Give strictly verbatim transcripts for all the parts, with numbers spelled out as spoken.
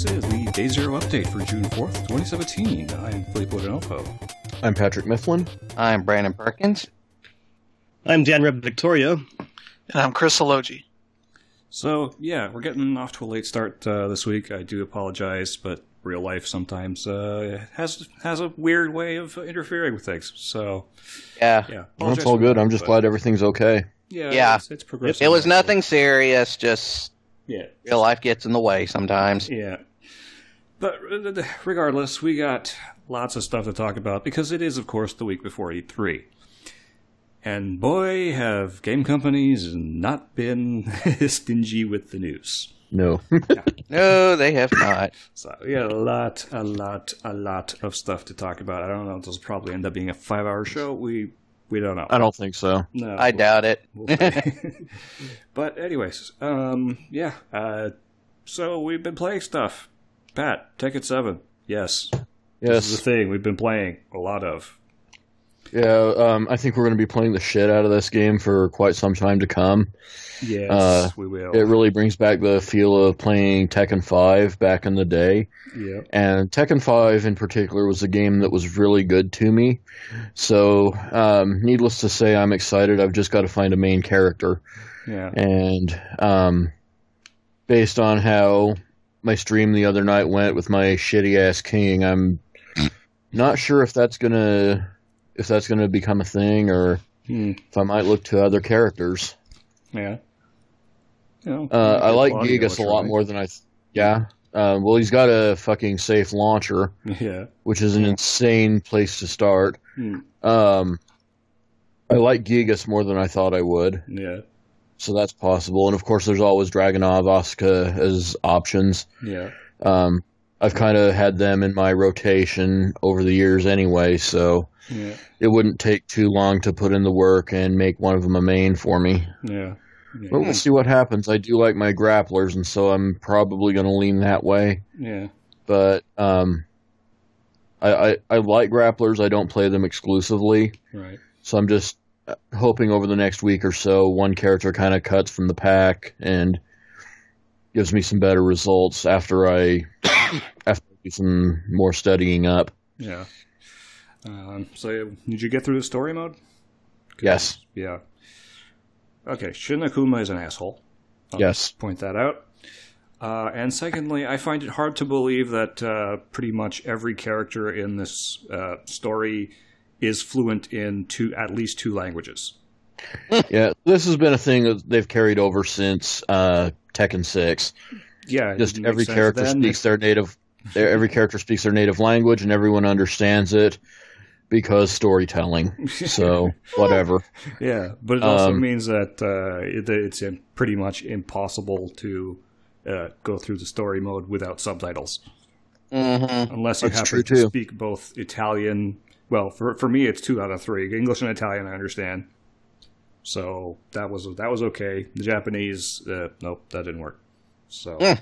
This is the Day Zero update for June fourth, twenty seventeen. I'm Filippo D'Onofo. I'm Patrick Mifflin. I'm Brandon Perkins. I'm Dan Reb Victoria. And I'm Chris Alogi. So, yeah, we're getting off to a late start uh, this week. I do apologize, but real life sometimes uh, has has a weird way of interfering with things. So, Yeah. yeah. Well, it's all good. I'm just glad everything's okay. Yeah, Yeah. It's, it's progressive. It was nothing serious, just Yeah. real life gets in the way sometimes. Yeah. But uh, regardless, we got lots of stuff to talk about because it is, of course, the week before E three. And boy, have game companies not been stingy with the news. No. No, they have not. So we got a lot, a lot, a lot of stuff to talk about. I don't know. This will probably end up being a five-hour show. We we don't know. I don't think so. No, I doubt it. we'll see. But anyways, um, yeah. Uh, so we've been playing stuff. Pat, Tekken seven. Yes. This is Yes. the thing we've been playing a lot of. Yeah, um, I think we're going to be playing the shit out of this game for quite some time to come. Yes, Uh, we will. It really brings back the feel of playing Tekken five back in the day. Yeah. And Tekken five in particular was a game that was really good to me. So, um, needless to say, I'm excited. I've just got to find a main character. Yeah. And um, based on how my stream the other night went with my shitty-ass king, I'm not sure if that's going to... if that's going to become a thing, or Hmm. if I might look to other characters. Yeah. You know, Uh, I like Claudio, Gigas a lot right? more than I... Th- yeah. Uh, well, he's got a fucking safe launcher, Yeah. which is an insane place to start. Hmm. Um, I like Gigas more than I thought I would, Yeah. so that's possible. And of course, there's always Dragunov, Asuka as options. Yeah. Um, I've kind of had them in my rotation over the years anyway, so... Yeah. it wouldn't take too long to put in the work and make one of them a main for me. Yeah. Yeah. But we'll see what happens. I do like my grapplers, and so I'm probably going to lean that way. Yeah. But um, I, I, I like grapplers. I don't play them exclusively. Right. So I'm just hoping over the next week or so, one character kind of cuts from the pack and gives me some better results after I after I do some more studying up. Yeah. Um, so, did you get through the story mode? 'Cause- Yes. Yeah. Okay, Shin Akuma is an asshole. I'll Yes. point that out. Uh, and secondly, I find it hard to believe that uh, pretty much every character in this uh, story is fluent in two, at least two languages. Yeah, this has been a thing that they've carried over since uh, Tekken six. Yeah, it Just didn't make every sense character then. speaks their native. their- Every character speaks their native language, and everyone understands it because storytelling. So whatever. Yeah, but it also Um, means that uh, it, it's uh, pretty much impossible to uh, go through the story mode without subtitles, Mm-hmm. unless you That's happen true, to too. speak both Italian. Well, for for me, it's two out of three. English and Italian, I understand. So that was that was okay. The Japanese, uh, nope, that didn't work. So Mm.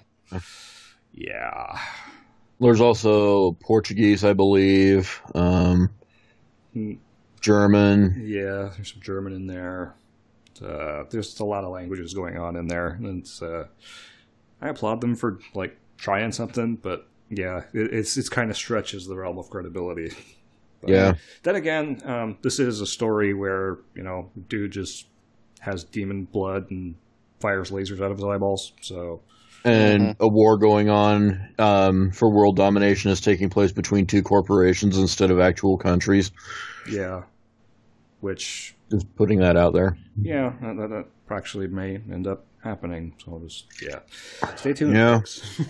yeah, There's also Portuguese, I believe. Um, Hmm. German. yeah. There's some German in there. Uh, there's a lot of languages going on in there, and it's. Uh, I applaud them for like trying something, but yeah, it, it's it's kind of stretches the realm of credibility. But Yeah. Then again, um, this is a story where you know, dude just has demon blood and fires lasers out of his eyeballs. So And a war going on um, for world domination is taking place between two corporations instead of actual countries. yeah, which Just putting that out there. yeah, that, that, that actually may end up happening. So just yeah, stay tuned. Yeah. folks.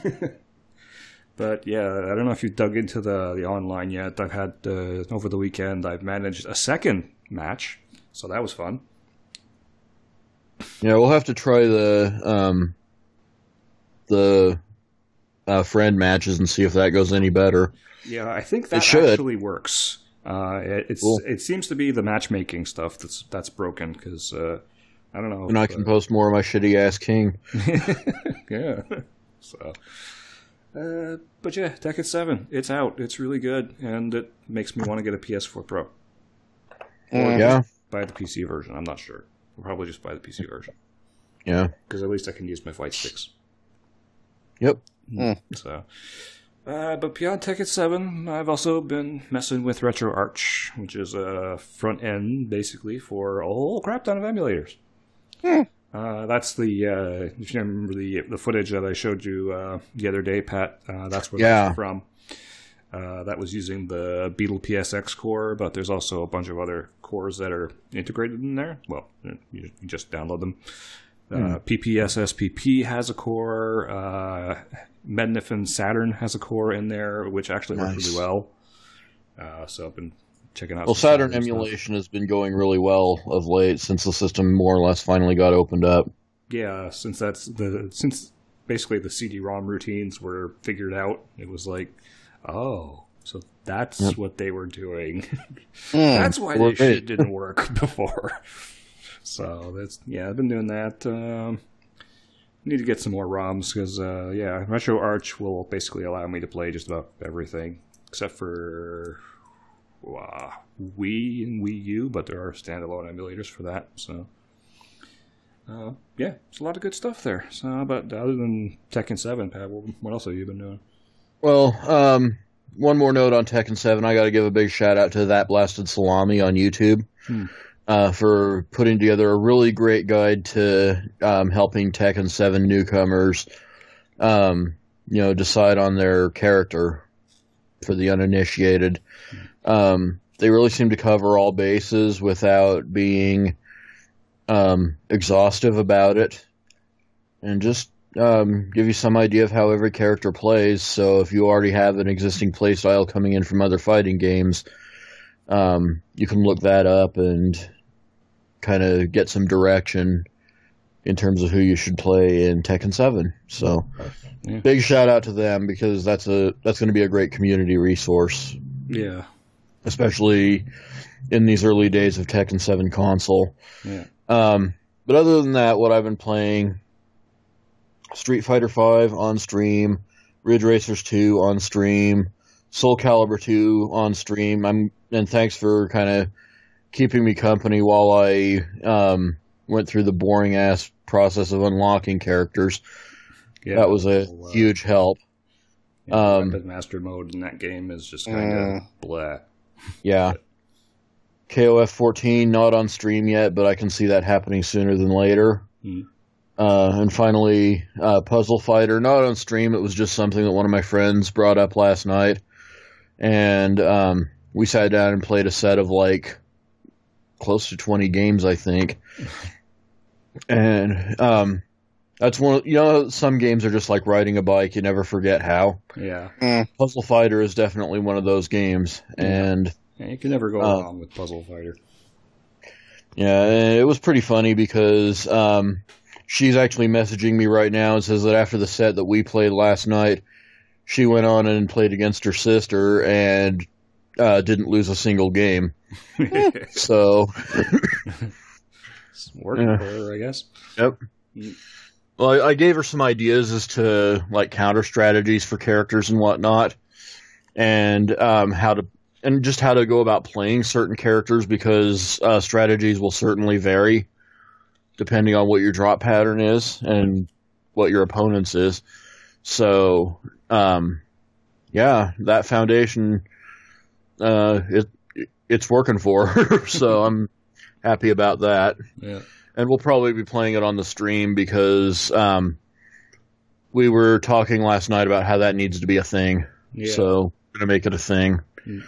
But yeah, I don't know if you dug into the the online yet. I've had uh, over the weekend. I've managed a second match, so that was fun. Yeah, we'll have to try the um, the uh, friend matches and see if that goes any better. Yeah, I think that should. actually works. Uh, it, it's Cool. it seems to be the matchmaking stuff that's that's broken because uh, I don't know. And I if, can uh, post more of my shitty ass king. yeah. So, uh, but yeah, Tekken seven, it's out. It's really good, and it makes me want to get a P S four Pro. Mm. Yeah, Buy the P C version. I'm not sure. We'll probably just buy the P C version yeah. because at least I can use my fight sticks. Yep. Mm. So, uh, but beyond Tekken seven, I've also been messing with RetroArch, which is a front end basically for a whole crap ton of emulators. Mm. Uh, that's the uh, if you remember the the footage that I showed you uh, the other day, Pat. Uh, that's where Yeah. that's from. Uh, that was using the Beetle P S X core, but there's also a bunch of other cores that are integrated in there. Well, you, you just download them. Uh, P P S S P P has a core. Uh, Mednafen Saturn has a core in there, which actually works Nice. really well. Uh, so I've been checking out. Well, some Saturn stuff. emulation has been going really well of late since the system more or less finally got opened up. Yeah, since that's the since basically the C D ROM routines were figured out, it was like, oh, so that's Yep. what they were doing. Mm. That's why Well, this shit it- didn't work before. So that's yeah, I've been doing that. Um, need to get some more ROMs because uh, yeah, RetroArch will basically allow me to play just about everything except for uh, Wii and Wii U, but there are standalone emulators for that. So. Uh, yeah, it's a lot of good stuff there. So, but other than Tekken seven, Pat, what what else have you been doing? Well, um, one more note on Tekken seven. I got to give a big shout out to That Blasted Salami on YouTube Hmm. uh, for putting together a really great guide to um, helping Tekken seven newcomers, um, you know, decide on their character for the uninitiated. Um, they really seem to cover all bases without being um, exhaustive about it, and just um, give you some idea of how every character plays. So if you already have an existing playstyle coming in from other fighting games, um, you can look that up and kind of get some direction in terms of who you should play in Tekken seven. So Yeah. big shout out to them because that's a that's going to be a great community resource, Yeah, especially in these early days of Tekken seven console. yeah. Um, but other than that, what I've been playing, Street Fighter five on stream, Ridge Racers two on stream, Soul Calibur two on stream. I'm and thanks for kind of keeping me company while I um, went through the boring ass process of unlocking characters. yeah. That was a Well, uh, huge help. yeah, um, Weapon Master mode in that game is just kind of Mm. blah. Yeah. K O F fourteen not on stream yet, but I can see that happening sooner than later. Hmm. Uh, and finally, uh, Puzzle Fighter, not on stream. It was just something that one of my friends brought up last night. And um, we sat down and played a set of like close to twenty games, I think. And um, that's one of, you know, some games are just like riding a bike. You never forget how. Yeah. Mm. Puzzle Fighter is definitely one of those games. And yeah, you can never go Uh, wrong with Puzzle Fighter. yeah, and it was pretty funny because um, she's actually messaging me right now and says that after the set that we played last night, she went on and played against her sister and uh, didn't lose a single game. So, It's working Yeah. for her, I guess. yep. Well, I, I gave her some ideas as to like counter strategies for characters and whatnot, and um, how to and just how to go about playing certain characters because uh, strategies will certainly vary depending on what your drop pattern is and what your opponent's is. So, um, yeah, that foundation, uh, it it's working for her. So I'm happy about that. Yeah. And we'll probably be playing it on the stream because um, we were talking last night about how that needs to be a thing. Yeah. So we're going to make it a thing. Mm.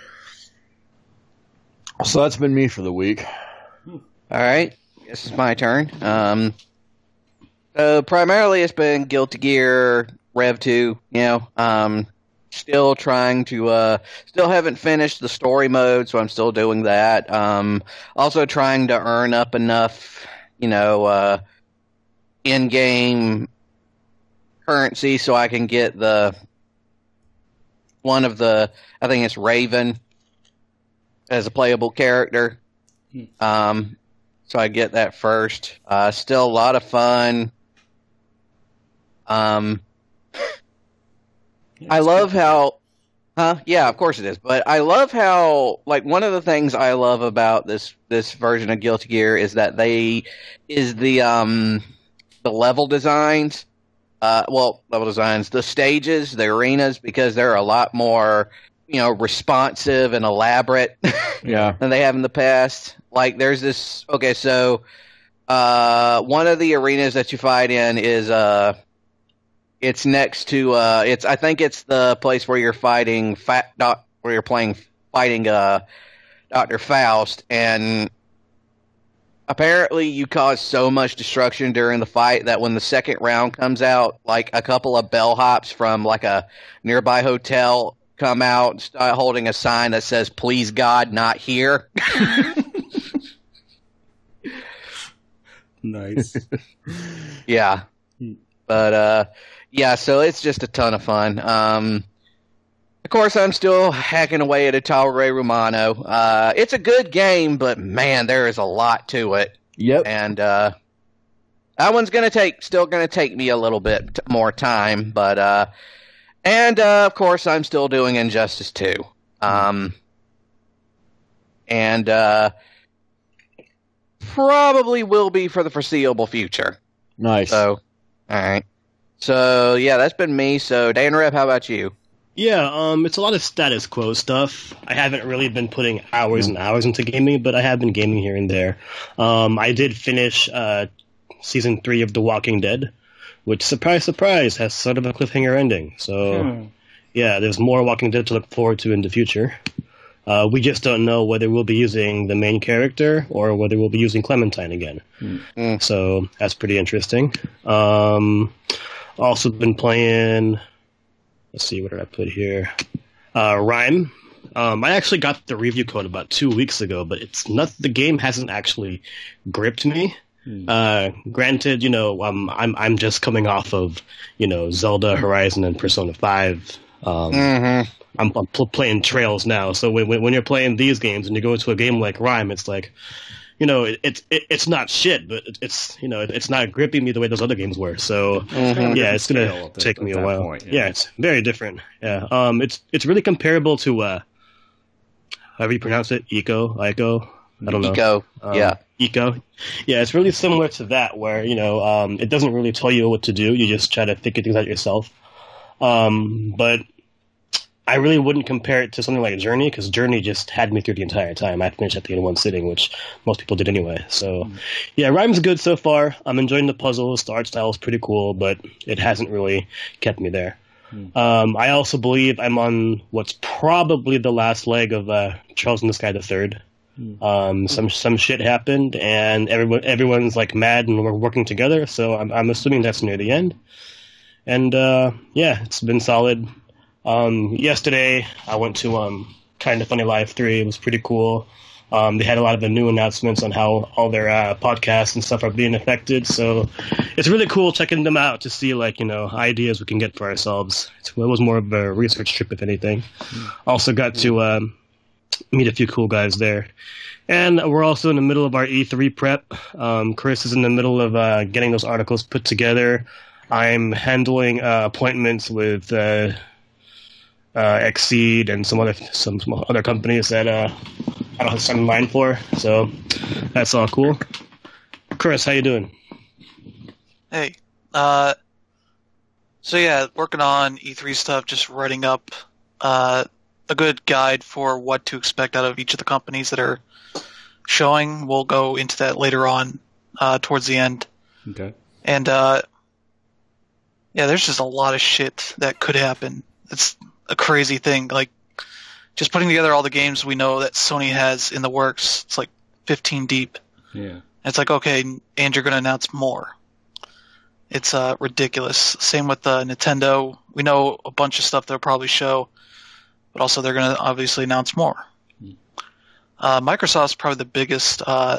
So that's been me for the week. All right, this is my turn. Um, so primarily it's been Guilty Gear Rev two. You know, um, still trying to, uh, still haven't finished the story mode, so I'm still doing that. Um, also trying to earn up enough, you know, uh, in-game currency so I can get the one of the, I think it's Raven as a playable character. Um, so I get that first. Uh, still a lot of fun. Um, I love how, huh? Yeah, of course it is. But I love how, like, one of the things I love about this this version of Guilty Gear is that they is the um the level designs. uh, well, level designs, the stages, the arenas, because they're a lot more, you know, responsive and elaborate Yeah. than they have in the past. Like, there's this, okay, so uh, one of the arenas that you fight in is, uh, it's next to, uh, it's, I think it's the place where you're fighting, Fat Doc, where you're playing, fighting uh, Doctor Faust, and apparently you cause so much destruction during the fight that when the second round comes out, like a couple of bellhops from like a nearby hotel come out and start holding a sign that says, "Please God, not here." Nice. Yeah. But, uh, yeah, so it's just a ton of fun. Um, of course, I'm still hacking away at Atari Romano. Uh, it's a good game, but man, there is a lot to it. Yep. And, uh, that one's gonna take, still gonna take me a little bit t- more time, but, uh, and, uh, of course, I'm still doing Injustice two. Um, and, uh, probably will be for the foreseeable future. Nice. So, alright. So, yeah, that's been me. So, Dan Rep, how about you? Yeah, um, it's a lot of status quo stuff. I haven't really been putting hours and hours into gaming, but I have been gaming here and there. Um, I did finish uh, season three of The Walking Dead, which, surprise, surprise, has sort of a cliffhanger ending. So, Hmm. yeah, there's more Walking Dead to look forward to in the future. Uh, we just don't know whether we'll be using the main character or whether we'll be using Clementine again. Mm. So that's pretty interesting. Um, also been playing, let's see, what did I put here? Uh, Rhyme. Um, I actually got the review code about two weeks ago, but it's not, the game hasn't actually gripped me. Hmm. Uh, granted, you know, um, I'm, I'm just coming off of, you know, Zelda, Horizon, and Persona five. Um, Mm-hmm. I'm, I'm pl- playing Trails now, so when, when when you're playing these games and you go into a game like Rhyme, it's like, you know, it, it's it, it's not shit, but it, it's you know it, it's not gripping me the way those other games were. So Mhm. yeah, it's Scale gonna at the- take me at a that while. point, yeah. yeah. It's very different. Yeah, um, it's it's really comparable to uh, however you pronounce it, Eco, Ico. I don't know. Eco, Um, yeah. Eco. Yeah, it's really similar to that, where you know um, it doesn't really tell you what to do. You just try to figure things out yourself. Um, but I really wouldn't compare it to something like Journey, because Journey just had me through the entire time. I finished at the end of one sitting, which most people did anyway. So, yeah, Rhyme's good so far. I'm enjoying the puzzles. The art style is pretty cool, but it hasn't really kept me there. Um, I also believe I'm on what's probably the last leg of uh, Charles in the Sky the Third. Um, some some shit happened, and everyone everyone's like mad, and we're working together. So I'm I'm assuming that's near the end. And uh, yeah, it's been solid. Um, yesterday, I went to um, Kind of Funny Live three. It was pretty cool. Um, they had a lot of the new announcements on how all their uh, podcasts and stuff are being affected. So it's really cool checking them out to see, like, you know, ideas we can get for ourselves. It's, it was more of a research trip, if anything. Also got to um, meet a few cool guys there. And we're also in the middle of our E three prep. Um, Chris is in the middle of uh, getting those articles put together. I'm handling uh, appointments with uh, uh, Exceed and some other some, some other companies that uh, I don't have to sign in line for. So that's all cool. Chris, how you doing? Hey, uh, so yeah, working on E three stuff, just writing up uh, a good guide for what to expect out of each of the companies that are showing. We'll go into that later on, uh, towards the end. Okay. And, uh, yeah, there's just a lot of shit that could happen. It's a crazy thing. Like, just putting together all the games we know that Sony has in the works, it's like fifteen deep. Yeah. And it's like, okay, and you're going to announce more. It's uh, ridiculous. Same with uh, Nintendo. We know a bunch of stuff they'll probably show, but also they're going to obviously announce more. Uh, Microsoft's probably the biggest uh,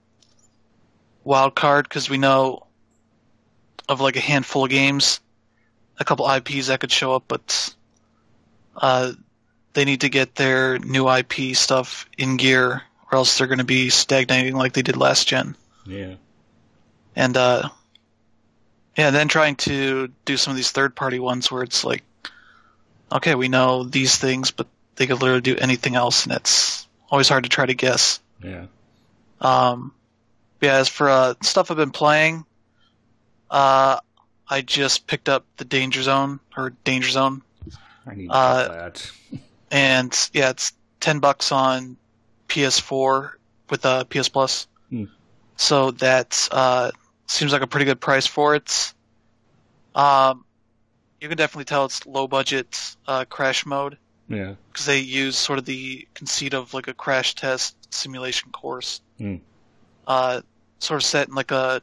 wild card because we know of like a handful of games, a couple I Ps that could show up, but uh, they need to get their new I P stuff in gear, or else they're going to be stagnating like they did last gen. Yeah. And uh, yeah, then trying to do some of these third-party ones where it's like, okay, we know these things, but they could literally do anything else, and it's always hard to try to guess. Yeah. Um, yeah, as for uh, stuff I've been playing, uh, I just picked up the Danger Zone or Danger Zone, I need Uh, that. and yeah, it's ten bucks on P S four with uh, P S Plus. Hmm. So that uh, seems like a pretty good price for it. Um, you can definitely tell it's low budget uh, crash mode Yeah. because they use sort of the conceit of like a crash test simulation course, Hmm. uh, sort of set in like a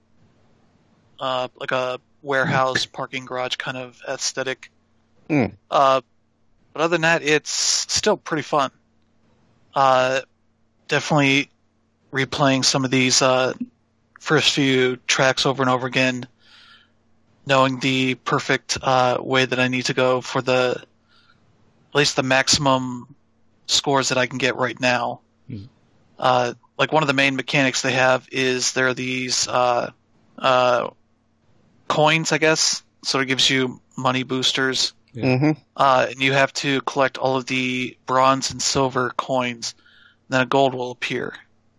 uh, like a warehouse parking garage kind of aesthetic. Hmm. Uh, but other than that, it's still pretty fun. Uh, definitely replaying some of these uh, first few tracks over and over again, knowing the perfect uh, way that I need to go for the at least the maximum scores that I can get right now. Mhm. Uh, like one of the main mechanics they have is there are these uh, uh, coins, I guess. So it gives you money boosters. Yeah. hmm Uh, and you have to collect all of the bronze and silver coins, then a gold will appear.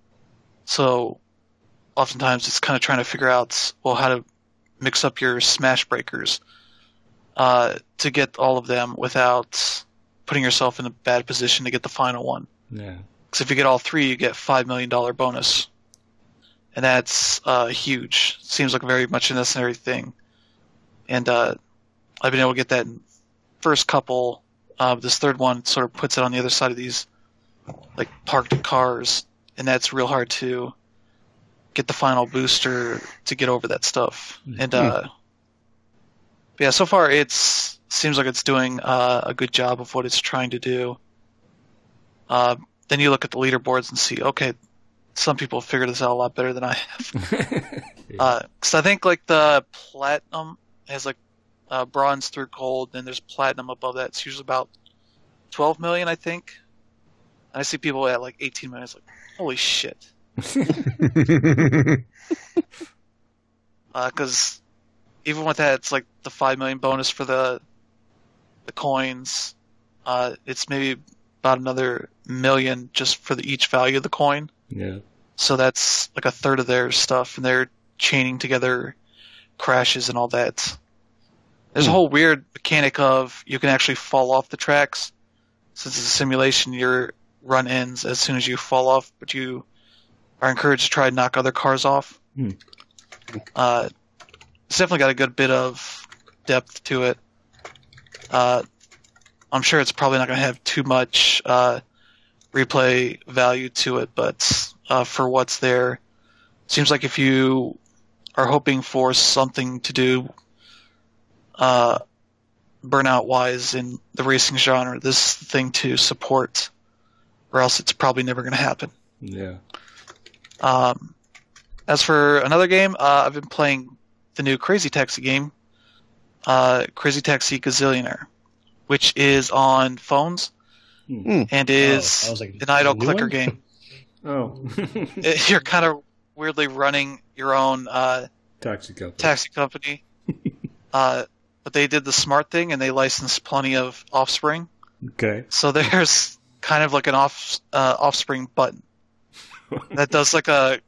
So, oftentimes it's kind of trying to figure out, well, how to mix up your smash breakers uh, to get all of them without putting yourself in a bad position to get the final one. Yeah. Because if you get all three, you get five million dollars bonus. And that's uh, huge. Seems like very much a necessary thing. And uh, I've been able to get that in first couple. Uh, this third one sort of puts it on the other side of these like parked cars, and that's real hard to get the final booster to get over that stuff. And uh, yeah, so far it's seems like it's doing uh, a good job of what it's trying to do. Uh, then you look at the leaderboards and see, okay, some people figure this out a lot better than I have. Yeah. Because I think like the platinum has like uh, bronze through gold, and there's platinum above that. It's usually about twelve million, I think. And I see people at like eighteen million. It's like, holy shit. Because uh, even with that, it's like the five million bonus for the the coins. Uh, it's maybe about another million just for the each value of the coin. Yeah. So that's like a third of their stuff, and they're chaining together crashes and all that. There's a whole weird mechanic of you can actually fall off the tracks. Since it's a simulation, your run ends as soon as you fall off, but you are encouraged to try and knock other cars off. Hmm. Uh, it's definitely got a good bit of depth to it. Uh, I'm sure it's probably not going to have too much uh, replay value to it, but uh, for what's there, seems like if you are hoping for something to do uh, burnout-wise in the racing genre, this is the thing to support, or else it's probably never going to happen. Yeah. Um, as for another game, uh, I've been playing the new Crazy Taxi game, uh, Crazy Taxi Gazillionaire, which is on phones Hmm. and Oh, is I was like, an idle a new clicker one? game. Oh. It- You're kind of weirdly running your own uh, Taxi company. taxi company, uh, but they did the smart thing and they licensed plenty of Offspring. Okay. So there's kind of like an off uh, Offspring button that does like a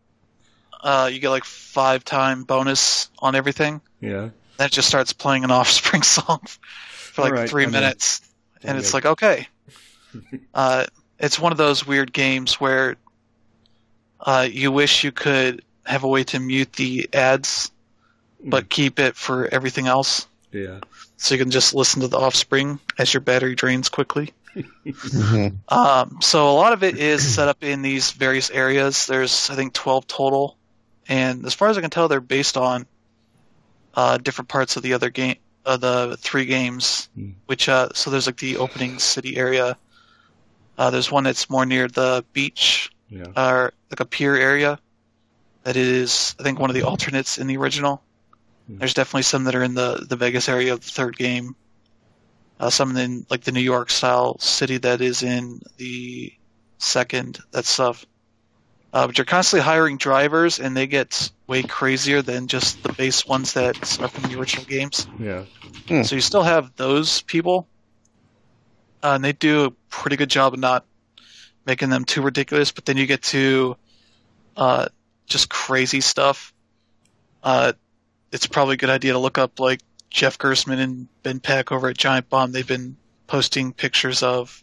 uh, you get like five time bonus on everything. Yeah. Then it just starts playing an Offspring song for like Alright, three I'm in. minutes, and I'm it's in. like okay. Uh, it's one of those weird games where uh, you wish you could have a way to mute the ads, but keep it for everything else, Yeah. so you can just listen to the Offspring as your battery drains quickly. hmm Um, so a lot of it is set up in these various areas. There's, I think, twelve total, and as far as I can tell, they're based on uh, different parts of the other game, of the three games. Hmm. Which, uh, so there's like the opening city area. Uh, there's one that's more near the beach, Yeah. or like a pier area. That is, I think, one of the alternates in the original. Hmm. There's definitely some that are in the the Vegas area of the third game. Uh, some in like the New York style city that is in the second, that stuff. Uh, but you're constantly hiring drivers, and they get way crazier than just the base ones that are from the original games. Yeah. Hmm. So you still have those people, uh, and they do a pretty good job of not making them too ridiculous. But then you get to uh, just crazy stuff. Uh, it's probably a good idea to look up like Jeff Gersman and Ben Peck over at Giant Bomb. They've been posting pictures of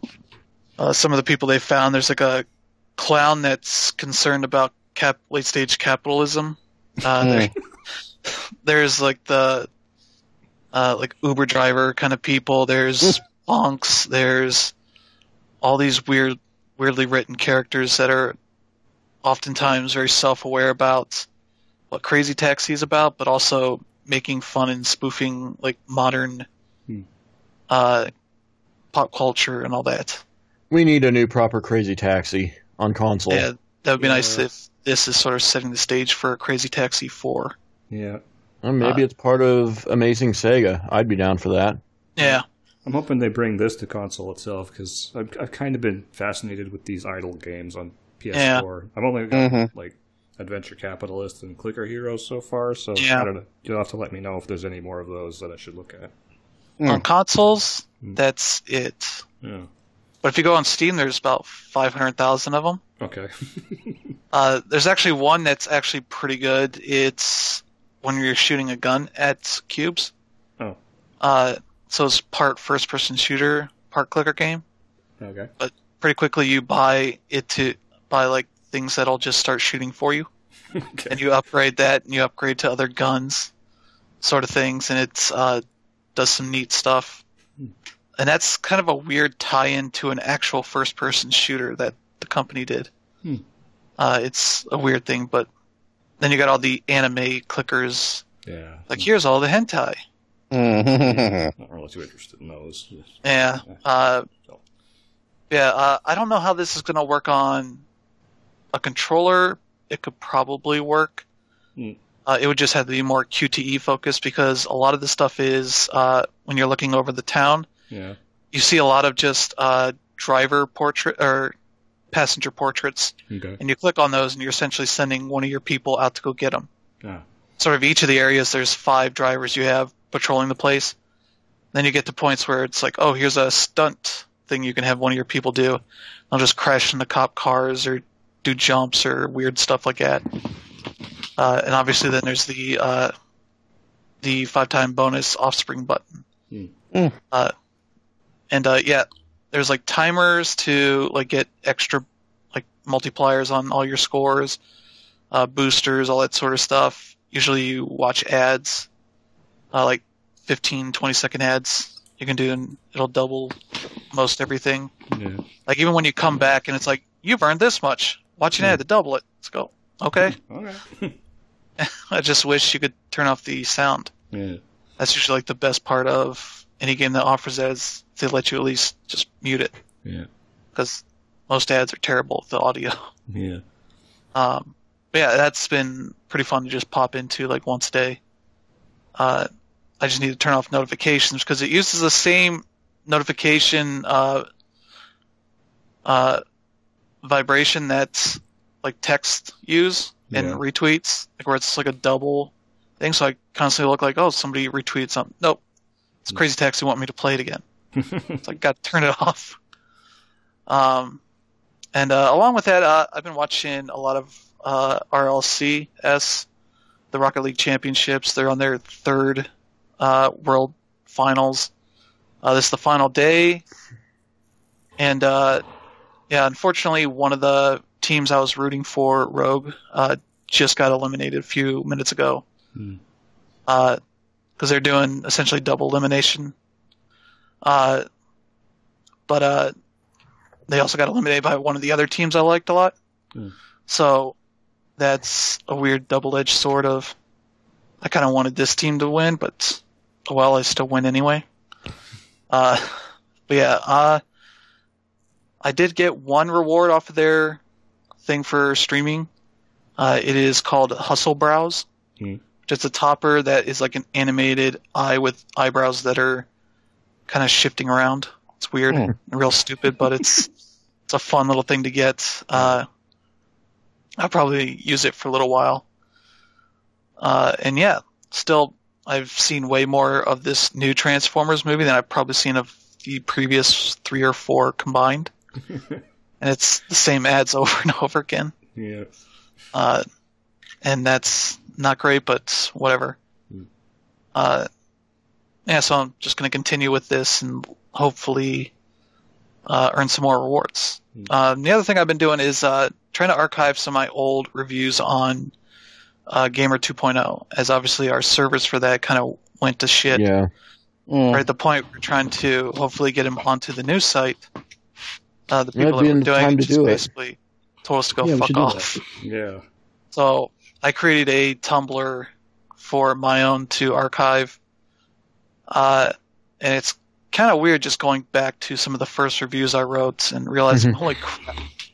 uh, some of the people they found. There's like a clown that's concerned about cap- late stage capitalism. Uh, there, there's like the uh, like Uber driver kind of people. There's monks. There's all these weird, weirdly written characters that are oftentimes very self-aware about what Crazy Taxi is about, but also making fun and spoofing like modern hmm. uh, pop culture and all that. We need a new proper Crazy Taxi on console. Yeah, that would be yeah. nice if this is sort of setting the stage for Crazy Taxi four. Yeah. Well, maybe uh, it's part of Amazing Sega. I'd be down for that. Yeah. I'm hoping they bring this to console itself, because I've, I've kind of been fascinated with these idle games on P S four. Yeah. I've only got, mm-hmm. like, Adventure Capitalist and Clicker Heroes so far, so yeah. I don't know. You'll have to let me know if there's any more of those that I should look at. Mm. On consoles, mm. that's it. Yeah. But if you go on Steam, there's about five hundred thousand of them. Okay. uh, there's actually one that's actually pretty good. It's when you're shooting a gun at cubes. Oh. Uh, so it's part first-person shooter, part clicker game. Okay. But pretty quickly you buy it to buy like things that'll just start shooting for you. Okay. And you upgrade that, and you upgrade to other guns, sort of things, and it's uh, does some neat stuff. Hmm. And that's kind of a weird tie-in to an actual first-person shooter that the company did. Hmm. Uh, it's a weird thing, but then you got all the anime clickers. Yeah. Like, here's all the hentai. Yeah, not really too interested in those. Yeah. Uh, yeah, uh, I don't know how this is going to work on a controller. It could probably work. Hmm. Uh, it would just have to be more Q T E focused, because a lot of the stuff is, uh, when you're looking over the town, yeah. you see a lot of just uh, driver portrait or passenger portraits, okay. and you click on those, and you're essentially sending one of your people out to go get them. Yeah. Sort of each of the areas, there's five drivers you have patrolling the place. Then you get to points where it's like, oh, here's a stunt thing you can have one of your people do. They'll just crash into cop cars or do jumps or weird stuff like that. Uh, and obviously then there's the uh, the five-time bonus offspring button. Mm. Uh, and uh, yeah, there's like timers to like get extra like multipliers on all your scores, uh, boosters, all that sort of stuff. Usually you watch ads, uh, like fifteen, twenty second ads you can do, and it'll double most everything. Yeah. Like even when you come back and it's like, you've earned this much, watch an yeah. ad to double it. Let's go. Okay. Okay. I just wish you could turn off the sound. Yeah. That's usually like the best part of any game that offers ads. They let you at least just mute it. Yeah. Because most ads are terrible with the audio. Yeah. Um, but yeah, that's been pretty fun to just pop into like once a day. Uh, I just need to turn off notifications because it uses the same notification uh, uh, vibration that like text use and yeah. retweets, like where it's like a double thing. So I constantly look like, oh, somebody retweeted something. Nope, it's Crazy Taxi want me to play it again. So I got to turn it off. Um, and uh, along with that, uh, I've been watching a lot of uh, R L C S, the Rocket League Championships. They're on their third uh, World Finals. Uh, this is the final day, and uh, yeah, unfortunately, one of the teams I was rooting for, Rogue, uh, just got eliminated a few minutes ago. Hmm. Uh, because they're doing essentially double elimination. Uh, but uh, they also got eliminated by one of the other teams I liked a lot. Hmm. So that's a weird double-edged sword of, I kind of wanted this team to win, but well, I still win anyway. Uh, but yeah, uh, I did get one reward off of their thing for streaming. Uh, it is called Hustle Brows. Hmm. It's a topper that is like an animated eye with eyebrows that are kind of shifting around. It's weird Hmm. and real stupid, but it's it's a fun little thing to get. Uh, I'll probably use it for a little while. Uh, and yeah, still, I've seen way more of this new Transformers movie than I've probably seen of the previous three or four combined. And it's the same ads over and over again. Yeah. Uh, and that's not great, but whatever. Hmm. Uh, yeah, so I'm just going to continue with this and hopefully uh, earn some more rewards. Hmm. Um, the other thing I've been doing is uh, trying to archive some of my old reviews on uh, Gamer two point oh, as obviously our servers for that kind of went to shit. Yeah. Mm. Right at the point we're trying to hopefully get him onto the new site. Uh, the people That'd be that were the doing time it to just do it. basically told us to go Yeah, we fuck should do off. Yeah. So I created a Tumblr for my own to archive. Uh, and it's kind of weird just going back to some of the first reviews I wrote and realizing, Mhm. holy crap.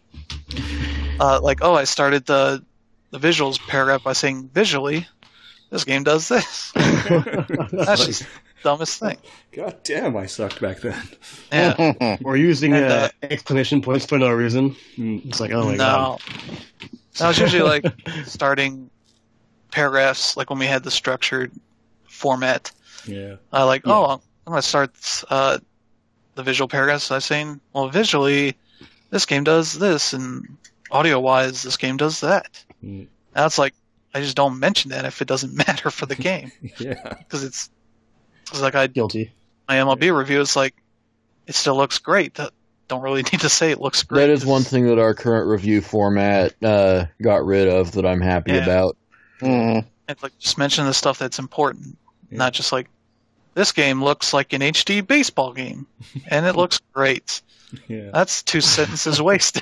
Uh, like, oh, I started the, the visuals paragraph by saying, visually, this game does this. That's just the dumbest thing. God damn, I sucked back then. Yeah. We're using And, uh, uh, exclamation points for no reason. Hmm. It's like, oh my no. god. That was usually like starting paragraphs, like when we had the structured format. Yeah. Uh, like, Yeah. oh, I'm going to start uh, the visual paragraphs by saying, well, visually, this game does this, and audio-wise, this game does that. Hmm. Now it's like, I just don't mention that if it doesn't matter for the game. Yeah. Because it's, cause like I, Guilty. my M L B review is like, it still looks great. I don't really need to say it looks great. That is one thing that our current review format uh, got rid of that I'm happy Yeah. about. Mm. It's like, just mention the stuff that's important. Yeah. Not just like, this game looks like an H D baseball game, and it looks great. Yeah. That's two sentences wasted.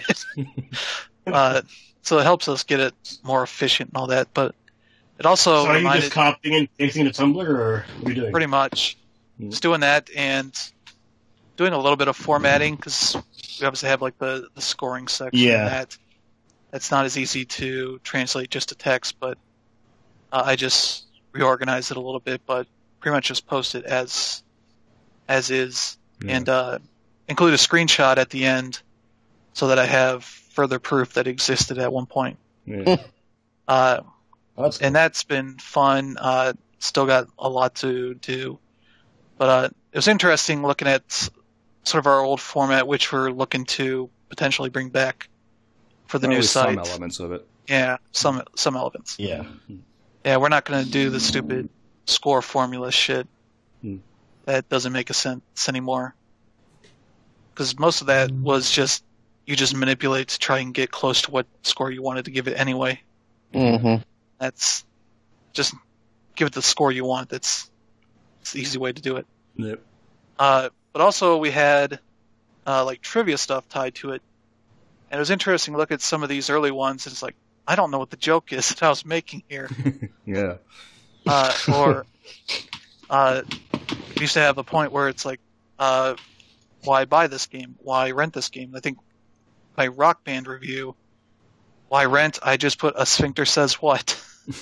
uh, so it helps us get it more efficient and all that, but it also So are you reminded just copying and pasting to Tumblr, or what are you doing? pretty much Mm. just doing that and doing a little bit of formatting because we obviously have like the, the scoring section. Yeah. That that's not as easy to translate just to text, but uh, I just reorganized it a little bit, but pretty much just post it as as is. Yeah. And uh, include a screenshot at the end so that I have further proof that existed at one point. Yeah. Uh, Oh, that's and that's been fun. Uh, still got a lot to do. But uh, it was interesting looking at s- sort of our old format, which we're looking to potentially bring back for the Or at new least site. Some elements of it. Yeah, some some elements. yeah. Yeah, we're not going to do the stupid score formula shit. Hmm. That doesn't make a sense anymore. Because most of that was just you just manipulate to try and get close to what score you wanted to give it anyway. Mm-hmm. That's just give it the score you want. That's, that's the easy way to do it. Yep. Uh, but also we had uh, like trivia stuff tied to it, and it was interesting to look at some of these early ones. And it's like I don't know what the joke is that I was making here. Yeah. Uh, or uh, we used to have a point where it's like, uh, why buy this game? Why rent this game? I think my Rock Band review, why rent? I just put a sphincter says what.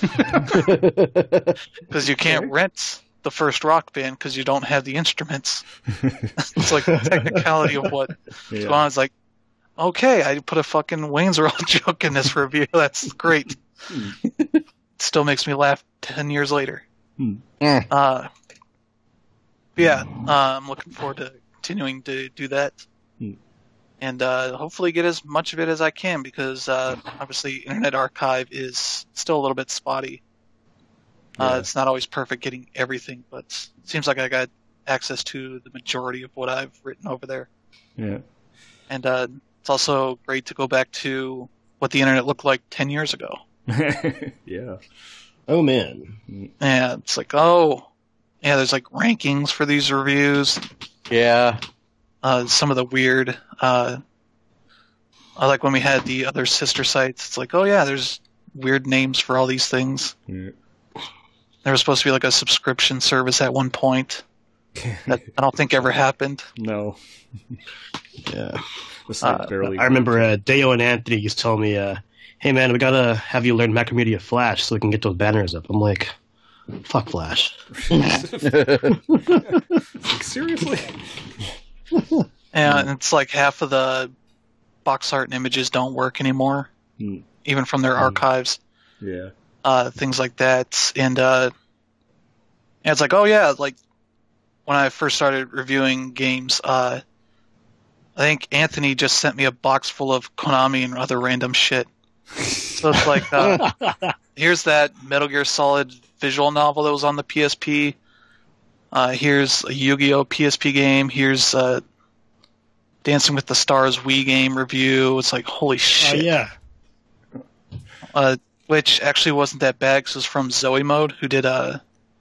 Because you can't Okay. rent the first Rock Band because you don't have the instruments. It's like the technicality of what Yeah. going on. It's like, okay, I put a fucking Wayne's World joke in this review. That's great. It still makes me laugh ten years later. Hmm. Mm. Uh, but yeah, uh, I'm looking forward to continuing to do that. Hmm. And uh, hopefully get as much of it as I can because uh, obviously Internet Archive is still a little bit spotty. Uh, Yeah. It's not always perfect getting everything, but it seems like I got access to the majority of what I've written over there. Yeah. And uh, it's also great to go back to what the internet looked like ten years ago. Yeah. Oh man. Yeah, it's like, oh, yeah, there's like rankings for these reviews. Yeah. Uh, some of the weird, uh, I like when we had the other sister sites. It's like, oh yeah, there's weird names for all these things. Yeah. There was supposed to be like a subscription service at one point that I don't think ever happened. No. Yeah. The site Uh, barely. I remember uh, Deo and Anthony used to tell me, uh, "Hey man, we gotta have you learn Macromedia Flash so we can get those banners up." I'm like, "Fuck Flash." Like, seriously? And it's like half of the box art and images don't work anymore, Hmm. even from their archives. Yeah. Uh, things like that. And, uh, and it's like, oh yeah, like when I first started reviewing games, uh, I think Anthony just sent me a box full of Konami and other random shit. So it's like, uh, here's that Metal Gear Solid visual novel that was on the P S P. Uh, here's a Yu-Gi-Oh! P S P game. Here's uh, Dancing with the Stars Wii game review. It's like, holy Oh shit. yeah. Uh, which actually wasn't that bad because it was from Zoe Mode, who did, uh,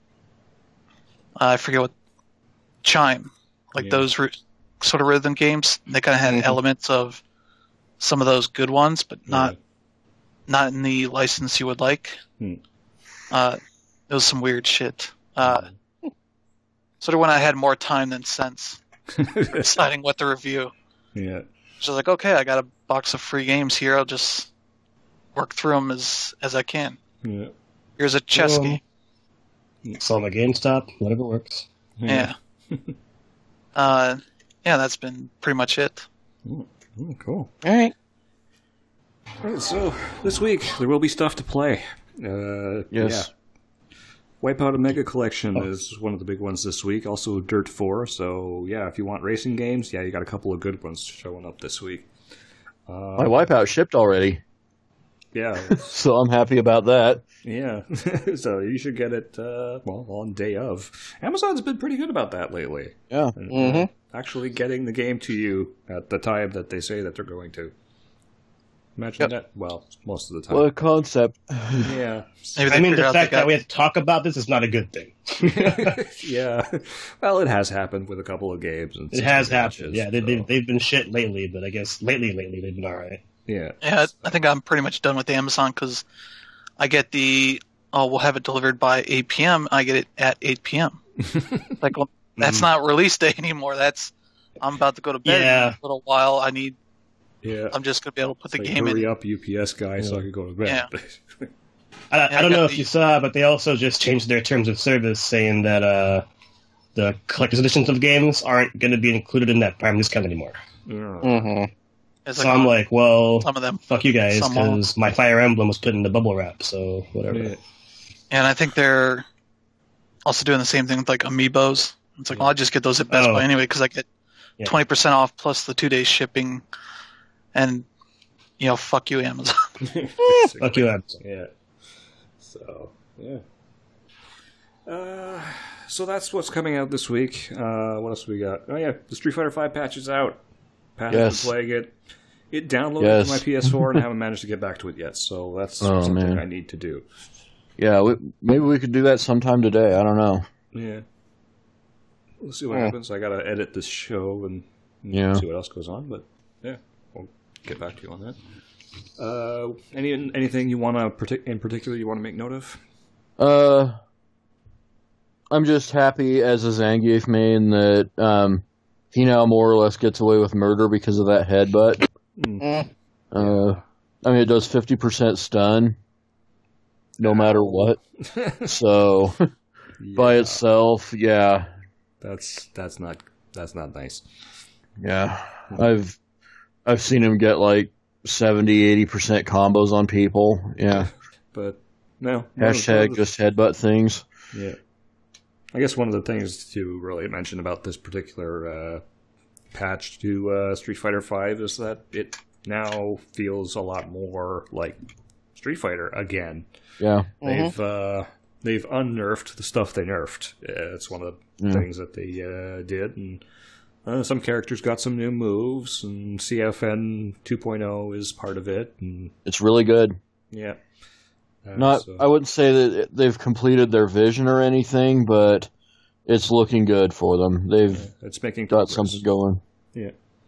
I forget what, Chime. Like Yeah. those r- sort of rhythm games. They kind of had Mhm. elements of some of those good ones, but not Yeah. not in the license you would like. Hmm. Uh, it was some weird shit. Uh, sort of when I had more time than sense deciding what to review. yeah. So I was like, okay, I got a box of free games here. I'll just work through them as, as I can. Yeah. Here's a chess Cool. game. Sell my GameStop, whatever works. Yeah. uh, yeah, that's been pretty much it. Oh, cool. All right. All right, so this week there will be stuff to play. Uh, Yes. Yeah. Wipeout a Mega Collection Oh. is one of the big ones this week. Also Dirt four. So yeah, if you want racing games, yeah, you got a couple of good ones showing up this week. Uh, My Wipeout shipped already, Yeah, so I'm happy about that. yeah. So you should get it. Uh, well, on day of. Amazon's been pretty good about that lately. Yeah. Uh, Mhm. Actually, getting the game to you at the time that they say that they're going to. Imagine Yep. that. Well, most of the time. What a concept. Yeah. Maybe they I mean, figured the out they fact that got- we have to talk about this is not a good thing. Yeah. Well, it has happened with a couple of games. And It has sixty happened. matches, Yeah, they, so, they, they've been shit lately, but I guess lately, lately, they've been alright. yeah. Yeah, I think I'm pretty much done with Amazon because I get the, oh, we'll have it delivered by eight p.m. I get it at eight p.m. Like, well, that's Mhm. not release day anymore. That's, I'm about to go to bed Yeah. in a little while. I need, Yeah. I'm just going to be able to put the Like, game hurry in. up, U P S guy, so I can go to bed. Yeah. I, Yeah, I I don't got know if the- you saw, but they also just changed their terms of service, saying that uh, the collector's editions of games aren't going to be included in that Prime discount anymore. Yeah. Mm-hmm. It's So I'm like, well, some of them. fuck you guys, some won't. because my Fire Emblem was put in the bubble wrap, so whatever. Yeah. And I think they're also doing the same thing with like Amiibos. It's like, well, I'll just get those at Best Oh. Buy anyway because I get Yeah. twenty percent off plus the two day shipping. And, you know, fuck you, Amazon. Fuck you, Amazon. Yeah. So, yeah. Uh, so that's what's coming out this week. Uh, what else we got? Oh, yeah, the Street Fighter five patch is out. Pat has Yes. been playing it. It downloaded Yes. to my P S four and I haven't managed to get back to it yet, so that's Oh, something man. I need to do. Yeah, we, maybe we could do that sometime today. I don't know. Yeah. We'll see what Yeah. happens. I gotta edit this show and Yeah. see what else goes on, but yeah, we'll get back to you on that. Uh, any anything you want to partic- in particular you want to make note of? Uh, I'm just happy as a Zangief main that um, he now more or less gets away with murder because of that headbutt. Mm. Uh, I mean, it does fifty percent stun, no matter what. So, by Yeah, itself, yeah, that's that's not that's not nice. yeah. I've I've seen him get like seventy, eighty percent combos on people. Yeah. But no, Hashtag just headbutt things. yeah. I guess one of the things to really mention about this particular uh, patch to uh, Street Fighter five is that it now feels a lot more like Street Fighter again. Yeah. They've uh, they've unnerfed the stuff they nerfed. Uh, it's one of the Yeah. things that they uh, did, and uh, some characters got some new moves, and C F N two point oh is part of it, and It's really good. yeah. Uh, Not, so- I wouldn't say that they've completed their vision or anything, but it's looking good for them. They've it's making got progress. something going. Yeah.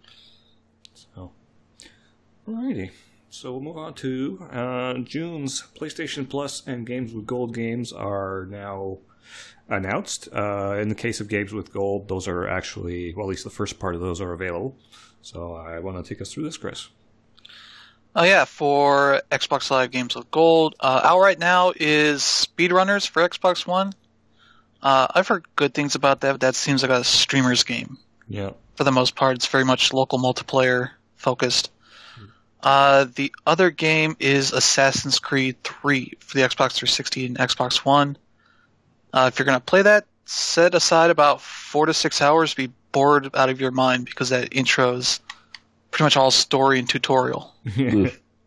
So, alrighty. So we'll move on to uh, June's PlayStation Plus and Games with Gold games are now announced. Uh, in the case of Games with Gold, those are actually, well, at least the first part of those are available. So I want to take us through this, Chris. Oh yeah, for Xbox Live Games with Gold, uh, out right now is Speedrunners for Xbox One. Uh, I've heard good things about that, but that seems like a streamer's game. Yeah. For the most part, it's very much local multiplayer focused. Uh, the other game is Assassin's Creed three for the Xbox three sixty and Xbox One. Uh, if you're going to play that, set aside about four to six hours to be bored out of your mind because that intro is pretty much all story and tutorial. Yeah.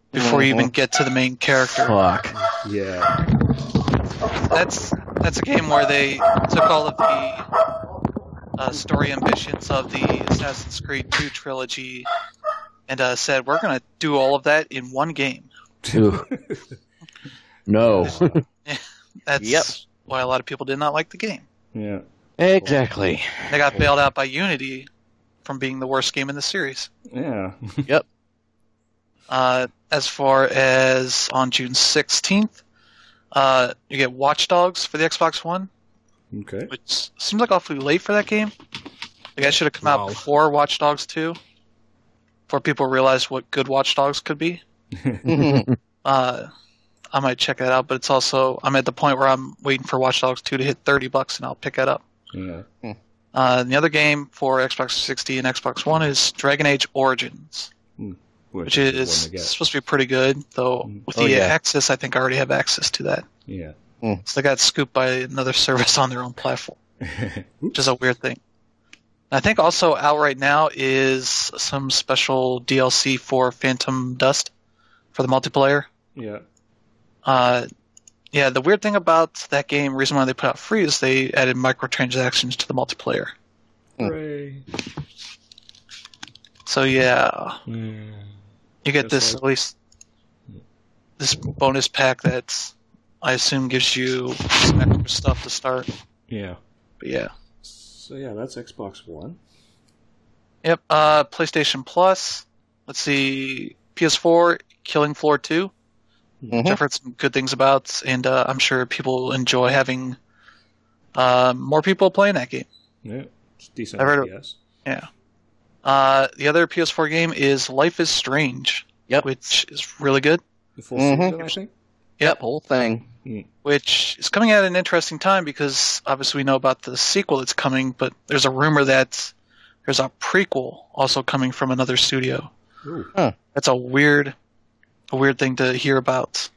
before you even get to the main character. Fuck. Yeah. That's that's a game where they took all of the uh, story ambitions of the Assassin's Creed two trilogy and uh, said, we're going to do all of that in one game. Ew. No. That's Yep. why a lot of people did not like the game. Yeah. Exactly. They got bailed out by Unity from being the worst game in the series. Yeah. Yep. Uh, as far as on June sixteenth, uh, you get Watch Dogs for the Xbox One, Okay. which seems like awfully late for that game. The guy should have come Wow. out before Watch Dogs two, before people realized what good Watch Dogs could be. Uh, I might check that out, but it's also, I'm at the point where I'm waiting for Watch Dogs two to hit thirty bucks and I'll pick that up. Yeah. Uh, and the other game for Xbox three sixty and Xbox One is Dragon Age Origins, which is is one to get. supposed to be pretty good, though with Oh, the yeah. access, I think I already have access to that. Yeah. So they got scooped by another service on their own platform, which is a weird thing. I think also out right now is some special D L C for Phantom Dust for the multiplayer. Yeah. Uh, yeah, the weird thing about that game, reason why they put out free, is they added microtransactions to the multiplayer. Hooray. So yeah, Mm. you get Guess this I'll- at least this bonus pack that I assume gives you some extra stuff to start. Yeah. But yeah. So yeah, that's Xbox One. Yep. Uh, PlayStation Plus. Let's see. P S four, Killing Floor two. Mhm. Which I've heard some good things about, and uh, I'm sure people enjoy having uh, more people playing that game. Yeah. It's decent. I heard Yes. Yeah. Uh, the other P S four game is Life is Strange. Yep. Which is really good. The full Mhm. season, I think. Yep. Whole thing. Which is coming at an interesting time because obviously we know about the sequel that's coming, but there's a rumor that there's a prequel also coming from another studio. Ooh. That's a weird, a weird thing to hear about.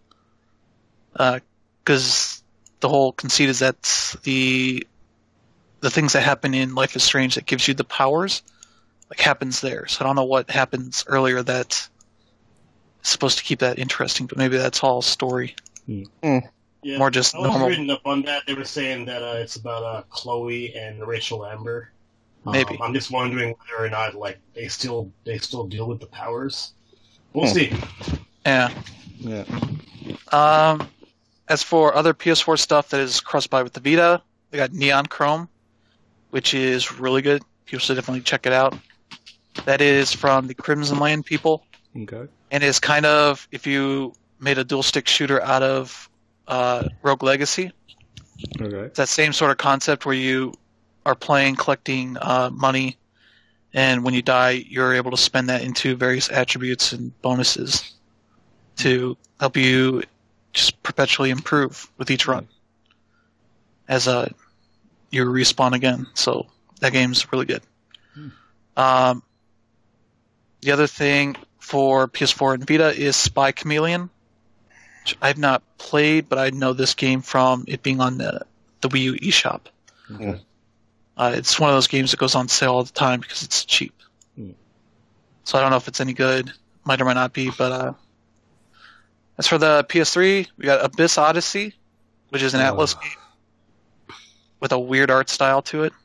Because the whole conceit is that the the things that happen in Life is Strange that gives you the powers, like happens there. So I don't know what happens earlier that is supposed to keep that interesting, but maybe that's all story. Yeah, More just I was normal. reading up on that. They were saying that uh, it's about uh, Chloe and Rachel Amber. Um, Maybe. I'm just wondering whether or not like they still they still deal with the powers. We'll see. Yeah. Yeah. Um, as for other P S four stuff that is cross-buy with the Vita, they got Neon Chrome, which is really good. People should definitely check it out. That is from the Crimson Land people, Okay. and is kind of, if you made a dual-stick shooter out of uh, Rogue Legacy, Okay. it's that same sort of concept where you are playing, collecting uh, money, and when you die, you're able to spend that into various attributes and bonuses to help you just perpetually improve with each run as uh, you respawn again. So that game's really good. Um, the other thing for P S four and Vita is Spy Chameleon, which I've not played, but I know this game from it being on the, the Wii U eShop. Okay. Uh, it's one of those games that goes on sale all the time because it's cheap. Hmm. So I don't know if it's any good. Might or might not be, but uh, as for the P S three, we got Abyss Odyssey, which is an Oh. Atlas game with a weird art style to it.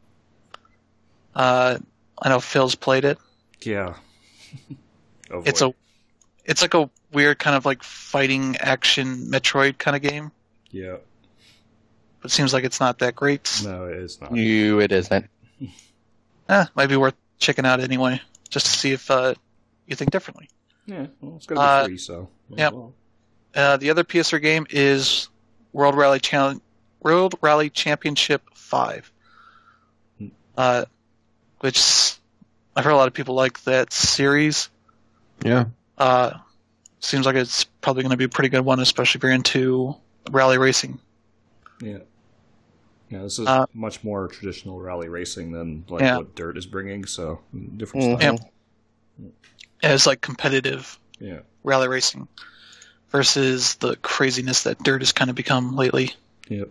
Uh, I know Phil's played it. Yeah. Oh, It's boy. a, it's like a weird kind of like fighting action Metroid kind of game. Yeah. But it seems like it's not that great. No, it is not. You, it isn't. Eh, might be worth checking out anyway, just to see if uh, you think differently. Yeah. Well, it's gonna be Uh, free, so. might yep. as well. Uh, the other P S three game is World Rally Challenge, World Rally Championship Five, uh, which I've heard a lot of people like that series. Yeah. Uh, seems like it's probably going to be a pretty good one, especially if you're into rally racing. Yeah. Yeah, this is Uh, much more traditional rally racing than like Yeah. what Dirt is bringing. So different Mhm. stuff. Yeah, it's like competitive Yeah. rally racing versus the craziness that Dirt has kind of become lately. Yep.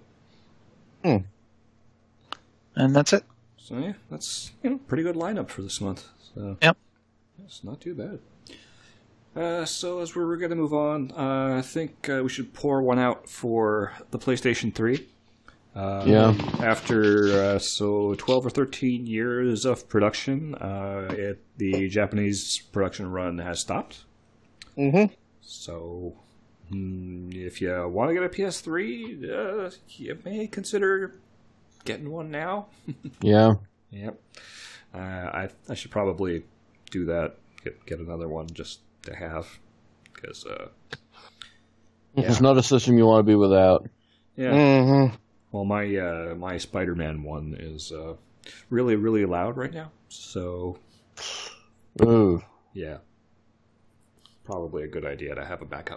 And that's it. So yeah, that's you know pretty good lineup for this month. So Yep. it's not too bad. Uh, so as we're going to move on, uh, I think uh, we should pour one out for the PlayStation three. Uh, Yeah. After uh, so twelve or thirteen years of production, uh, it, the Japanese production run has stopped. Mm-hmm. So mm, if you want to get a P S three, uh, you may consider getting one now. Yeah. Yep. Uh, I I should probably do that. Get get another one just to have, because uh, yeah. It's not a system you want to be without. yeah. Mm-hmm. Well, my uh, my Spider-Man one is uh, really really loud right now, so Ooh. yeah, probably a good idea to have a backup.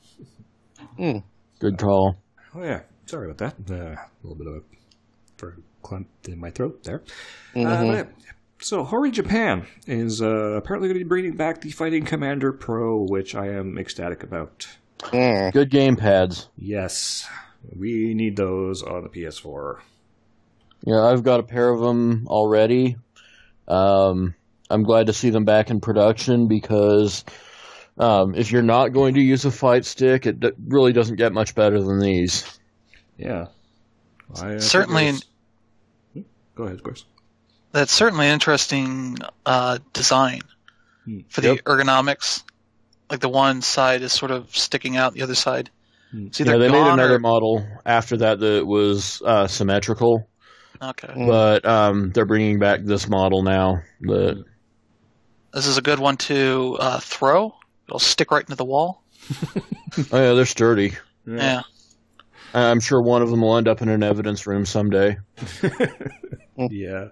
Mm. Good call. Oh yeah, sorry about that. Uh, a little bit of a for clump in my throat there. Uh, Mhm. but yeah. So, Hori Japan is uh, apparently going to be bringing back the Fighting Commander Pro, which I am ecstatic about. Mm. Good game pads. Yes, we need those on the P S four. Yeah, I've got a pair of them already. Um, I'm glad to see them back in production because um, if you're not going to use a fight stick, it d- really doesn't get much better than these. Yeah. I, uh, Certainly, think there's- Go ahead, of course. that's certainly an interesting uh, design Hmm. for the Yep. ergonomics. Like the one side is sort of sticking out, the other side. Hmm. It's either Yeah, they made gone another or, model after that that was uh, symmetrical, okay. Mm. but um, they're bringing back this model now. That This is a good one to uh, throw. It'll stick right into the wall. oh yeah, they're sturdy. Yeah. I'm sure one of them will end up in an evidence room someday. Yeah.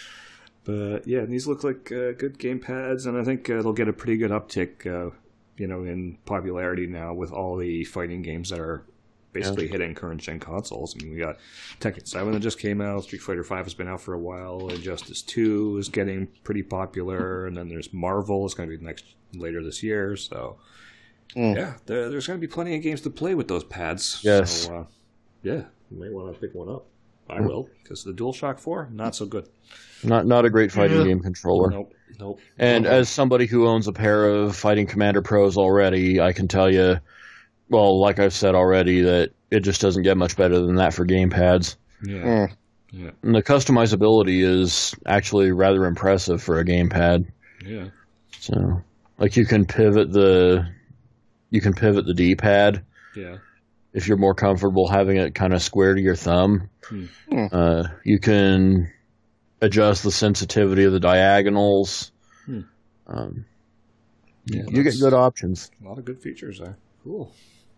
But yeah, these look like uh, good game pads, and I think uh, they'll get a pretty good uptick, uh, you know, in popularity now with all the fighting games that are basically hitting current gen consoles. I mean, we got Tekken seven that just came out, Street Fighter five has been out for a while, Injustice two is getting pretty popular, and then there's Marvel, it's going to be next later this year. So Mm. yeah, there, there's going to be plenty of games to play with those pads. Yes. So, uh, yeah, you may want to pick one up. I will, because the DualShock four, not so good. Not not a great fighting Yeah. game controller. Nope, nope. And as somebody who owns a pair of Fighting Commander Pros already, I can tell you, well, like I've said already, that it just doesn't get much better than that for game pads. Yeah, Mm. yeah, And the customizability is actually rather impressive for a gamepad. yeah. So, like you can pivot the, you can pivot the D-pad Yeah. if you're more comfortable having it kind of square to your thumb. Hmm. Hmm. Uh, you can adjust the sensitivity of the diagonals. Hmm. Um, Yeah, you get that's good options, a lot of good features there. Cool.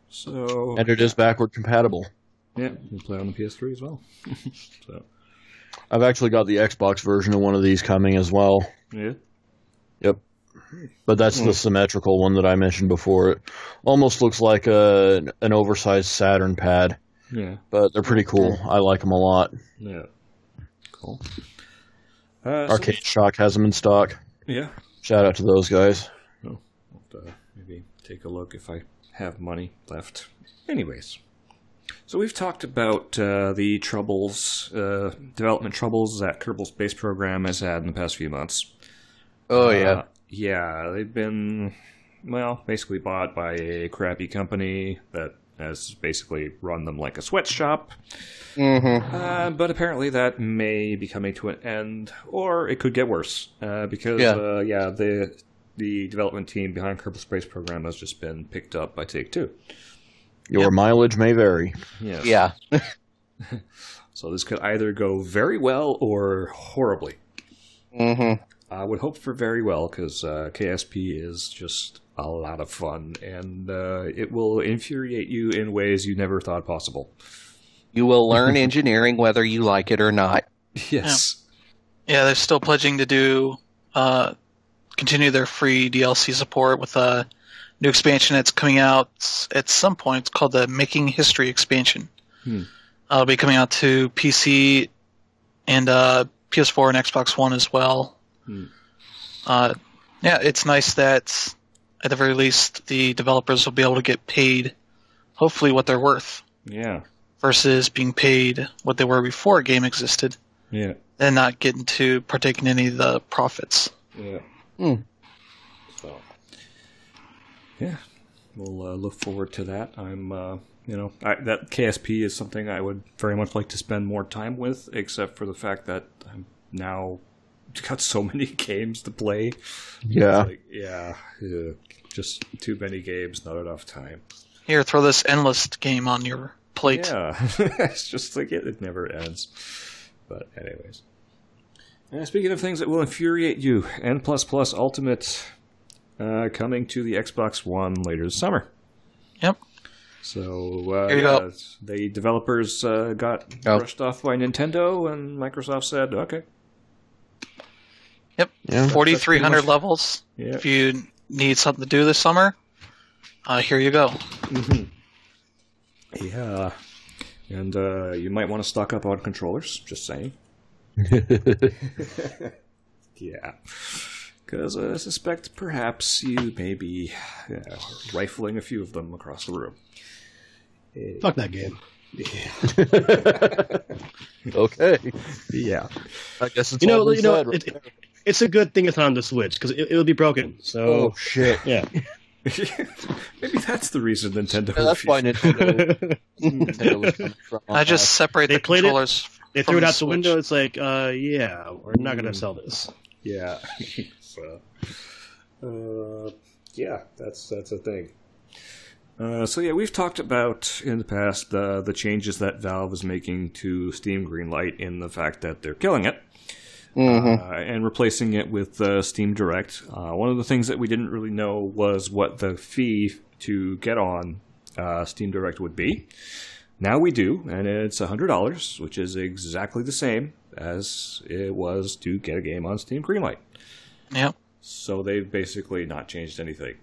So and it is backward compatible. yeah, you can play on the P S three as well. So I've actually got the Xbox version of one of these coming as well. yeah, Yep. But that's the symmetrical one that I mentioned before. It almost looks like a, an oversized Saturn pad, yeah, but they're pretty cool. I like them a lot. yeah. Cool. Uh, so- Arcade Shock has them in stock. yeah. Shout out to those guys. Oh, I'll have to maybe take a look if I have money left. Anyways, so we've talked about uh, the troubles, uh, development troubles that Kerbal Space Program has had in the past few months. Oh, Uh, yeah. yeah, they've been, well, basically bought by a crappy company that has basically run them like a sweatshop. Mm-hmm. Uh, but apparently that may be coming to an end, or it could get worse. Uh, because, Yeah. uh, yeah, the the development team behind Kerbal Space Program has just been picked up by Take-Two. Your Yep. mileage may vary. Yes. Yeah. So this could either go very well or horribly. Mm-hmm. I would hope for very well, because uh, K S P is just a lot of fun, and uh, it will infuriate you in ways you never thought possible. You will learn engineering whether you like it or not. Yes. Yeah, they're still pledging to do uh, continue their free D L C support with a new expansion that's coming out at some point. It's called the Making History expansion. Hmm. Uh, it'll be coming out to P C and uh, P S four and Xbox One as well. Hmm. Uh, yeah, it's nice that at the very least the developers will be able to get paid, hopefully what they're worth, Yeah. versus being paid what they were before a game existed, Yeah. and not getting to partake in any of the profits. Yeah. Hmm. So, yeah, we'll uh, look forward to that. I'm, uh, you know, I, that K S P is something I would very much like to spend more time with, except for the fact that I'm now got so many games to play. Yeah. Like, yeah, yeah, just too many games, not enough time. Here, throw this endless game on your plate. Yeah, it's just like it, it never ends. But anyways. And speaking of things that will infuriate you, N plus plus Ultimate uh, coming to the Xbox One later this summer. Yep. So uh, Here you yeah, go. the developers uh, got Oh. brushed off by Nintendo, and Microsoft said, okay. Yep. Yeah. forty-three hundred That's pretty much- levels. Yeah. If you need something to do this summer, uh, here you go. Yeah. And uh, you might want to stock up on controllers, just saying. Yeah. Because uh, I suspect perhaps you may be uh, rifling a few of them across the room. Fuck that game. Okay. Yeah. I guess it's You know, all been you know, said, right? it, it- it's a good thing it's not on the Switch because it, it'll be broken. So Oh shit! yeah, Maybe that's the reason Nintendo. Yeah, that's why refused- Nintendo. Nintendo was coming from I just us. separate They the played it? controllers. they from threw it the out the Switch. window. It's like, uh, yeah, we're not gonna sell this. Yeah. So, uh, yeah, that's that's a thing. Uh, so yeah, we've talked about in the past the the changes that Valve is making to Steam Greenlight in the fact that they're killing it. Mm-hmm. Uh, and replacing it with uh, Steam Direct. Uh, one of the things that we didn't really know was what the fee to get on uh, Steam Direct would be. Now we do, and it's one hundred dollars, which is exactly the same as it was to get a game on Steam Greenlight. Yep. So they've basically not changed anything.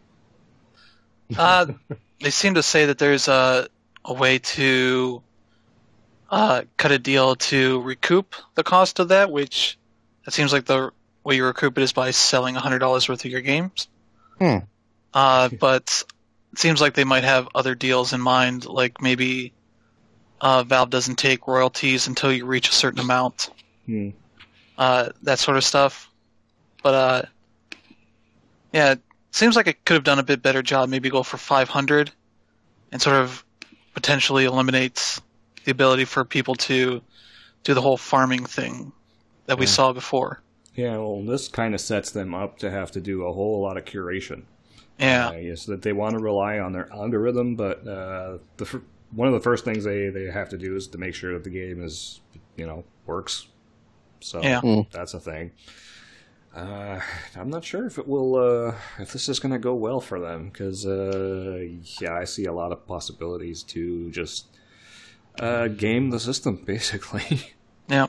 Uh, they seem to say that there's a, a way to uh, cut a deal to recoup the cost of that, which it seems like the way you recoup it is by selling one hundred dollars worth of your games. Hmm. Uh, but it seems like they might have other deals in mind, like maybe uh, Valve doesn't take royalties until you reach a certain amount, Hmm. uh, that sort of stuff. But uh, yeah, it seems like it could have done a bit better job. Maybe go for five hundred and sort of potentially eliminates the ability for people to do the whole farming thing that we Yeah. saw before. Yeah, well, this kind of sets them up to have to do a whole lot of curation. Yeah. Uh, is that they want to rely on their algorithm, but uh, the fir- one of the first things they, they have to do is to make sure that the game is, you know, works. So Yeah. Mm. that's a thing. Uh, I'm not sure if it will, uh, if this is going to go well for them, because uh, yeah, I see a lot of possibilities to just uh, game the system, basically. Yeah.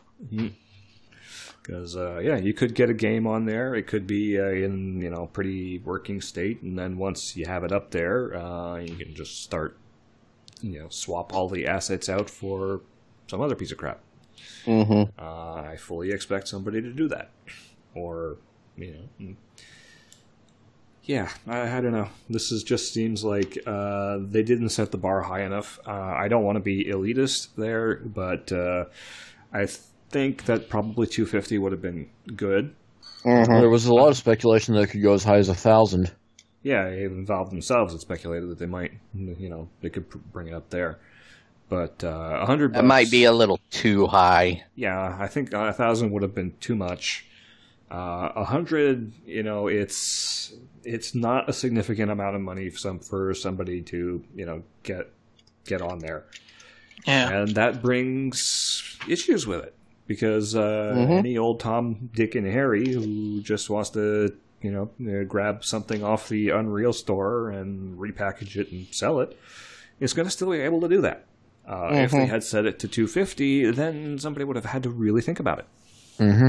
Because uh, yeah, you could get a game on there. It could be uh, in you know pretty working state, and then once you have it up there, uh, you can just start you know swap all the assets out for some other piece of crap. Mm-hmm. Uh, I fully expect somebody to do that, or you know, mm. yeah, I, I don't know. This is just seems like uh, they didn't set the bar high enough. Uh, I don't want to be elitist there, but uh, I. Th- think that probably two hundred fifty would have been good. Mm-hmm. There was a lot of speculation that it could go as high as a thousand. Yeah, even Valve themselves had speculated that they might, you know, they could pr- bring it up there. But uh, a hundred. That might be a little too high. Yeah, I think a thousand would have been too much. Uh, a hundred, you know, it's it's not a significant amount of money for some for somebody to you know get get on there, Yeah. and that brings issues with it. Because uh, Mhm. any old Tom, Dick, and Harry who just wants to, you know, uh, grab something off the Unreal store and repackage it and sell it, is going to still be able to do that. Uh, If they Mhm. had set it to two hundred fifty, then somebody would have had to really think about it. Mm-hmm.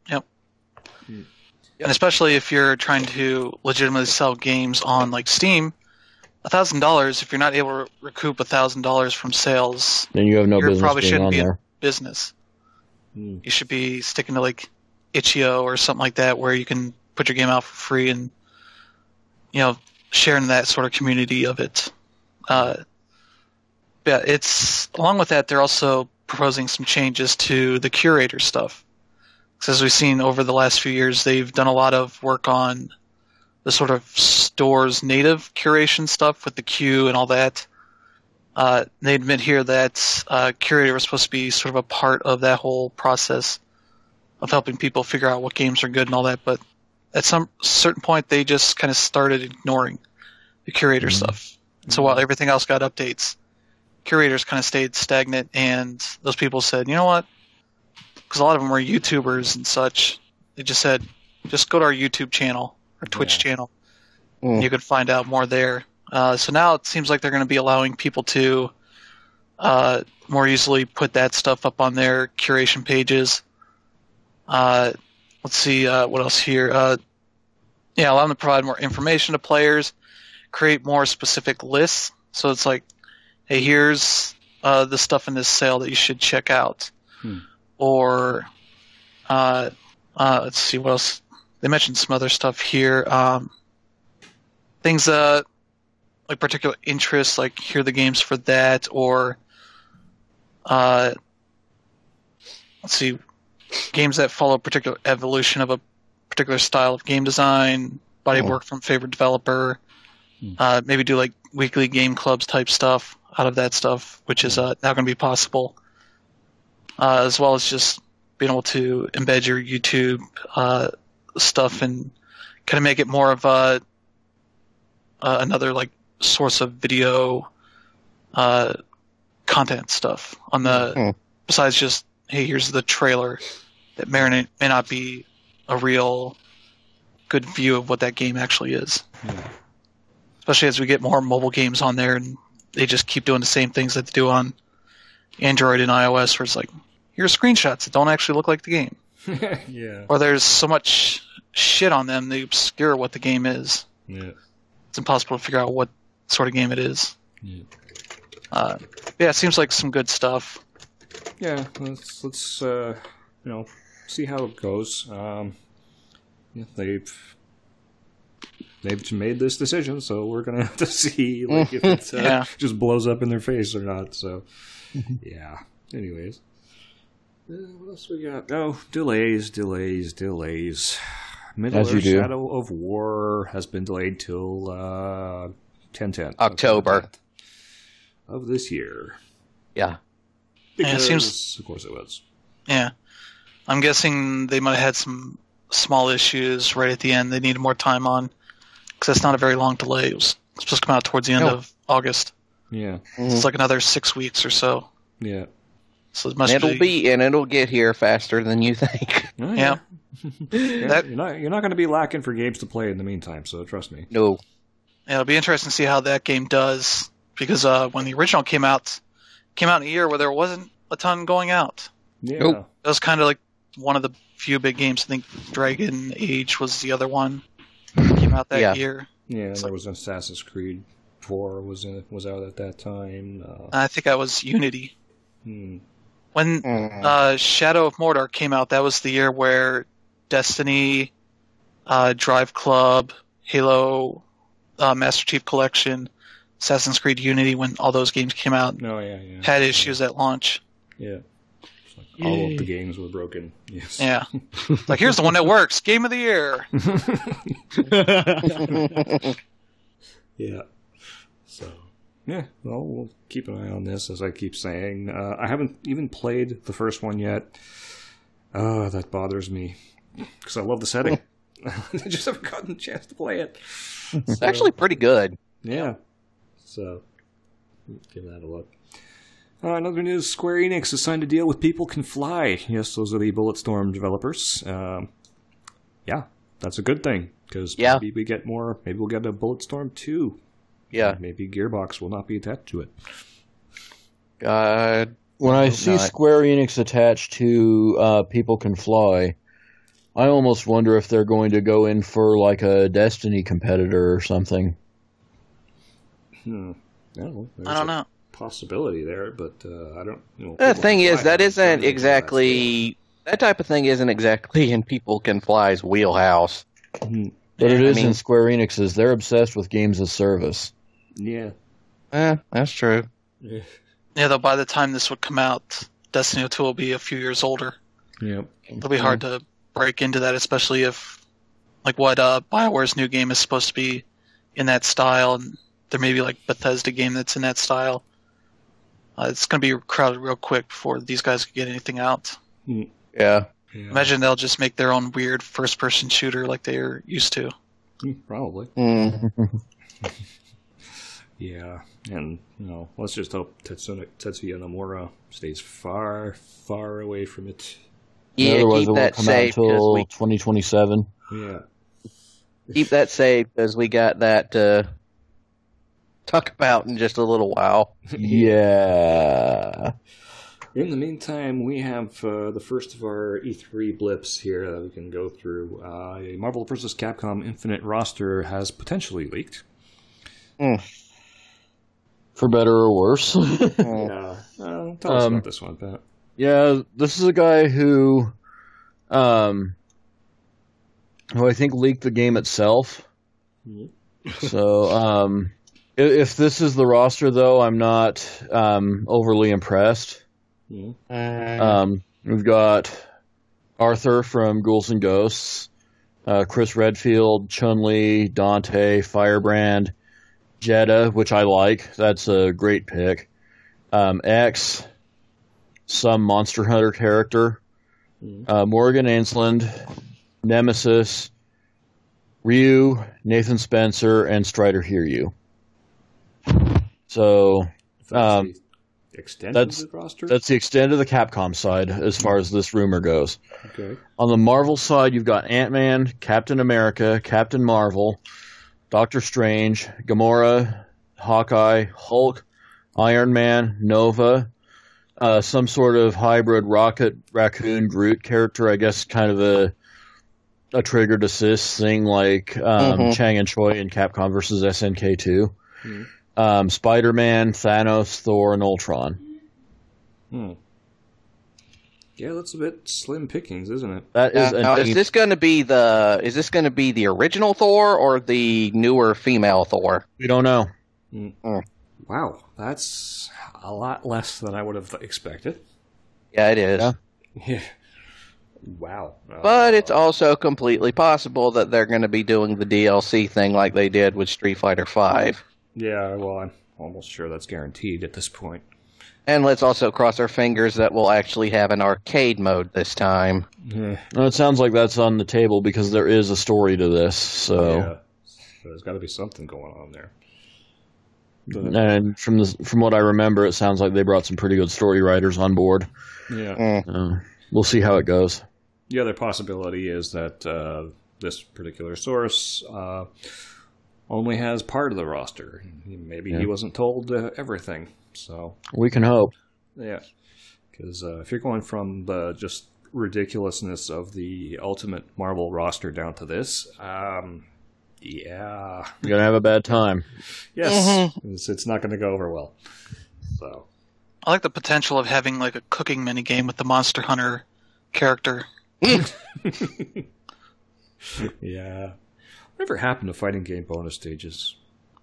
And especially if you're trying to legitimately sell games on like Steam, a thousand dollars. If you're not able to recoup a thousand dollars from sales, Then you have no you business probably being shouldn't on be there. in business. Hmm. You should be sticking to like itch dot io or something like that, where you can put your game out for free and you know share in that sort of community of it. Uh, yeah, it's along with that they're also proposing some changes to the curator stuff. Because as we've seen over the last few years, they've done a lot of work on the sort of s- store's native curation stuff with the queue and all that. Uh, they admit here that uh, Curator was supposed to be sort of a part of that whole process of helping people figure out what games are good and all that, but at some certain point they just kind of started ignoring the Curator mm-hmm. stuff. And so while everything else got updates, Curators kind of stayed stagnant, and those people said, you know what? Because a lot of them were YouTubers and such. They just said, just go to our YouTube channel, our Twitch yeah. channel. Mm. You could find out more there. Uh, so now it seems like they're going to be allowing people to uh, more easily put that stuff up on their curation pages. Uh, let's see, uh, what else here? Uh, yeah, allow them to provide more information to players, create more specific lists. So it's like, hey, here's uh, the stuff in this sale that you should check out. Hmm. Or, uh, uh, let's see what else. They mentioned some other stuff here. Um, things uh, like particular interests, like here are the games for that, or uh, let's see, games that follow a particular evolution of a particular style of game design, body of work from favorite developer. Hmm. Uh, maybe do like weekly game clubs type stuff out of that stuff, which is uh, now going to be possible, uh, as well as just being able to embed your YouTube uh, stuff and kind of make it more of a uh, another like source of video uh, content stuff on the mm. besides just, hey, here's the trailer that may or may not be a real good view of what that game actually is. Mm. Especially as we get more mobile games on there and they just keep doing the same things that they do on Android and iOS, where it's like, here's screenshots that don't actually look like the game. yeah. Or there's so much shit on them, they obscure what the game is. Yeah. It's impossible to figure out what sort of game it is. Yeah. Uh, yeah, it seems like some good stuff. Yeah, let's, let's uh, you know, see how it goes. Um, yeah, they've... They've made this decision, so we're gonna have to see like if it uh, yeah. just blows up in their face or not. So, yeah. Anyways, uh, what else we got? Oh, delays, delays, delays. Middle-earth Shadow of War has been delayed till uh, ten ten October of this year. Yeah, because yeah, it seems, of course it was. Yeah, I'm guessing they might have had some small issues right at the end. They needed more time on. Because that's not a very long delay. It was supposed to come out towards the end no. of August. Yeah. Mm-hmm. So it's like another six weeks or so. Yeah. So it must it'll be... be, and it'll get here faster than you think. Oh, yeah. yeah. that... You're not, you're not going to be lacking for games to play in the meantime, so trust me. No. Yeah, it'll be interesting to see how that game does. Because uh, when the original came out, it came out in a year where there wasn't a ton going out. Yeah. Nope. It was kind of like one of the few big games. I think Dragon Age was the other one. It came out that yeah. year. Yeah, there was Assassin's Creed four was in, was out at that time. Uh, I think that was Unity. hmm. When uh, Shadow of Mordor came out, that was the year where Destiny, uh, Drive Club, Halo, uh, Master Chief Collection, Assassin's Creed Unity, when all those games came out, Oh, yeah, yeah. had issues at launch. Yeah. It's like all of the games were broken. Yes. Yeah. Like, here's the one that works. Game of the year. Yeah. So, yeah, well, we'll keep an eye on this, as I keep saying. Uh, I haven't even played the first one yet. Oh, that bothers me. Because I love the setting. I just haven't gotten a chance to play it. It's so, actually pretty good. Yeah. So, give that a look. Uh, another news, Square Enix has signed a deal with People Can Fly. Yes, those are the Bulletstorm developers. Um, yeah, that's a good thing, because yeah. maybe we get more, maybe we'll get a Bulletstorm two. Yeah. Maybe Gearbox will not be attached to it. God. When I see not. Square Enix attached to uh, People Can Fly, I almost wonder if they're going to go in for like a Destiny competitor or something. Hmm. I don't know. There's I don't a know. Possibility there, but uh, I don't. You know, The People thing Can is, Fly that hasn't isn't done anything exactly that type of thing. Isn't exactly in People Can Fly's wheelhouse. Mhm. But it I is mean- in Square Enix's. They're obsessed with games as service. Yeah. Eh, that's true. Yeah. Yeah, though by the time this would come out, Destiny two will be a few years older. Yep. It'll be hard to break into that, especially if, like, what uh, BioWare's new game is supposed to be in that style, and there may be like Bethesda game that's in that style. Uh, it's going to be crowded real quick before these guys can get anything out. Yeah. Yeah. Imagine they'll just make their own weird first-person shooter like they're used to. Mm, Probably. Mm. Yeah, and you know, let's just hope Tetsuya, Tetsuya Nomura stays far, far away from it. Yeah, Otherwise, keep it won't that come safe. out 'cause until we, twenty twenty-seven. Yeah. keep that safe because we got that to talk about in just a little while. Yeah. In the meantime, we have uh, the first of our E three blips here that we can go through. Uh, a Marvel versus. Capcom Infinite roster has potentially leaked. Mm. For better or worse. Mm. Yeah. Uh, tell us Um, about this one, Pat. Yeah, this is a guy who, um, who I think leaked the game itself. Mhm. So, um, i- if this is the roster, though, I'm not um, overly impressed. Mhm. Um, we've got Arthur from Ghouls and Ghosts, uh, Chris Redfield, Chun-Li, Dante, Firebrand, Jeddah, which I like. That's a great pick. Um, X, some Monster Hunter character, uh, Morgan Ainsland, Nemesis, Ryu, Nathan Spencer, and Strider Hiryu. So If that's um, the extent that's- of the roster? that's the extent of the Capcom side as far as this rumor goes. Okay. On the Marvel side, you've got Ant-Man, Captain America, Captain Marvel, Doctor Strange, Gamora, Hawkeye, Hulk, Iron Man, Nova, uh, some sort of hybrid Rocket, Raccoon, Groot character, I guess kind of a a triggered assist thing like um, Mhm. Chang and Choi in Capcom versus S N K two. Mhm. Um, Spider-Man, Thanos, Thor, and Ultron. Hmm. Yeah, that's a bit slim pickings, isn't it? That is Now, an now, is this going to be the is this going to be the original Thor or the newer female Thor? we don't know. Wow, that's a lot less than I would have expected. Yeah, it is. Yeah. Yeah. Wow. Uh, But it's also completely possible that they're going to be doing the D L C thing like they did with Street Fighter Five. Yeah, well, I'm almost sure that's guaranteed at this point. And let's also cross our fingers that we'll actually have an arcade mode this time. Yeah. Well, it sounds like that's on the table because there is a story to this. So, Yeah. So there's got to be something going on there. But, and from the, from what I remember, it sounds like they brought some pretty good story writers on board. yeah. Mm. Uh, we'll see how it goes. The other possibility is that uh, this particular source uh, only has part of the roster. Maybe Yeah. he wasn't told uh, everything. So, We can hope. yeah. Because uh, if you're going from the just ridiculousness of the Ultimate Marvel roster down to this, um, yeah. You're gonna have a bad time. Yes. It's, it's not going to go over well. So, I like the potential of having like a cooking mini game with the Monster Hunter character. yeah. Whatever happened to fighting game bonus stages?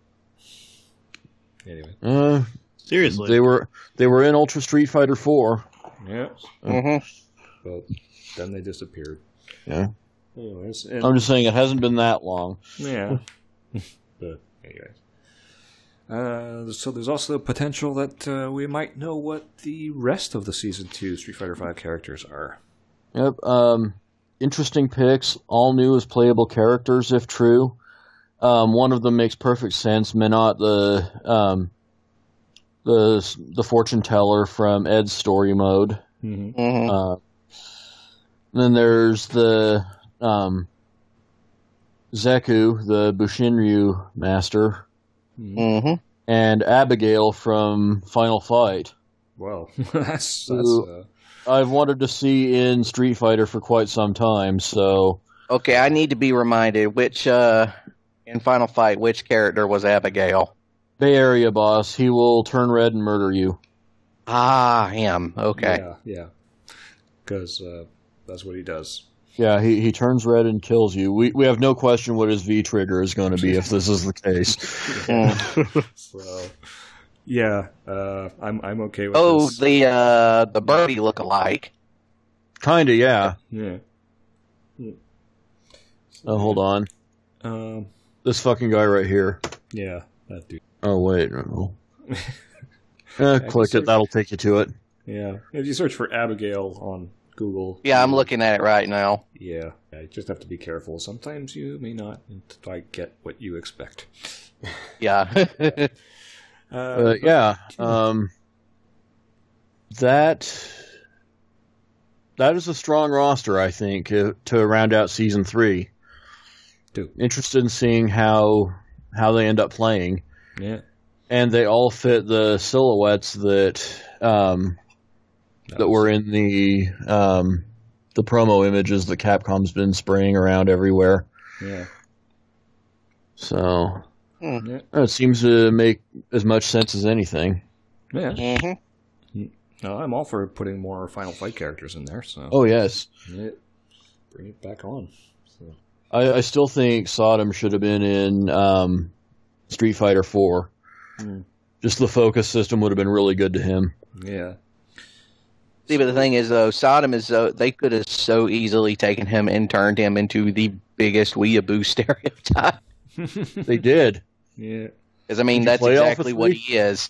Anyway. Uh, Seriously. they were they were in Ultra Street Fighter four. Yeah. hmm But then they disappeared. Yeah. Anyways, and, I'm just saying it hasn't been that long. yeah. But anyways. Uh, so there's also the potential that uh, we might know what the rest of the season two Street Fighter five characters are. Yep. Um, interesting picks. All new as playable characters, if true. Um, one of them makes perfect sense. Minot, the um, the the fortune teller from Ed's story mode. Mm-hmm. hmm Uh, then there's the um, Zeku, the Bushinryu master, hmm and Abigail from Final Fight. Well, that's that's Who- uh, I've wanted to see in Street Fighter for quite some time, so Okay, I need to be reminded which uh, in Final Fight which character was Abigail. Bay Area boss, he will turn red and murder you. Ah, him. Okay. yeah, yeah, because uh, that's what he does. Yeah, he, he turns red and kills you. We we have no question what his V trigger is going to be if this is the case. Mm. So, yeah, uh, I'm I'm okay with Oh, this. the uh, the birdie look-alike. Kinda, yeah. Yeah. Oh, hold on. Um, This fucking guy right here. Yeah, that dude. Oh, wait. No. eh, click search- it. That'll take you to it. Yeah. If you search for Abigail on Google. Yeah, I'm you- looking at it right now. Yeah. yeah. You just have to be careful. Sometimes you may not quite get what you expect. Yeah. Uh, Uh, yeah. Um, that that is a strong roster, I think, uh, to round out season three. Dude. Interested in seeing how how they end up playing, Yeah. and they all fit the silhouettes that um, that were in the um, the promo images that Capcom's been spraying around everywhere. Yeah. So Yeah. it seems to make as much sense as anything. Yeah. hmm No, I'm all for putting more Final Fight characters in there. So Oh yes. yeah, bring it back on. So. I, I still think Sodom should have been in um, Street Fighter four. Mm. Just the focus system would have been really good to him. Yeah. See, but the thing is, though, Sodom is so they could have so easily taken him and turned him into the biggest weeaboo stereotype. They did. Yeah. Because I mean, Did you that's play Alpha exactly what three? he is.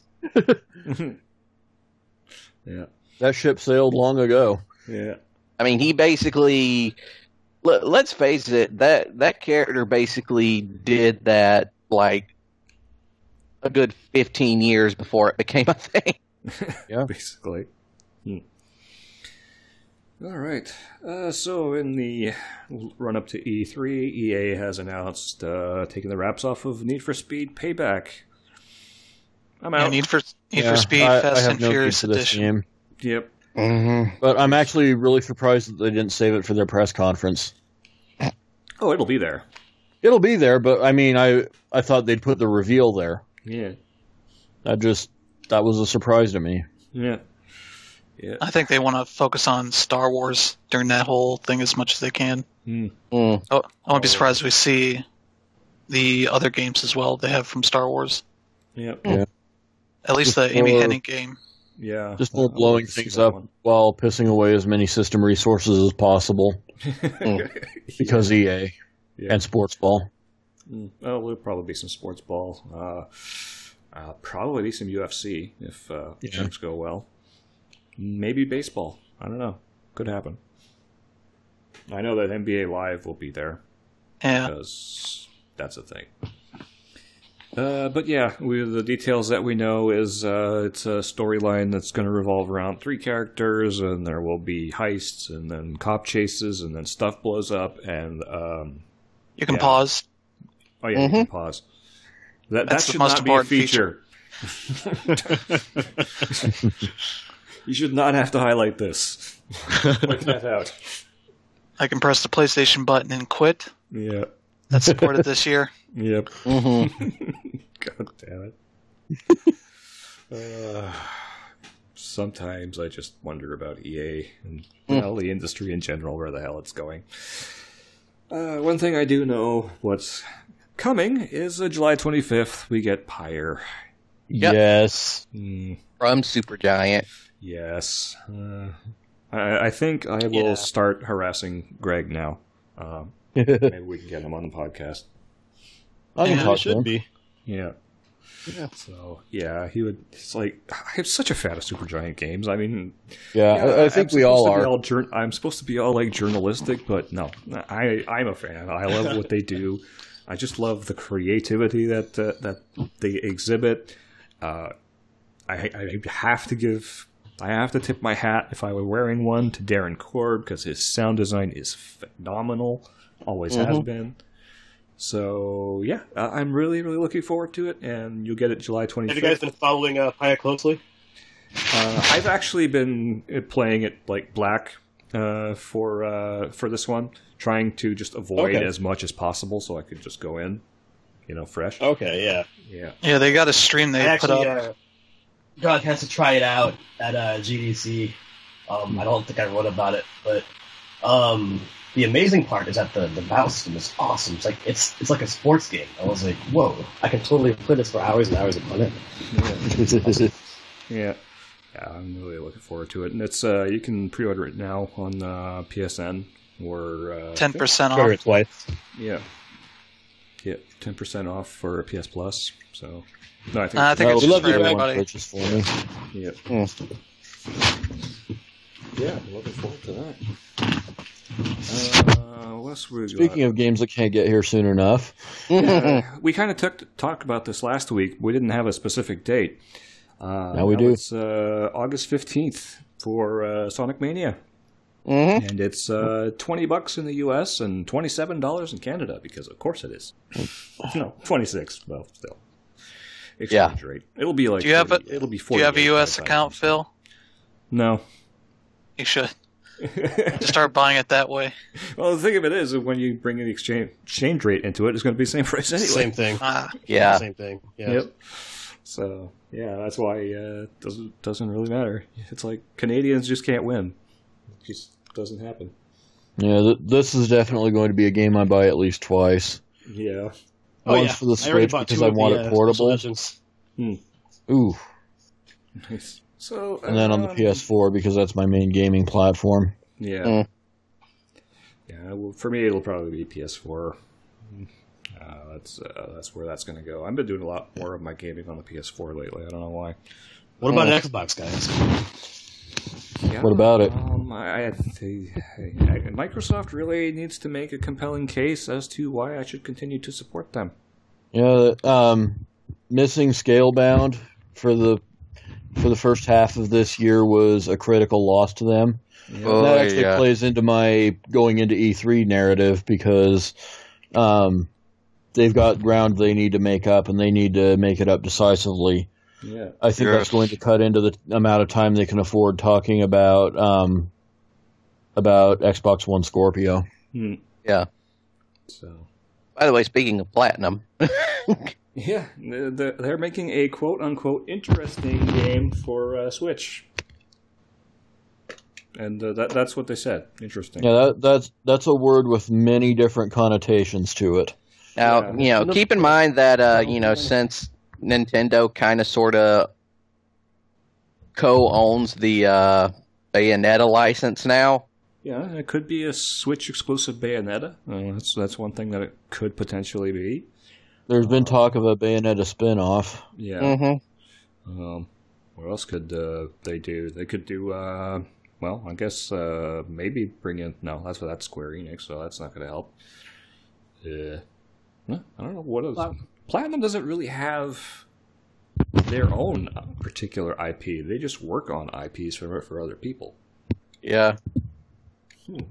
Yeah. That ship sailed long ago. Yeah. I mean, he basically. Let, let's face it. That that character basically did that like a good fifteen years before it became a thing. Yeah. Basically. Hmm. All right. Uh, so in the run up to E three, E A has announced uh, taking the wraps off of Need for Speed Payback. I'm Yeah, out. Need for Need Yeah, for Speed I, I Fast have and no Furious use for this Edition. game. Yep. Mm-hmm. But I'm actually really surprised that they didn't save it for their press conference. Oh, it'll be there. It'll be there, but I mean, I I thought they'd put the reveal there. Yeah. That just that was a surprise to me. Yeah. Yeah. I think they want to focus on Star Wars during that whole thing as much as they can. Hmm. Mm. Oh, I won't be surprised if we see the other games as well they have from Star Wars. Yep. Yeah. At least Just the Amy more- Hennig game. Yeah. Just more I'd blowing like to see things that up one. while pissing away as many system resources as possible because E A Yeah. and sports ball. Mm, Oh, there'll probably be some sports ball. Uh, uh, probably be some U F C if uh, Yeah. things go well. Maybe baseball. I don't know. Could happen. I know that N B A Live will be there Yeah. because that's a thing. Uh, but yeah, we, the details that we know is uh, it's a storyline that's going to revolve around three characters, and there will be heists, and then cop chases, and then stuff blows up, and um, You can Yeah. pause. oh yeah, you can pause. That That's that the should most not be a important feature. You should not have to highlight this. Point that out. I can press the PlayStation button and quit. Yeah. That's supported this year. Yep. Mm-hmm. God damn it. Uh, sometimes I just wonder about E A and well, the industry in general, where the hell it's going. Uh, one thing I do know what's coming is uh, July twenty-fifth, we get Pyre. Yep. Yes. Mm, From Supergiant. yes. Uh, I, I think I will Yeah. start harassing Greg now. Um, maybe we can get him on the podcast. I can Yeah, talk It to should him. be. Yeah. So yeah, he would. It's like I'm such a fan of Supergiant games. I mean, Yeah, yeah, I, I think I'm we all supposed to be are. all jour- I'm supposed to be all like journalistic, but no, I I'm a fan. I love what they do. I just love the creativity that uh, that they exhibit. Uh, I I have to give. I have to tip my hat if I were wearing one to Darren Korb because his sound design is phenomenal. Always has been. So yeah, uh, I'm really really looking forward to it, and you'll get it July Have twenty-fifth. you guys been following uh, Pyre closely? Uh, I've actually been uh, playing it like black uh, for uh, for this one, trying to just avoid Okay. as much as possible, so I could just go in, you know, fresh. Okay, yeah. Yeah, Yeah, they got a stream they I put actually up. uh, got a chance to try it out at uh, G D C. Um, I don't think I wrote about it, but um, the amazing part is that the, the battle system is awesome. It's like it's it's like a sports game. I was like, whoa, I can totally play this for hours and hours upon it. yeah, yeah. I'm really looking forward to it, and it's uh, you can pre-order it now on uh, P S N or uh, Ten percent Sure, off. it's twice. Yeah, get ten percent off for P S Plus. So, no, I think, Uh, I think Well, it's we just love for you everyone everybody. purchase for me. Yep. Mm. Yeah, looking forward to that. Uh, what else we Speaking got? of games that can't get here soon enough, Yeah, we kind of took talked about this last week. We didn't have a specific date. Uh, Now we do. It's uh, August fifteenth for uh, Sonic Mania. Mm-hmm. And it's uh, twenty bucks in the U S and twenty-seven dollars in Canada, because of course it is. No, twenty-six. Well, still. Exchange rate. It'll be like Do you have a forty, it'll be Do forty. you have a U S account, Phil? No. You should. Just start buying it that way. Well, the thing of it is, that when you bring the exchange exchange rate into it, it's going to be the same price anyway. Same thing. Ah, Yeah. Same thing. Yeah. Yep. So yeah, that's why uh, it doesn't doesn't really matter. It's like Canadians just can't win. It just doesn't happen. yeah, th- this is definitely going to be a game I buy at least twice. Yeah. Oh, Once yeah. for the I already Switch bought because two I of want the, it uh, portable. special editions. Ooh, Nice. So and then on the um, P S four because that's my main gaming platform. Yeah. Mm. Yeah. Well, for me, it'll probably be P S four. Uh, that's uh, that's where that's going to go. I've been doing a lot more of my gaming on the P S four lately. I don't know why. What about an Xbox, guys? Yeah, What about it? Um, I, I, I, Microsoft really needs to make a compelling case as to why I should continue to support them. Yeah, um, missing Scalebound for the for the first half of this year was a critical loss to them. Yeah. Oh, that actually yeah. plays into my going into E three narrative because um, they've got ground they need to make up, and they need to make it up decisively. Yeah. I think Yes. that's going to cut into the amount of time they can afford talking about um, about Xbox One Scorpio. Hmm. Yeah. So. By the way, speaking of platinum, Yeah, they're they're making a quote unquote interesting game for uh, Switch, and uh, that that's what they said. Interesting. Yeah, that, that's that's a word with many different connotations to it. now Yeah. you know, keep in mind that uh, you know, since Nintendo kind of sort of co-owns the uh, Bayonetta license now. Yeah, it could be a Switch exclusive Bayonetta. Uh, that's that's one thing that it could potentially be. There's been talk of a Bayonetta spin-off. Yeah. Mm-hmm. Um, what else could uh, they do? They could do. Uh, well, I guess uh, maybe bring in. No, that's what that's Square Enix, so that's not going to help. Uh, no, I don't know what else. Platinum doesn't really have their own particular I P. They just work on I Ps for for other people. Yeah. maybe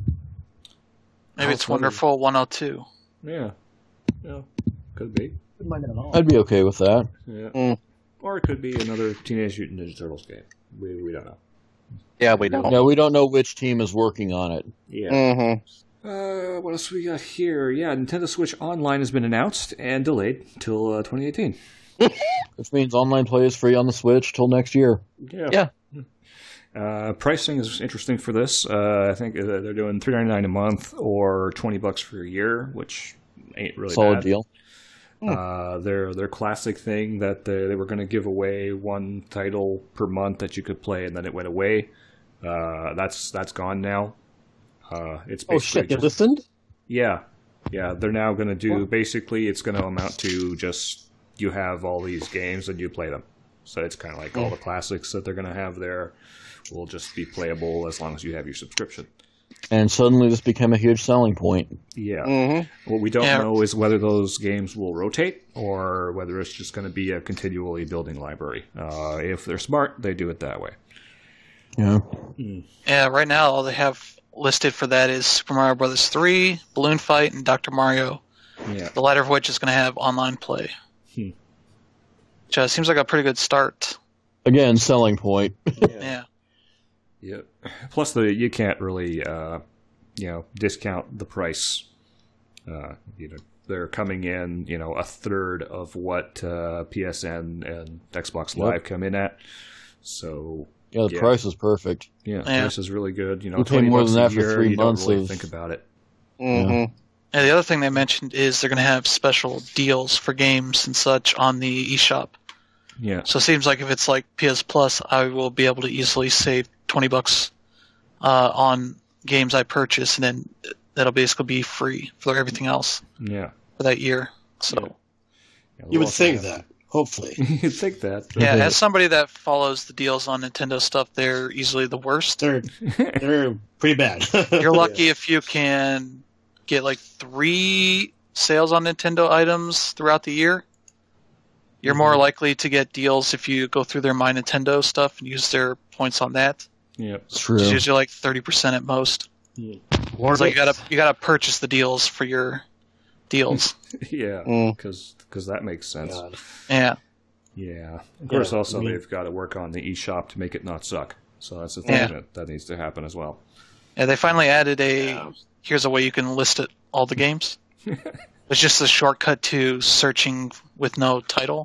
How it's funny. Wonderful one oh two. Yeah, yeah, could be. I'd be okay with that. Yeah, Mm. or it could be another Teenage Mutant Ninja Turtles game. We we don't know. Yeah, we don't. Yeah, we don't know which team is working on it. Yeah. Mm-hmm. Uh, what else we got here? Yeah, Nintendo Switch Online has been announced and delayed till uh, twenty eighteen. Which means online play is free on the Switch till next year. Yeah. Yeah. Uh, pricing is interesting for this. Uh, I think uh, they're doing three ninety nine a month or twenty bucks for a year, which ain't really Solid bad. deal. Uh, their their classic thing that they, they were going to give away one title per month that you could play, and then it went away. Uh, that's that's gone now. Uh, it's Oh basically shit! They just- listened. yeah, yeah. They're now going to do basically. It's going to amount to just you have all these games and you play them. So it's kind of like all the classics that they're going to have there will just be playable as long as you have your subscription. And suddenly this became a huge selling point. Yeah. Mm-hmm. What we don't Yeah. know is whether those games will rotate or whether it's just going to be a continually building library. Uh, if they're smart, they do it that way. Yeah. Yeah, right now all they have listed for that is Super Mario Brothers three, Balloon Fight, and Doctor Mario. Yeah. The latter of which is going to have online play. Hmm. Which uh, seems like a pretty good start. Again, selling point. Yeah. Yeah. Plus, the you can't really, uh, you know, discount the price. Uh, you know, they're coming in, you know, a third of what uh, P S N and Xbox Yep. Live come in at. So Yeah, the Yeah. price is perfect. yeah, Yeah. this is really good. You know, We pay twenty more bucks than a that for year, three you don't months really of- think about it. Mm-hmm. And the other thing they mentioned is they're going to have special deals for games and such on the eShop. Yeah. So it seems like if it's like P S Plus, I will be able to easily save twenty bucks uh, on games I purchase, and then that'll basically be free for everything else. Yeah. for that year. So Yeah. Yeah, You we'll would think also have- that, hopefully. You'd think that. yeah, as somebody that follows the deals on Nintendo stuff, they're easily the worst. They're they're pretty bad. You're lucky if you can get like three sales on Nintendo items throughout the year. You're more likely to get deals if you go through their My Nintendo stuff and use their points on that. Yep. It's true. It's usually like thirty percent at most. Or It's like you gotta you gotta purchase the deals for your deals. Yeah, Mm. because that makes sense. God. Yeah. Yeah. Of course, Yeah, also, I mean- they've got to work on the eShop to make it not suck. So that's the thing Yeah. that, that needs to happen as well. Yeah, they finally added a Yeah. here's a way you can list it all the games. It's just a shortcut to searching with no title.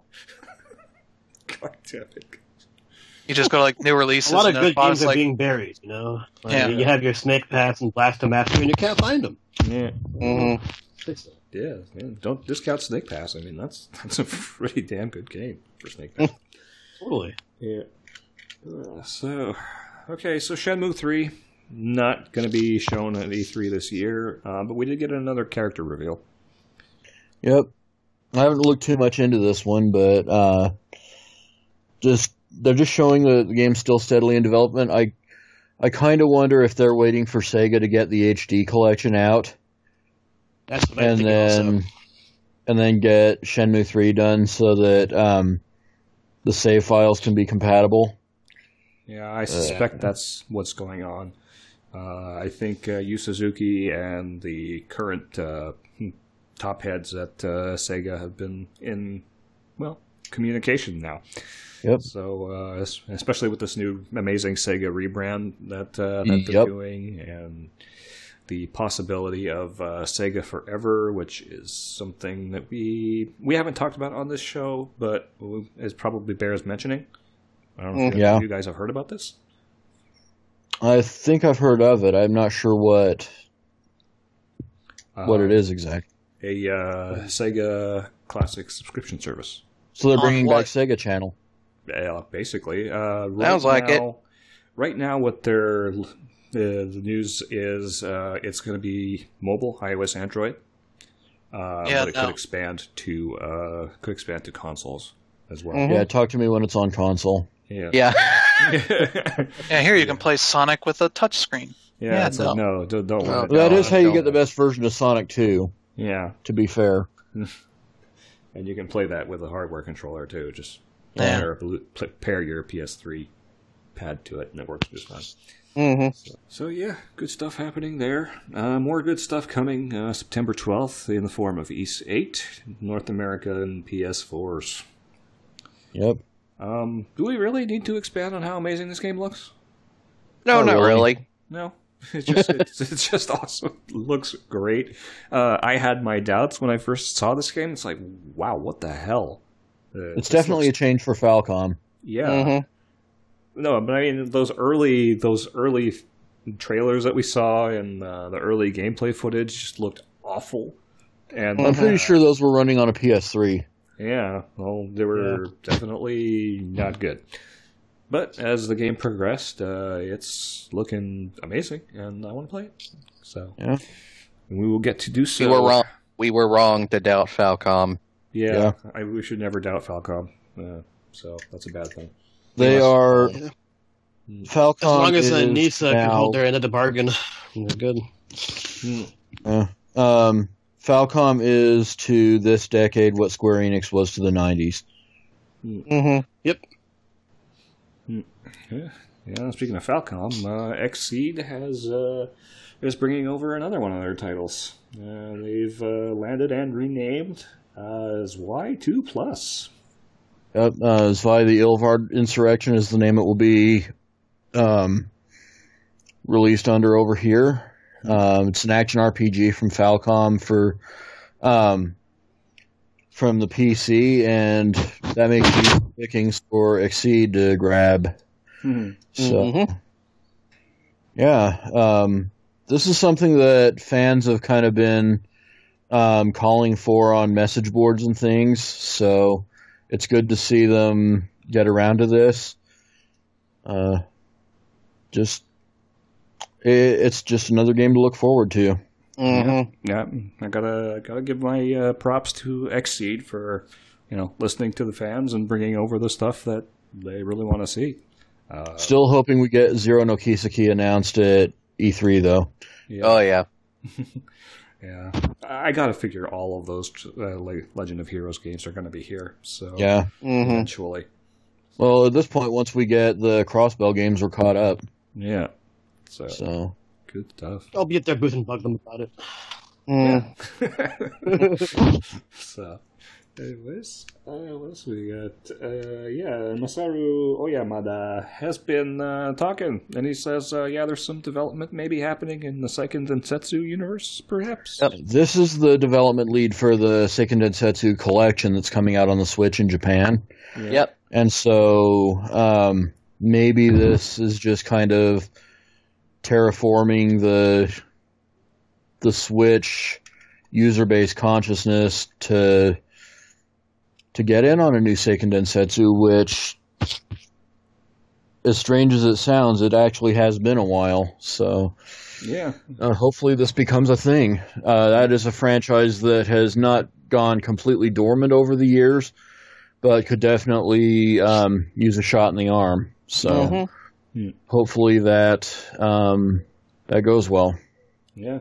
God damn it. You just go to like new releases A lot of and the good bottom's games are like being buried, you know? Like, Yeah. You have your Snake Pass and Blastomaster, and you can't find them. Yeah. Mhm. Yeah, yeah. Don't discount Snake Pass. I mean, that's that's a pretty damn good game for Snake Pass. Totally. Yeah. Uh, so, okay, so Shenmue three, not going to be shown at E three this year, uh, but we did get another character reveal. Yep. I haven't looked too much into this one, but uh, just they're just showing the, the game's still steadily in development. I I kind of wonder if they're waiting for Sega to get the H D collection out, That's what I and think then also. and then get Shenmue three done so that um, the save files can be compatible. Yeah, I suspect that's what's going on. Uh, I think uh, Yu Suzuki and the current uh, top heads at uh, Sega have been in, well, communication now. Yep. So, uh, es- especially with this new amazing Sega rebrand that, uh, that they're Yep. doing, and the possibility of uh, Sega Forever, which is something that we we haven't talked about on this show, but is probably bears mentioning. I don't know if you, Yeah. you guys have heard about this. I think I've heard of it. I'm not sure what what Uh, it is exactly. A uh, Sega Classic subscription service. So they're On bringing what? back Sega Channel. Yeah, basically. Uh, right Sounds like it. now, Right now, what they're uh, the news is uh, it's going to be mobile, iOS, Android. Uh, Yeah, but it no. could expand to uh, could expand to consoles as well. Mhm. Yeah, talk to me when it's on console. Yeah. Yeah. yeah, here you can play Sonic with a touchscreen. Yeah, Yeah, it's like, no, don't, don't No. want it. That No, is how you don't. get the best version of Sonic two, Yeah, to be fair. and you can play that with a hardware controller too. Just Yeah. pair, pl- pair your P S three pad to it, and it works just fine. hmm So yeah, good stuff happening there. Uh, more good stuff coming uh, September twelfth in the form of East eight, North American P S fours. Yep. Um, do we really need to expand on how amazing this game looks? No, Oh, not really? really. No. It's just it's, it's just awesome. It looks great. Uh, I had my doubts when I first saw this game. It's like, wow, what the hell? Uh, It's this definitely looks- a change for Falcom. yeah. hmm No, but I mean those early those early trailers that we saw and uh, the early gameplay footage just looked awful. And I'm pretty sure those were running on a P S three. yeah, well, they were definitely not good. But as the game progressed, uh, it's looking amazing, and I want to play it. So Yeah. we will get to do so. We were wrong. We were wrong to doubt Falcom. Yeah, Yeah. I, we should never doubt Falcom. Uh, so that's a bad thing. They are Yeah. Falcom. As long as uh, is Nisa can now, hold their end of the bargain, they're good. uh, um, Falcom is to this decade what Square Enix was to the nineties. hmm Yeah, yeah. Speaking of Falcom, uh, Xseed has uh, is bringing over another one of their titles. Uh, they've uh, landed and renamed uh, as Y two Plus. Yep, uh, Zwei the Ilvard Insurrection is the name it will be um, released under over here. Um, it's an action R P G from Falcom for um, from the P C, and that makes you pickings for Exceed to grab. Hmm. So, Mhm. yeah, um, this is something that fans have kind of been um, calling for on message boards and things. So it's good to see them get around to this. Uh, just it, it's just another game to look forward to. Mm-hmm. Yeah, I gotta gotta give my uh, props to Xseed for, you know, listening to the fans and bringing over the stuff that they really want to see. Uh, Still hoping we get Zero no Kiseki announced at E three, though. yeah, Oh yeah. yeah. I gotta figure all of those uh, like Legend of Heroes games are gonna be here. So Yeah. Mm-hmm. eventually, Well, at this point, once we get the Crossbell games, we're caught up. yeah. So, So good stuff. I'll be at their booth and bug them about it. Mm. So, anyways, uh, what else we got? Uh, yeah, Masaru Oyamada has been uh, talking, and he says, uh, yeah, there's some development maybe happening in the Seiken Densetsu universe, perhaps? Yep. this is the development lead for the Seiken Densetsu collection that's coming out on the Switch in Japan. Yeah. Yep. And so um, maybe this is just kind of terraforming the the Switch user base consciousness to to get in on a new Seiken Densetsu, which, as strange as it sounds, it actually has been a while. So Yeah. uh, hopefully this becomes a thing. Uh, that is a franchise that has not gone completely dormant over the years, but could definitely um, use a shot in the arm. So Mhm. hopefully that um, that goes well. Yeah.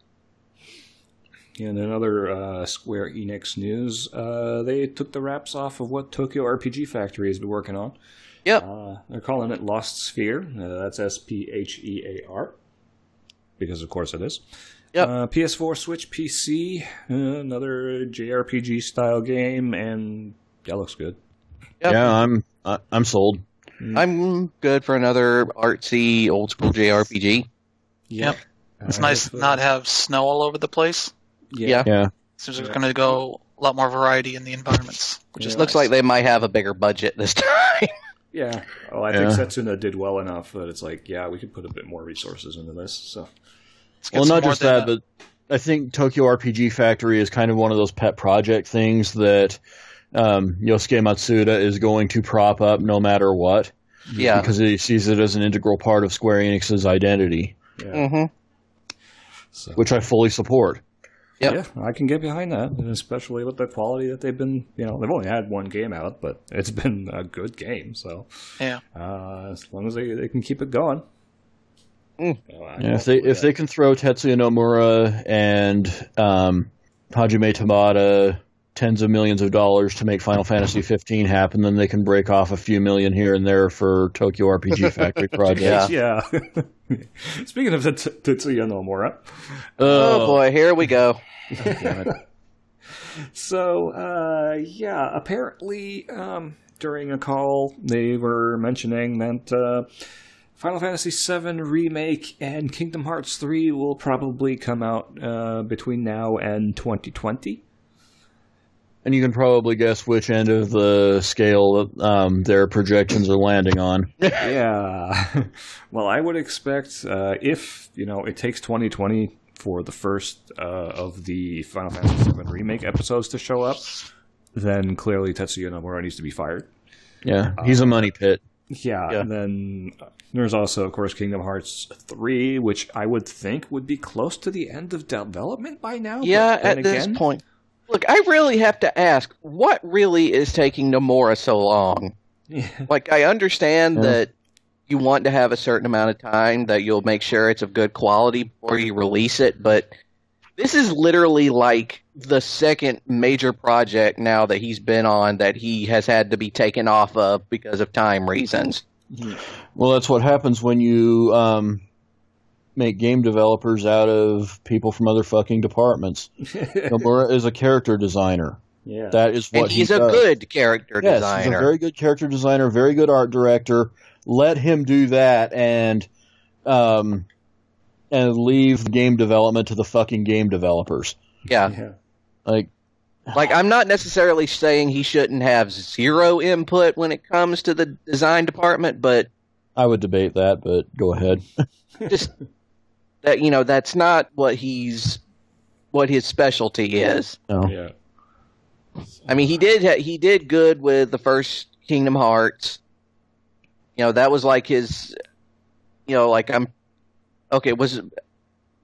And in other uh, Square Enix news, uh, they took the wraps off of what Tokyo R P G Factory has been working on. Yep. Uh, they're calling it Lost Sphere. Uh, that's S P H E A R. Because, of course, it is. Yep. Uh, P S four, Switch, P C. Uh, another J R P G style game, and that looks good. Yep. Yeah, I'm I, I'm sold. I'm good for another artsy old school J R P G. Yep. It's Uh, nice to not have snow all over the place. Yeah. Yeah, Seems like there's going to go a lot more variety in the environments, which Yeah. is Looks nice. like they might have a bigger budget this time. Yeah. Oh, I Yeah. think Setsuna did well enough that it's like, yeah, we could put a bit more resources into this. So, Let's get well, some not more just than that, but I think Tokyo R P G Factory is kind of one of those pet project things that um, Yosuke Matsuda is going to prop up no matter what, Yeah. because he sees it as an integral part of Square Enix's identity, yeah. Mm-hmm. So, which I fully support. Yep. yeah, I can get behind that, and especially with the quality that they've been, you know, they've only had one game out, but it's been a good game. So, Yeah. uh, as long as they, they can keep it going. Mm. You know, I Yeah, if they hopefully if they can throw Tetsuya Nomura and um, Hajime Tabata tens of millions of dollars to make Final Fantasy fifteen happen, then they can break off a few million here and there for Tokyo R P G Factory projects. Yeah. Yeah. Speaking of Tets- Tetsuya Nomura, Oh boy, here we go. so uh, yeah, apparently um, during a call they were mentioning that uh, Final Fantasy seven Remake and Kingdom Hearts three will probably come out uh, between now and twenty twenty. And you can probably guess which end of the scale um, their projections are landing on. Yeah. Well, I would expect uh, if, you know, it takes twenty twenty for the first uh, of the Final Fantasy seven Remake episodes to show up, then clearly Tetsuya Nomura needs to be fired. Yeah, he's a money pit. Yeah, Yeah. and then uh, there's also, of course, Kingdom Hearts three, which I would think would be close to the end of development by now. but Yeah, then at this again- point. Look, I really have to ask, what really is taking Nomura so long? Yeah. Like, I understand Yeah. that you want to have a certain amount of time, that you'll make sure it's of good quality before you release it, but this is literally like the second major project now that he's been on that he has had to be taken off of because of time reasons. Well, that's what happens when you um, make game developers out of people from other fucking departments. Nomura is a character designer. Yeah. That is what And he's he a does. good character Yes, designer. he's a very good character designer, very good art director. Let him do that and um, and leave the game development to the fucking game developers. yeah. Yeah. Like, Like, I'm not necessarily saying he shouldn't have zero input when it comes to the design department, but I would debate that, but go ahead. just that, you know, that's not what he's, what his specialty is. No. Yeah. I mean, he did, ha- he did good with the first Kingdom Hearts. You know, that was like his, you know, like I'm, okay, was,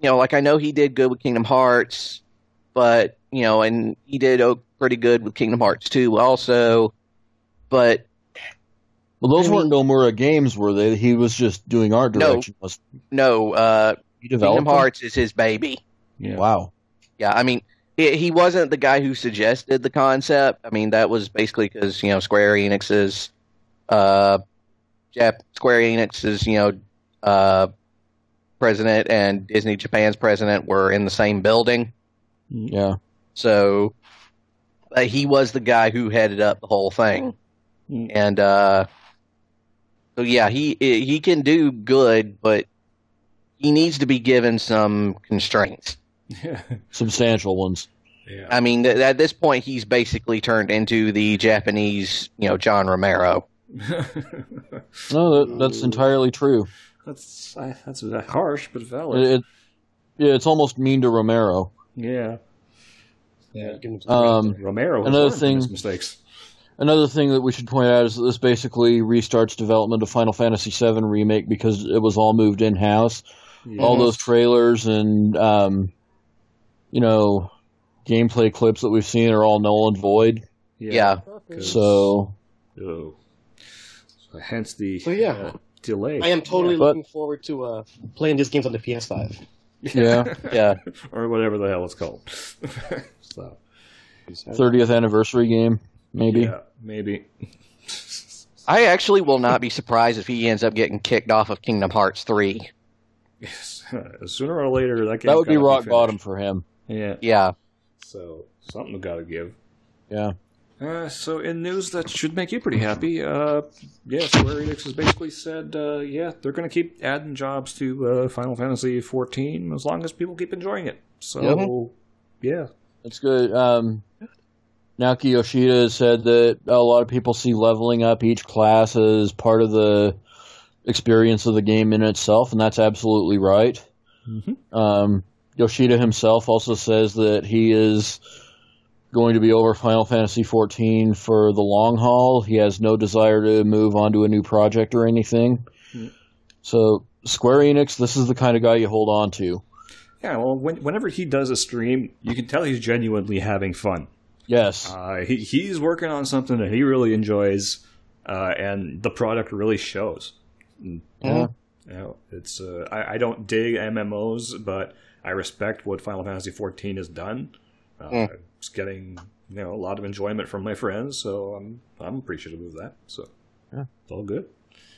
you know, like I know he did good with Kingdom Hearts, but you know, and he did oh, pretty good with Kingdom Hearts two also, but. Well, those I mean, weren't Nomura games, were they? He was just doing art direction. No, no uh, he developed Kingdom them? Hearts is his baby. Yeah. Wow. Yeah, I mean, he, he wasn't the guy who suggested the concept. I mean, that was basically because, you know, Square Enix's, uh, Jap- Square Enix's, you know, uh, president and Disney Japan's president were in the same building. Yeah. So, uh, he was the guy who headed up the whole thing. Mm. And, uh, so yeah, he he can do good, but he needs to be given some constraints. Substantial ones. Yeah. I mean, th- at this point, he's basically turned into the Japanese, you know, John Romero. No, that, that's entirely true. that's I, that's harsh, but valid. It, it, yeah, it's almost mean to Romero. yeah. Yeah. Um, Romero. another was learning from his thing- mistakes. Another thing that we should point out is that this basically restarts development of Final Fantasy seven Remake because it was all moved in-house. Yeah. All those trailers and, um, you know, gameplay clips that we've seen are all null and void. Yeah. 'cause- So, oh. So hence the So, yeah. uh, delay. I am totally But- looking forward to uh, playing these games on the P S five. yeah, Yeah. or whatever the hell it's called. so, thirtieth anniversary game, maybe. yeah, maybe. I actually will not be surprised if he ends up getting kicked off of Kingdom Hearts three. Yes. Sooner or later, that game That would be gotta rock finished. bottom for him. Yeah. Yeah. So something got to give. Yeah. Uh, so in news that should make you pretty happy, uh, yeah, Square Enix has basically said, uh, yeah, they're going to keep adding jobs to uh, Final Fantasy fourteen as long as people keep enjoying it. So, yeah. That's good. Um, Naoki Yoshida has said that a lot of people see leveling up each class as part of the experience of the game in itself, and that's absolutely right. Mm-hmm. Um, Yoshida himself also says that he is going to be over Final Fantasy fourteen for the long haul. He has no desire to move on to a new project or anything. Mm. So, Square Enix, this is the kind of guy you hold on to. Yeah, well, when, whenever he does a stream, you can tell he's genuinely having fun. Yes. Uh, he, he's working on something that he really enjoys, uh, and the product really shows. Yeah. You know, it's uh, I, I don't dig M M Os, but I respect what Final Fantasy fourteen has done. Uh, Mm. It's getting you know a lot of enjoyment from my friends, so I'm I'm appreciative of that. So Yeah. it's all good.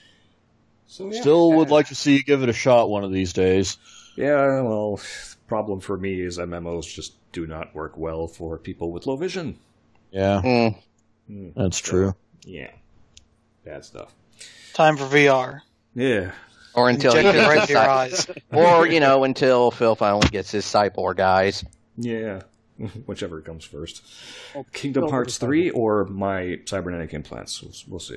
So yeah. Still would like to see you give it a shot one of these days. Yeah, well, the problem for me is M M Os just do not work well for people with low vision. Yeah, Mm. Mm, that's so, true. Yeah, bad stuff. Time for V R. Yeah. Or until he Inject it gets right his to your cy- eyes. or you know, until Phil finally gets his cyborg eyes. Yeah, whichever comes first. Kingdom Hearts three or my cybernetic implants. We'll, we'll see.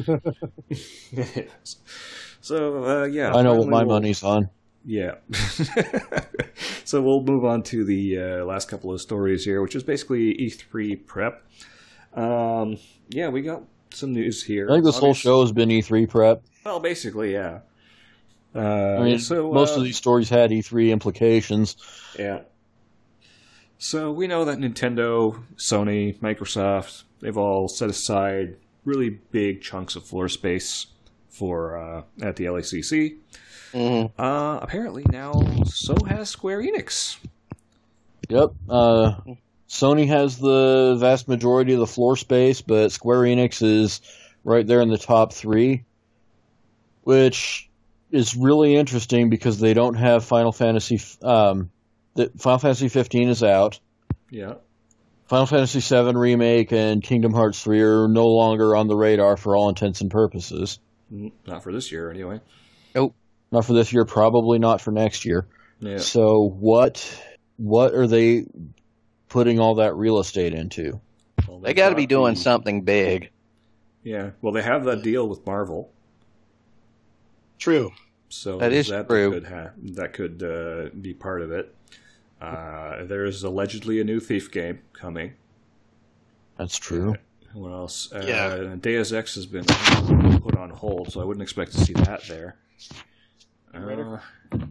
So, uh, yeah. I know what finally my we'll- money's on. Yeah. So we'll move on to the uh, last couple of stories here, which is basically E three prep. Um, yeah, we got some news here. I think this whole Obviously- show has been E three prep. Well, basically, yeah. Uh, I mean, so, most uh, of these stories had E three implications. Yeah. So we know that Nintendo, Sony, Microsoft, they've all set aside really big chunks of floor space for uh, at the L A C C. Mm-hmm. Uh, apparently now, so has Square Enix. Yep. Uh, Sony has the vast majority of the floor space, but Square Enix is right there in the top three, which is really interesting because they don't have Final Fantasy. Um, the, Final Fantasy fifteen is out. Yeah. Final Fantasy seven Remake and Kingdom Hearts three are no longer on the radar for all intents and purposes. Mm, Not for this year, anyway. Not for this year, probably not for next year. Yeah. So what what are they putting all that real estate into? Well, They got to be got doing the- something big. Yeah. Well, they have that deal with Marvel, True. so That is that true. Could ha- that could uh, be part of it. Uh, there's allegedly a new Thief game coming. That's true. What else? Uh, Yeah. Deus Ex has been put on hold, so I wouldn't expect to see that there. Uh,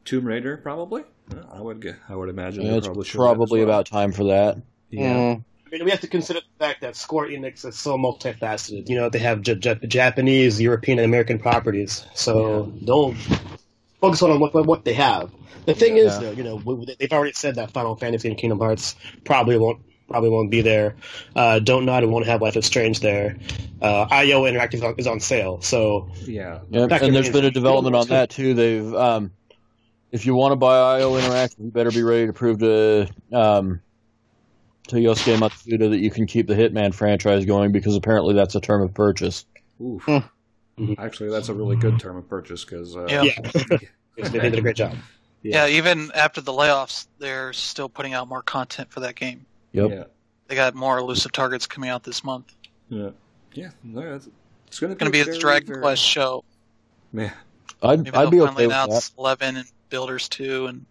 Tomb Raider, probably. Yeah, I would get, I would imagine. Yeah, they'll it's probably, show probably that as well. about time for that. Yeah. Mm. I mean, we have to consider the fact that Square Enix is so multifaceted. You know, they have J- J- Japanese, European, and American properties, so they'll focus on what what they have. The thing Yeah. is, though, you know, w- they've already said that Final Fantasy and Kingdom Hearts probably won't probably won't be there. Uh, Don't Nod and won't have Life is Strange there. Uh, I O Interactive is on, is on sale, so Yeah. Yep. Back And in there's the- been a development on too. that too. They've, um, if you want to buy I O Interactive, you better be ready to prove to um, to Yosuke Matsuda that you can keep the Hitman franchise going, because apparently that's a term of purchase. Oof. Hmm. Mhm. Actually, that's a really good term of purchase because uh, Yeah. yeah, they did a great job. Yeah, even after the layoffs, they're still putting out more content for that game. Yep. yeah, They got more elusive targets coming out this month. yeah, yeah. No, it's, it's going to It's going to be at the very, Dragon very- Quest show. Yeah, I'd, Maybe I'd they'll be finally okay with that. announce eleven and Builders two, and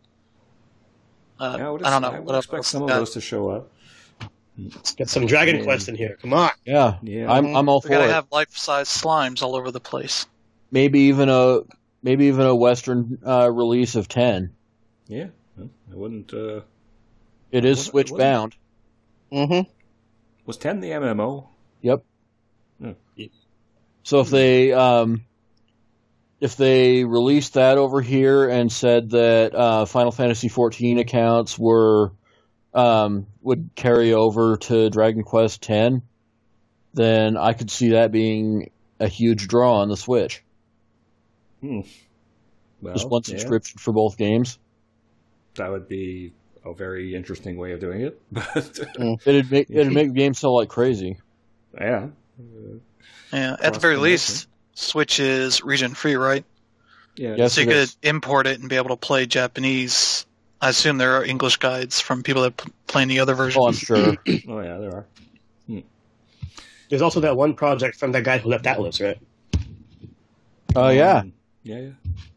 uh, I, would I don't know. I would what else expect they some of got. those to show up. Let's get some Dragon Yeah. Quest in here. Come on. Yeah, Yeah. I'm I'm all We for gotta it. have life-size slimes all over the place. Maybe even a maybe even a Western uh, release of ten. Yeah, I wouldn't. Uh, It is What- Switch what- bound. Mm-hmm. was ten the M M O? Yep. Hmm. So if they um, if they released that over here and said that uh, Final Fantasy fourteen accounts were um, would carry over to Dragon Quest ten, then I could see that being a huge draw on the Switch. Hmm. Well, Just one yeah, subscription for both games. that would be a very interesting way of doing it. But It'd make it'd make the game sell like crazy. yeah, Yeah, at the very Cross-promotion. least, Switch is region-free, right? yeah, Yes, So you it could is. import it and be able to play Japanese. I assume there are English guides from people that p- play in the other versions. Oh, I'm sure. Oh yeah, there are. There's also that one project from that guy who left Atlas, right? Oh yeah. Um, yeah, yeah,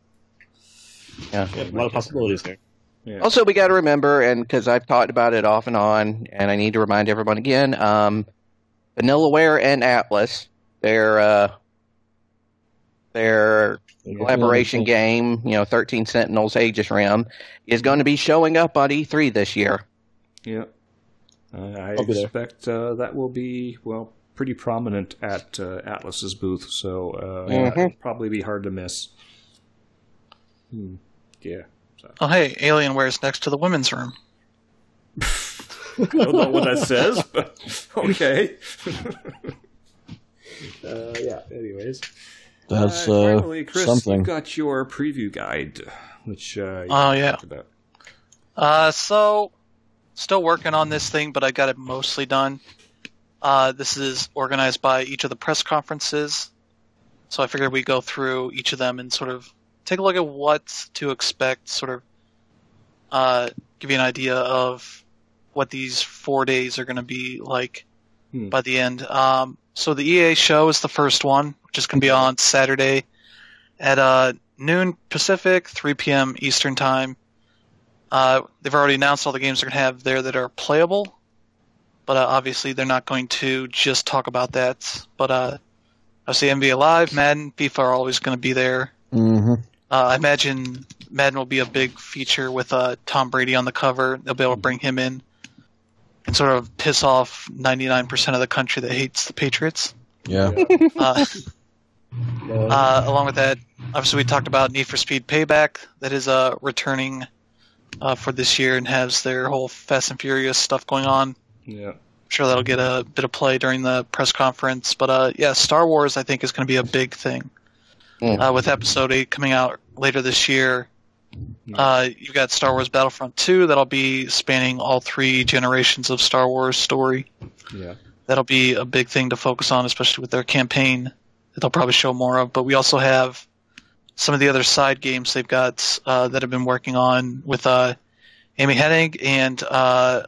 Yeah. Yeah, a lot of possibilities there. yeah. Also, we got to remember, and because I've talked about it off and on, and I need to remind everyone again, um, Vanillaware and Atlas, their uh, their collaboration game, you know, thirteen Sentinels Aegis Rim, is going to be showing up on E three this year. Yeah. Uh, I I'll be there. expect uh, that will be, well, pretty prominent at uh, Atlas's booth, so uh, Mhm. it'll probably be hard to miss. Hmm. Yeah. So. Oh, hey, Alienware's next to the women's room. I don't know what that says, but okay. uh, yeah, anyways. That's Uh, uh, finally, Chris, something. you got your preview guide, which uh, you Oh, yeah. talked about. Uh, so, still working on this thing, but I got it mostly done. Uh, this is organized by each of the press conferences. So I figured we'd go through each of them and sort of take a look at what to expect, sort of uh, give you an idea of what these four days are going to be like Hmm. by the end. Um, so the E A show is the first one, which is going to be on Saturday at uh, noon Pacific, three p.m. Eastern Time. Uh, they've already announced all the games they're going to have there that are playable, but uh, obviously they're not going to just talk about that. But uh, obviously N B A Live, Madden, FIFA are always going to be there. hmm Uh, I imagine Madden will be a big feature with uh, Tom Brady on the cover. They'll be able to bring him in and sort of piss off ninety-nine percent of the country that hates the Patriots. Yeah. Uh, uh, along with that, obviously we talked about Need for Speed Payback. That is uh, returning uh, for this year and has their whole Fast and Furious stuff going on. Yeah. I'm sure that'll get a bit of play during the press conference. But uh, yeah, Star Wars I think is going to be a big thing. Mm. Uh, with Episode eight coming out later this year, uh, you've got Star Wars Battlefront two that'll be spanning all three generations of Star Wars story. Yeah. That'll be a big thing to focus on, especially with their campaign that they'll probably show more of. But we also have some of the other side games they've got uh, that have been working on with uh, Amy Hennig and uh,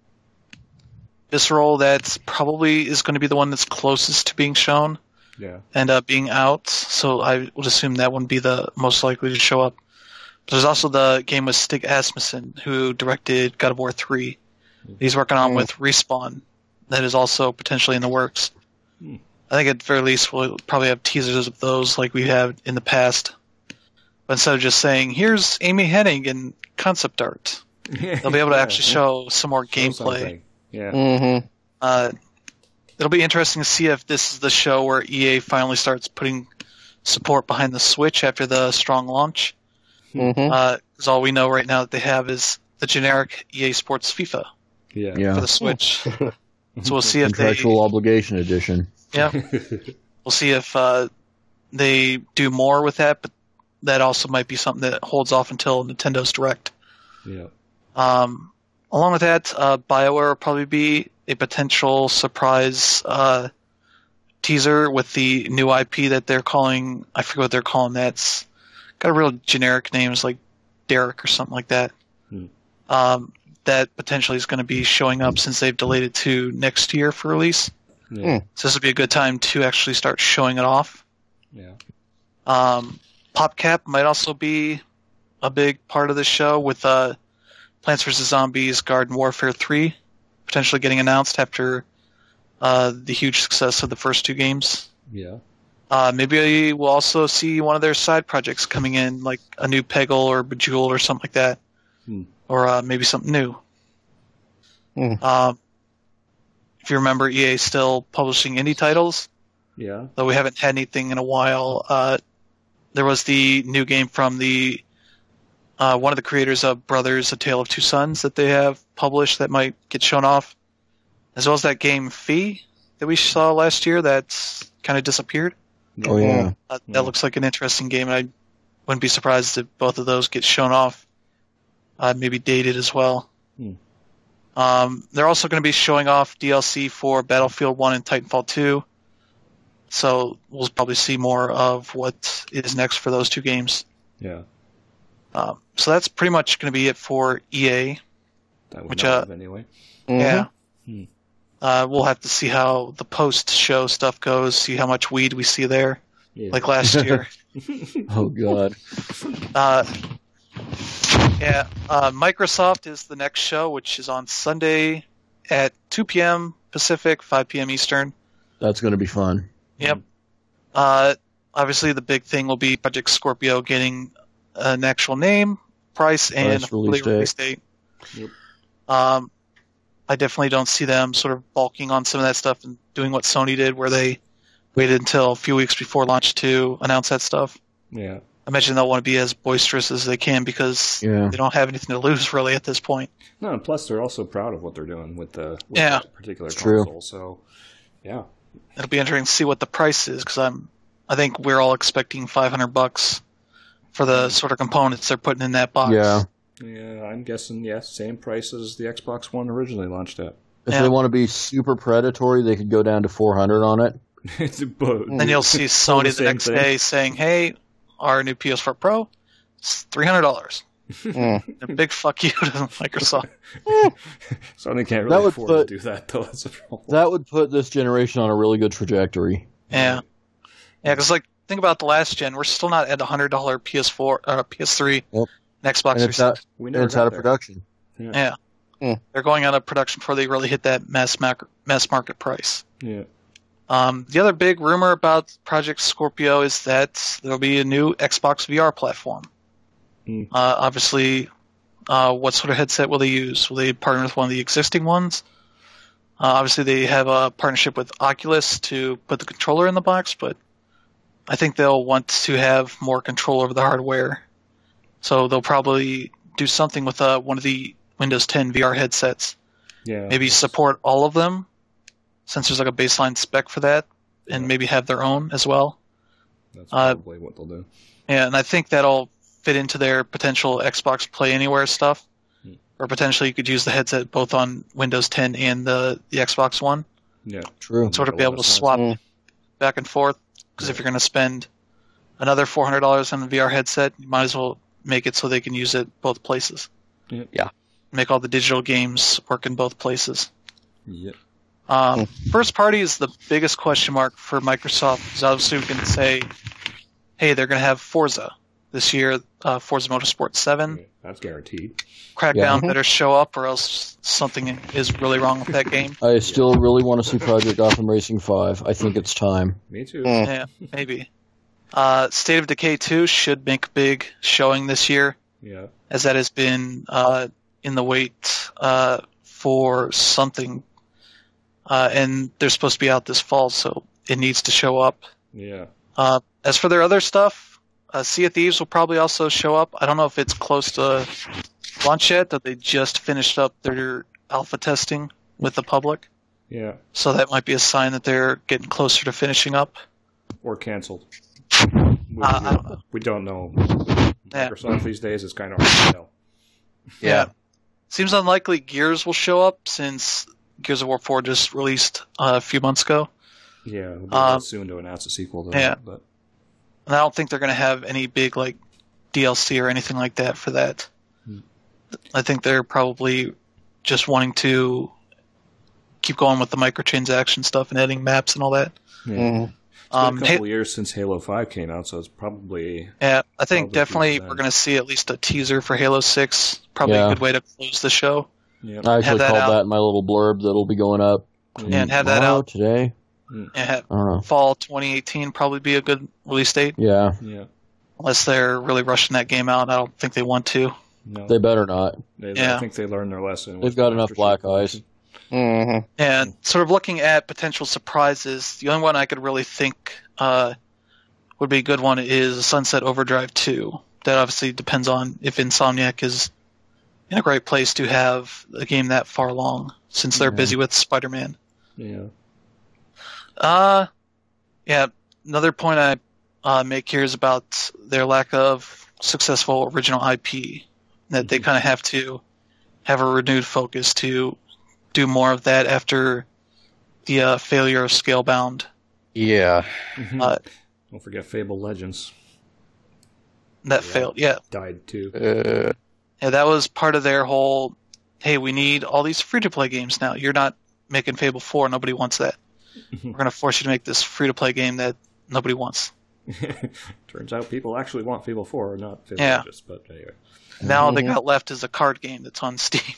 Visceral. That probably is going to be the one that's closest to being shown Yeah. and uh, being out. So I would assume that one would be the most likely to show up. But there's also the game with Stig Asmussen, who directed God of War three. He's working on Mm. with Respawn. That is also potentially in the works. Hmm. I think at the very least we'll probably have teasers of those like we have in the past. But instead of just saying, here's Amy Hennig in concept art, they'll be able to Yeah, actually yeah. show some more Show gameplay. something. Yeah. Mm-hmm. Uh, it'll be interesting to see if this is the show where E A finally starts putting support behind the Switch after the strong launch. Mm-hmm. Because all we know right now that they have is the generic E A Sports FIFA Yeah. Yeah. for the Switch. So we'll see if they, Contractual obligation edition. yeah, we'll see if uh, they do more with that. But that also might be something that holds off until Nintendo's Direct. Yeah. Um, along with that, uh, BioWare will probably be a potential surprise uh, teaser with the new I P that they're calling. I forget what they're calling that. It's got a real generic names like Derek or something like that. Hmm. Um, that potentially is going to be showing up since they've delayed it to next year for release. Yeah. So this would be a good time to actually start showing it off. Yeah. Um, PopCap might also be a big part of the show with uh, Plants vs. Zombies Garden Warfare three potentially getting announced after uh, the huge success of the first two games. Yeah. Uh, maybe we'll also see one of their side projects coming in, like a new Peggle or Bejeweled or something like that. Hmm. Or uh, maybe something new. Hmm. Um, if you remember, E A is still publishing indie titles, Yeah. though we haven't had anything in a while. Uh, there was the new game from the uh, one of the creators of Brothers: A Tale of Two Sons that they have published that might get shown off, as well as that game Fee that we saw last year that's kind of disappeared. Oh yeah. Uh, Yeah. that looks like an interesting game, and I wouldn't be surprised if both of those get shown off, uh, maybe dated as well. Hmm. Um, they're also going to be showing off D L C for Battlefield one and Titanfall two, so we'll probably see more of what is next for those two games. Yeah. Um, so that's pretty much going to be it for E A. That would Which, not uh, have anyway. Mm-hmm. Yeah. Hmm. Uh, we'll have to see how the post-show stuff goes, see how much weed we see there, Yeah. like last year. Oh god. Uh, yeah, uh, Microsoft is the next show, which is on Sunday at two p.m. Pacific, five p.m. Eastern. That's going to be fun. Yep. Uh, obviously, the big thing will be Project Scorpio getting an actual name, price, and Price, hopefully release date. release date. Yep. Um, I definitely don't see them sort of bulking on some of that stuff and doing what Sony did, where they waited until a few weeks before launch to announce that stuff. Yeah. I imagine they'll want to be as boisterous as they can because Yeah. they don't have anything to lose really at this point. No, and plus they're also proud of what they're doing with the with Yeah. that particular It's true. console. So, yeah. It'll be interesting to see what the price is because I'm, I think we're all expecting five hundred bucks for the sort of components they're putting in that box. Yeah. Yeah, I'm guessing, yes, same price as the Xbox One originally launched at. If Yeah. they want to be super predatory, they could go down to four hundred on it. It's a bo- Then you'll see Sony the, same next thing. day saying, "Hey, our new P S four Pro, it's three hundred dollars." Mm. A big fuck you to Microsoft. Sony can't really That would afford put- to do that, though. That's a problem. That would put this generation on a really good trajectory. Yeah, yeah. Because like, think about the last gen. We're still not at a hundred dollar P S four, uh, P S three, Yep. and Xbox And it's three out, sixty. We and never it's got out of there. production. Yeah, Mm. they're going out of production before they really hit that mass market mass market price. Yeah. Um, the other big rumor about Project Scorpio is that there'll be a new Xbox V R platform. Hmm. Uh, obviously, uh, what sort of headset will they use? Will they partner with one of the existing ones? Uh, obviously, they have a partnership with Oculus to put the controller in the box, but I think they'll want to have more control over the hardware. So they'll probably do something with uh, one of the Windows ten V R headsets. Yeah. Maybe support all of them, since there's like a baseline spec for that, and Yeah. maybe have their own as well. That's uh, probably what they'll do. Yeah, and I think that'll fit into their potential Xbox Play Anywhere stuff. Hmm. Or potentially you could use the headset both on Windows ten and the, the Xbox One. Yeah. True. Sort of Make be a able lot to of sense. swap Mm. back and forth. Because if you're going to spend another four hundred dollars on the V R headset, you might as well make it so they can use it both places. Yeah. Yeah. Make all the digital games work in both places. Yep. Um, first party is the biggest question mark for Microsoft, because obviously we can say, hey, they're going to have Forza this year, uh, Forza Motorsport seven. That's guaranteed. Crackdown Yeah. better show up, or else something is really wrong with that game. I still really want to see Project Gotham Racing five. I think it's time. Me too. Mm. Yeah, maybe. Uh, State of Decay two should make a big showing this year, Yeah. as that has been uh, in the wait uh, for something. Uh, and they're supposed to be out this fall, so it needs to show up. Yeah. Uh, as for their other stuff, uh, Sea of Thieves will probably also show up. I don't know if it's close to launch yet, that they just finished up their alpha testing with the public. Yeah. So that might be a sign that they're getting closer to finishing up. Or canceled. We, Uh, I don't know. we don't know. Yeah. Microsoft these days is kind of hard to tell. Yeah. Seems unlikely Gears will show up since Gears of War four just released uh, a few months ago. Yeah, we'll be Um, soon to announce a sequel to yeah. that. But And I don't think they're going to have any big like D L C or anything like that for that. Hmm. I think they're probably just wanting to keep going with the microtransaction stuff and adding maps and all that. yeah. Mhm. It's been Um, a couple Ha- years since Halo five came out, so it's probably yeah, I think Probably definitely keep that. we're going to see at least a teaser for Halo six. Probably Yeah. a good way to close the show. yeah. I actually that called out. that in my little blurb that'll be going up. And have that tomorrow, out. today. And have I don't know. fall twenty eighteen probably be a good release date, Yeah, Yeah. unless they're really rushing that game out. I don't think they want to. No. they better not. They, Yeah. I think they learned their lesson. They've with got enough Master black Chief. eyes. Mhm. And sort of looking at potential surprises, the only one I could really think uh, would be a good one is Sunset Overdrive two. That obviously depends on if Insomniac is in a great place to have a game that far along, since they're Yeah. busy with Spider-Man. Yeah. Uh, yeah, another point I uh, make here is about their lack of successful original I P. That they kind of have to have a renewed focus to do more of that after the uh, failure of Scalebound. Yeah. Mhm. Uh, Don't forget Fable Legends That Yeah. failed. Yeah, died too. Uh, yeah, that was part of their whole. Hey, we need all these free-to-play games now. You're not making Fable four. Nobody wants that. We're going to force you to make this free-to-play game that nobody wants. Turns out people actually want Fable four, not Fable Yeah. Legends. But anyway. Now all they Mhm. got left is a card game that's on Steam.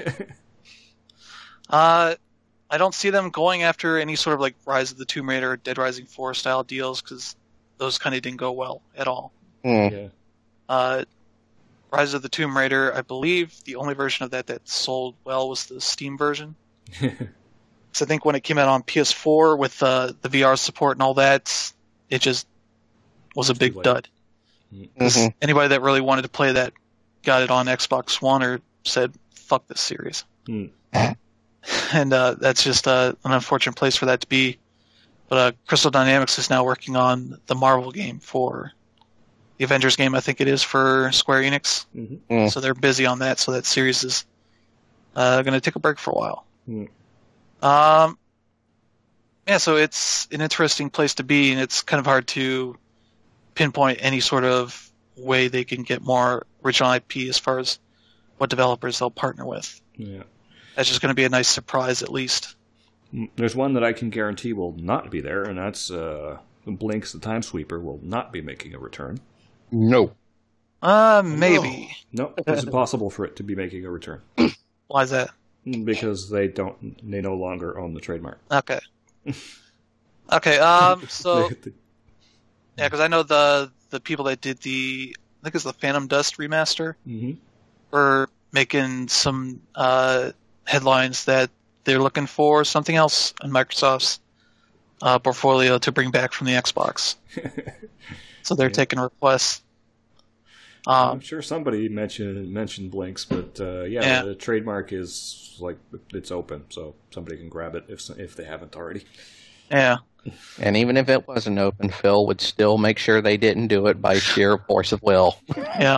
Uh, I don't see them going after any sort of like Rise of the Tomb Raider or Dead Rising four style deals because those kind of didn't go well at all. mm. yeah. Uh, Rise of the Tomb Raider, I believe the only version of that that sold well was the Steam version. Because I think when it came out on P S four with uh, the V R support and all that, it just was a Too big late. dud. 'Cause Mhm. anybody that really wanted to play that got it on Xbox One or said, fuck this series. Hmm. And uh, that's just uh, an unfortunate place for that to be. But uh, Crystal Dynamics is now working on the Marvel game for the Avengers game, I think it is, for Square Enix. Mhm. Mm. So they're busy on that, so that series is uh, going to take a break for a while. Hmm. Um, yeah, so it's an interesting place to be, and it's kind of hard to pinpoint any sort of way they can get more original I P as far as what developers they'll partner with. Yeah. That's just going to be a nice surprise, at least. Mm, There's one that I can guarantee will not be there, and that's uh, Blinks the Time Sweeper will not be making a return. No. Uh, maybe. No, it's impossible for it to be making a return Why is that? because they don't. They no longer own the trademark. Okay. Okay. Um. So They- they- yeah, because I know the the people that did the I think it's the Phantom Dust remaster Mhm. were making some uh, headlines that they're looking for something else in Microsoft's uh, portfolio to bring back from the Xbox. So they're Yeah. taking requests. I'm Um, sure somebody mentioned mentioned Blinks, but uh, yeah, Yeah. the trademark is like it's open, so somebody can grab it if if they haven't already. yeah. And even if it wasn't open, Phil would still make sure they didn't do it by sheer force of will. Yeah.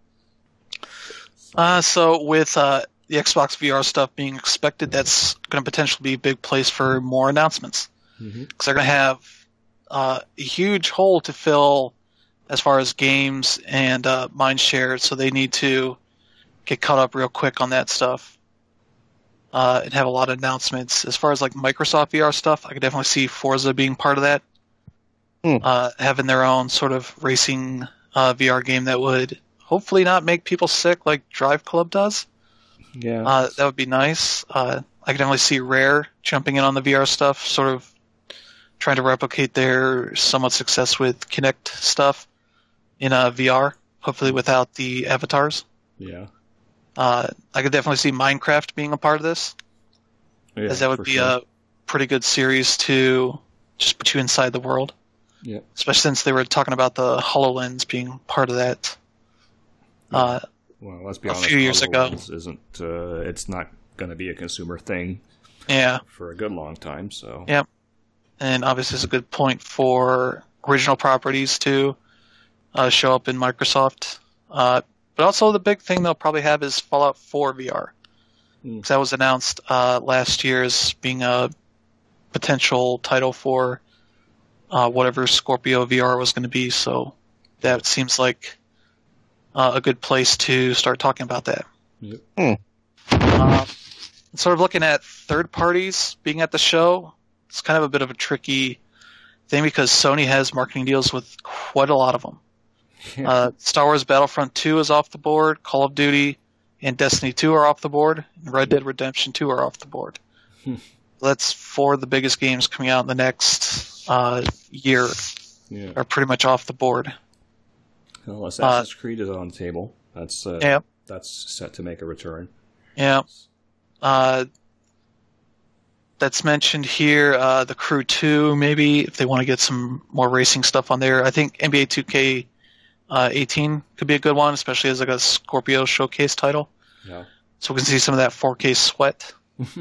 Uh, so with uh, the Xbox V R stuff being expected, that's going to potentially be a big place for more announcements. Mm-hmm. Because they're going to have uh, a huge hole to fill as far as games and uh, mind share, so they need to get caught up real quick on that stuff uh, and have a lot of announcements. As far as like Microsoft V R stuff, I could definitely see Forza being part of that, Hmm. uh, having their own sort of racing uh, V R game that would hopefully not make people sick like Drive Club does. Yeah, Uh, that would be nice. Uh, I can definitely see Rare jumping in on the V R stuff, sort of trying to replicate their somewhat success with Kinect stuff in uh, V R, hopefully without the avatars. Yeah. Uh, I could definitely see Minecraft being a part of this, Yeah, as that would for be sure. a pretty good series to just put you inside the world. Yeah. Especially since they were talking about the HoloLens being part of that. Uh, Well, let's be a honest. few years ago. HoloLens isn't. Uh, it's not going to be a consumer thing yeah, for a good long time. So. Yeah. and obviously it's a good point for original properties to uh, show up in Microsoft. Uh, but also the big thing they'll probably have is Fallout four V R. Hmm. 'Cause that was announced uh, last year as being a potential title for uh, whatever Scorpio V R was going to be. So that seems like uh, a good place to start talking about that. Yep. Uh, sort of looking at third parties being at the show, it's kind of a bit of a tricky thing because Sony has marketing deals with quite a lot of them. Yeah. Uh, Star Wars Battlefront two is off the board, Call of Duty and Destiny two are off the board, and Red Dead Redemption two are off the board. Hmm. That's four of the biggest games coming out in the next uh, year Yeah. are pretty much off the board. Well, Assassin's Creed is on the table. That's uh, Yeah. that's set to make a return. Yeah. Uh, that's mentioned here. Uh, the Crew two, maybe, if they want to get some more racing stuff on there. I think N B A two K uh, eighteen could be a good one, especially as like a Scorpio showcase title. Yeah. So we can see some of that four K sweat.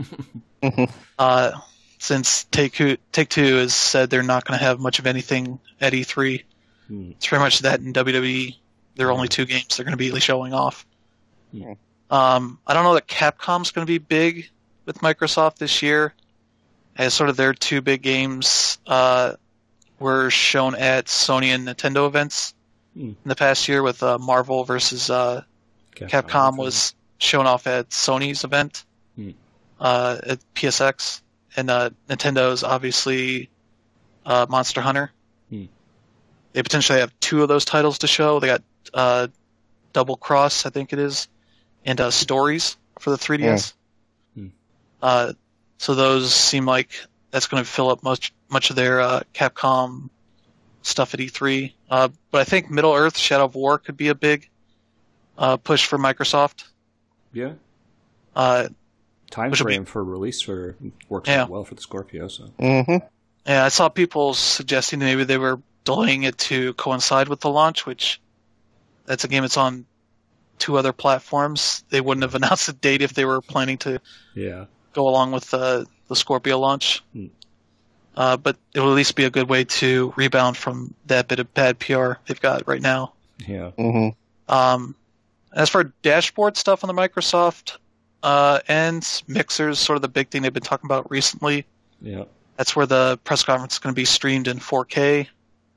uh, since Take-Two Take Two has said they're not going to have much of anything at E three. Hmm. It's pretty much that in W W E. There are only two games they're going to be showing off. Hmm. Um, I don't know that Capcom's going to be big with Microsoft this year, as sort of their two big games uh, were shown at Sony and Nintendo events Hmm. in the past year. With uh, Marvel versus uh, Capcom was shown off at Sony's event Hmm. uh, at P S X, and uh, Nintendo's obviously uh, Monster Hunter. Hmm. They potentially have two of those titles to show. They got uh, Double Cross, I think it is, and uh, Stories for the three D S. Hmm. Uh, so those seem like that's going to fill up much much of their uh, Capcom stuff at E three. Uh, but I think Middle Earth: Shadow of War could be a big uh, push for Microsoft. Yeah. Uh, Time Which will frame for release for works Yeah. out well for the Scorpio. So. Mm-hmm. yeah, I saw people suggesting that maybe they were delaying it to coincide with the launch, which that's a game that's on two other platforms. They wouldn't have announced a date if they were planning to Yeah. go along with the, the Scorpio launch. Hmm. Uh, but it will at least be a good way to rebound from that bit of bad P R they've got right now. Yeah. Mm-hmm. Um, as for dashboard stuff on the Microsoft uh, end, Mixer's sort of the big thing they've been talking about recently. Yeah. That's where the press conference is going to be streamed in four K.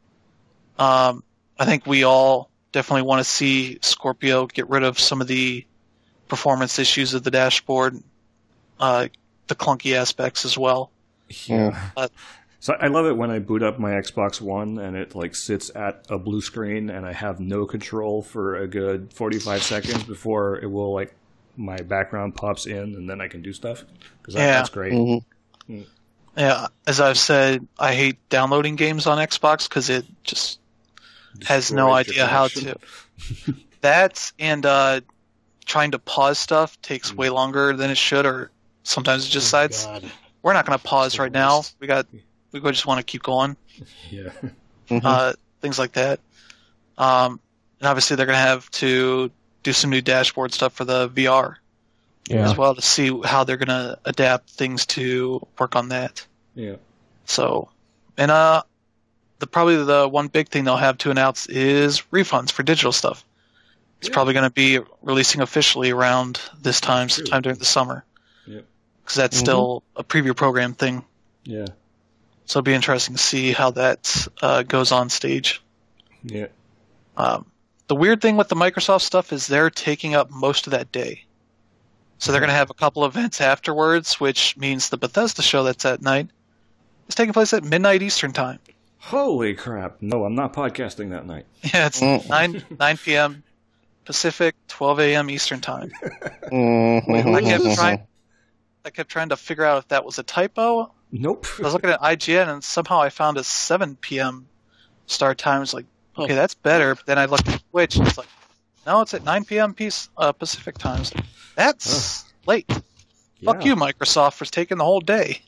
Um, I think we all definitely want to see Scorpio get rid of some of the performance issues of the dashboard, uh, the clunky aspects as well. Yeah. Uh, So I love it when I boot up my Xbox One and it like sits at a blue screen and I have no control for a good forty-five seconds before it will like my background pops in and then I can do stuff. Because that, Yeah. that's great. Mm-hmm. Yeah, as I've said, I hate downloading games on Xbox because it just has no Destroys your idea how connection. to. That and uh, trying to pause stuff takes way longer than it should, or sometimes it just decides God. we're not going to pause the right now. worst. We got we just want to keep going. Yeah. Mm-hmm. Uh, things like that. Um, and obviously they're going to have to do some new dashboard stuff for the V R Yeah. as well to see how they're going to adapt things to work on that. Yeah. So, and uh, the probably the one big thing they'll have to announce is refunds for digital stuff. It's Yeah. probably going to be releasing officially around this time, True. sometime during the summer, Yep. because that's Mhm. still a preview program thing. Yeah. So it'll be interesting to see how that uh, goes on stage. Yeah. Um, the weird thing with the Microsoft stuff is they're taking up most of that day. So they're going to have a couple events afterwards, which means the Bethesda show that's at night is taking place at midnight Eastern time. Holy crap. No, I'm not podcasting that night. Yeah, it's Mm. nine nine p.m. Pacific, twelve a.m. Eastern time. Mm-hmm. I kept trying. I kept trying to figure out if that was a typo Nope. I was looking at I G N and somehow I found a seven p.m. start time. It's like, okay, that's better. But then I looked at Twitch and it's like, no, it's at nine p.m. Peace, uh, Pacific times. That's late. Yeah. Fuck you, Microsoft, for taking the whole day.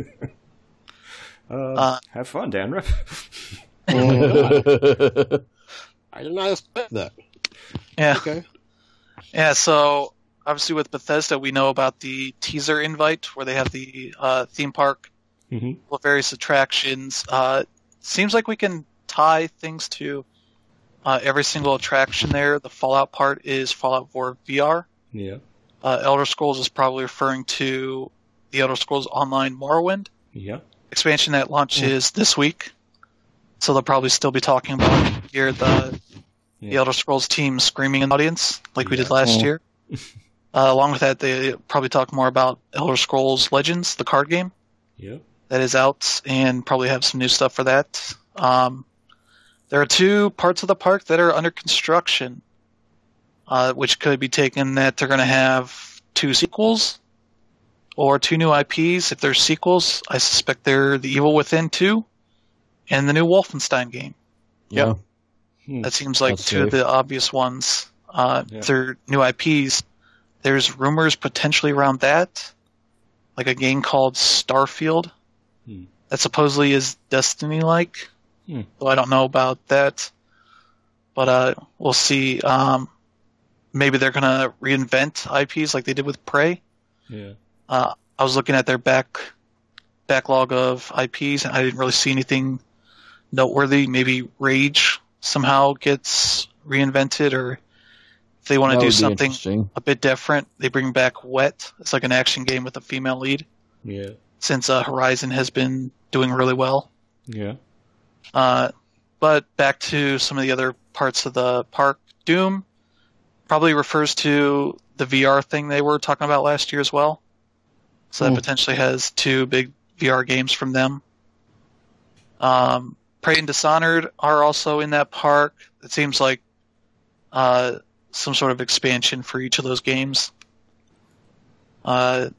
Uh, Uh, have fun, Danrip. I did not expect that. Yeah. Okay. Yeah, so obviously with Bethesda, we know about the teaser invite where they have the uh, theme park Mm-hmm. with various attractions. Uh, seems like we can tie things to uh, every single attraction there. The Fallout part is Fallout four V R. Yeah. Uh, Elder Scrolls is probably referring to the Elder Scrolls Online Morrowind Yeah. expansion that launches this week. So they'll probably still be talking about here the, the Yeah. Elder Scrolls team screaming in the audience like we did Yeah. last Mm. year. Uh, along with that, they probably talk more about Elder Scrolls Legends, the card game Yeah. that is out, and probably have some new stuff for that. Um, there are two parts of the park that are under construction, uh, which could be taken that they're going to have two sequels or two new I Ps. If they're sequels, I suspect they're The Evil Within two and the new Wolfenstein game. Yeah. Hmm. That seems like That's two of safe. the obvious ones. Uh, Yeah. If they're new I Ps, there's rumors potentially around that, like a game called Starfield Hmm. that supposedly is Destiny-like. Hmm. Though I don't know about that, but uh, we'll see. Um, maybe they're gonna reinvent I Ps like they did with Prey. Yeah. Uh, I was looking at their back backlog of I Ps, and I didn't really see anything noteworthy. Maybe Rage somehow gets reinvented, or if they want to That do would be something interesting. a bit different, they bring back Wet. It's like an action game with a female lead, Yeah. since uh, Horizon has been doing really well. Yeah. Uh, but back to some of the other parts of the park. Doom probably refers to the V R thing they were talking about last year as well. So that Hmm. potentially has two big V R games from them. Um, Prey and Dishonored are also in that park. It seems like uh, some sort of expansion for each of those games. Uh,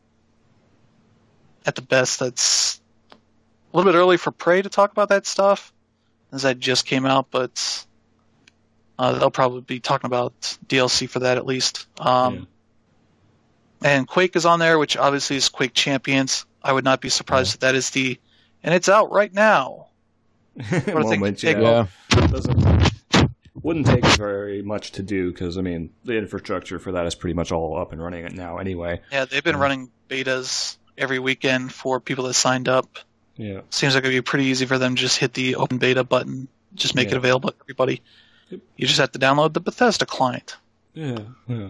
at the best, that's a little bit early for Prey to talk about that stuff, as that just came out, but uh, they'll probably be talking about D L C for that at least. Um, Yeah. And Quake is on there, which obviously is Quake Champions. I would not be surprised if that is the, and it's out right now. think Moment, to take yeah. Yeah. Doesn't wouldn't take very much to do because I mean the infrastructure for that is pretty much all up and running now anyway. Yeah, they've been Mhm. running betas every weekend for people that signed up. Yeah. Seems like it'd be pretty easy for them to just hit the open beta button, just make Yeah. it available to everybody. Yep. You just have to download the Bethesda client. Yeah. Yeah.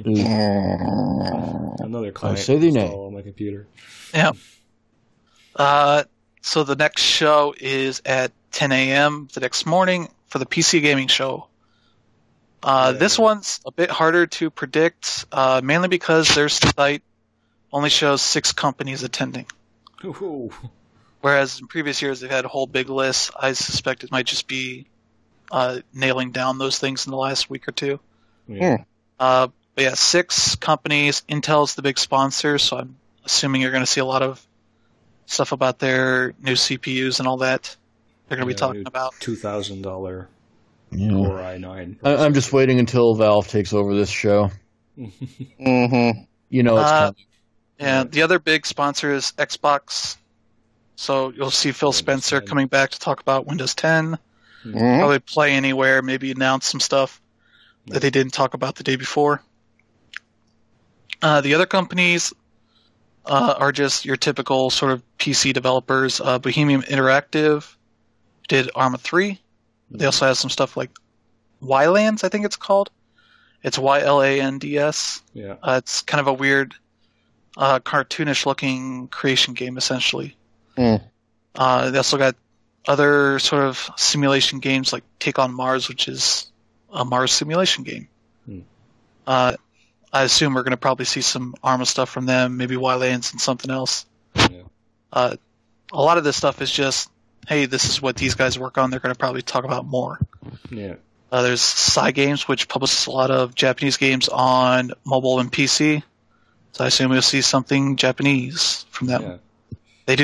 Mm. Another client say the name. install on my computer. Yeah. Uh, so the next show is at ten a.m. the next morning for the P C Gaming Show. Uh, Yeah. This one's a bit harder to predict, uh, mainly because their site only shows six companies attending. Ooh. Whereas in previous years they've had a whole big list. I suspect it might just be uh, nailing down those things in the last week or two. Yeah. Uh, but yeah, six companies. Intel's the big sponsor, so I'm assuming you're going to see a lot of stuff about their new C P Us and all that. They're going to Yeah, be talking new about. two thousand dollar Yeah. Core i nine. I, I'm just waiting until Valve takes over this show. Mm-hmm. You know it's Uh, coming. Yeah, the other big sponsor is Xbox. So you'll see Phil Windows Spencer ten. coming back to talk about Windows ten. Mm-hmm. Probably Play Anywhere, maybe announce some stuff that they didn't talk about the day before. Uh, the other companies uh, are just your typical sort of P C developers. Uh, Bohemian Interactive did Arma three. They also have some stuff like Ylands, I think it's called. It's Y L A N D S. Yeah. Uh, it's kind of a weird, uh, cartoonish-looking creation game, essentially. Mm. Uh, they also got other sort of simulation games like Take on Mars, which is a Mars simulation game. Hmm. Uh, I assume we're going to probably see some Arma stuff from them, maybe Ylands and something else. Yeah. Uh, a lot of this stuff is just, hey, this is what these guys work on. They're going to probably talk about more. Yeah. Uh, there's Cygames, which publishes a lot of Japanese games on mobile and P C. So I assume we'll see something Japanese from them. Yeah. They do like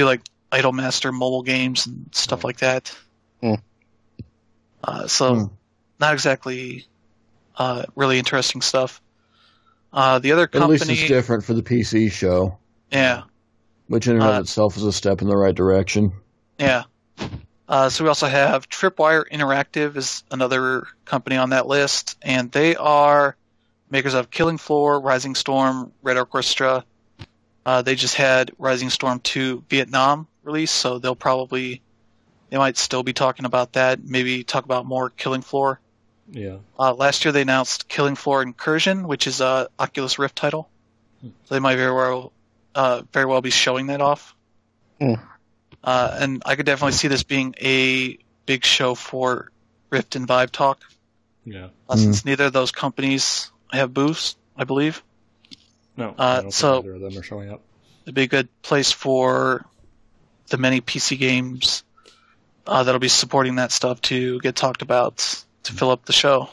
Idolmaster mobile games and stuff like that. Mm. Uh, so, Mm. not exactly uh, really interesting stuff. Uh, the other At company, least it's different for the P C show, yeah, which in and Uh, of itself is a step in the right direction. yeah. Uh, so we also have Tripwire Interactive is another company on that list, and they are makers of Killing Floor, Rising Storm, Red Orchestra. Uh, they just had Rising Storm two Vietnam release, so they'll probably, they might still be talking about that, maybe talk about more Killing Floor. Yeah. Uh, last year they announced Killing Floor Incursion, which is a Oculus Rift title. So they might very well, uh, very well be showing that off. Hmm. Uh, and I could definitely see this being a big show for Rift and Vive Talk, Yeah. uh, since neither of those companies have booths, I believe. No. Uh, I don't so- think either of them are showing up. It'd be a good place for the many P C games uh, that'll be supporting that stuff to get talked about to fill up the show.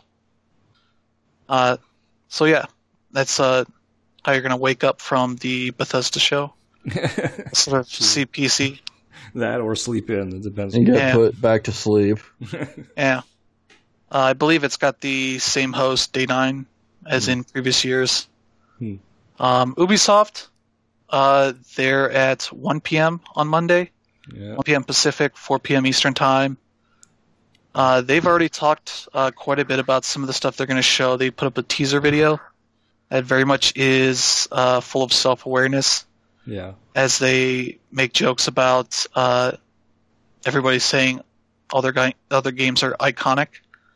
Uh, so yeah, that's uh, how you're going to wake up from the Bethesda show. Sort of see P C. That or sleep in. It depends. And get Yeah. put back to sleep. Yeah. Uh, I believe it's got the same host, Day nine, as in previous years. Hmm. Um, Ubisoft, uh, they're at one p.m. on Monday. Yeah. one p.m. Pacific, four p.m. Eastern Time. Uh, they've already talked uh, quite a bit about some of the stuff they're going to show. They put up a teaser video that very much is uh, full of self-awareness, Yeah. as they make jokes about uh, everybody saying other guy, other games are iconic.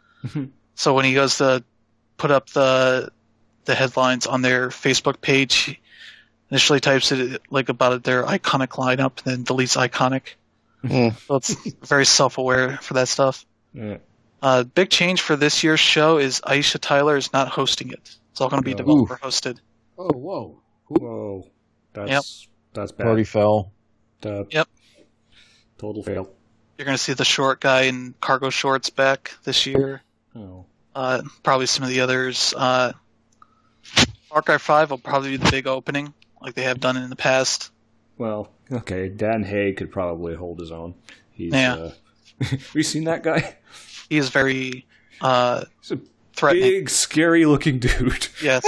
So when he goes to put up the the headlines on their Facebook page, he initially types it like about their iconic lineup, and then deletes iconic. Hmm. So it's very self-aware for that stuff. Yeah. Uh, big change for this year's show is Aisha Tyler is not hosting it. It's all going to be Oh. developer hosted. Oh, whoa. Whoa. That's Yep. that's bad. Party foul. Uh, Yep. Total fail. You're going to see the short guy in cargo shorts back this year. Oh. Uh, probably some of the others. Uh, Far Cry five will probably be the big opening, like they have done in the past. Well, okay. Dan Hay could probably hold his own. He's, Yeah. Uh, have you seen that guy? He is very uh, He's a threatening. big, scary-looking dude. Yes.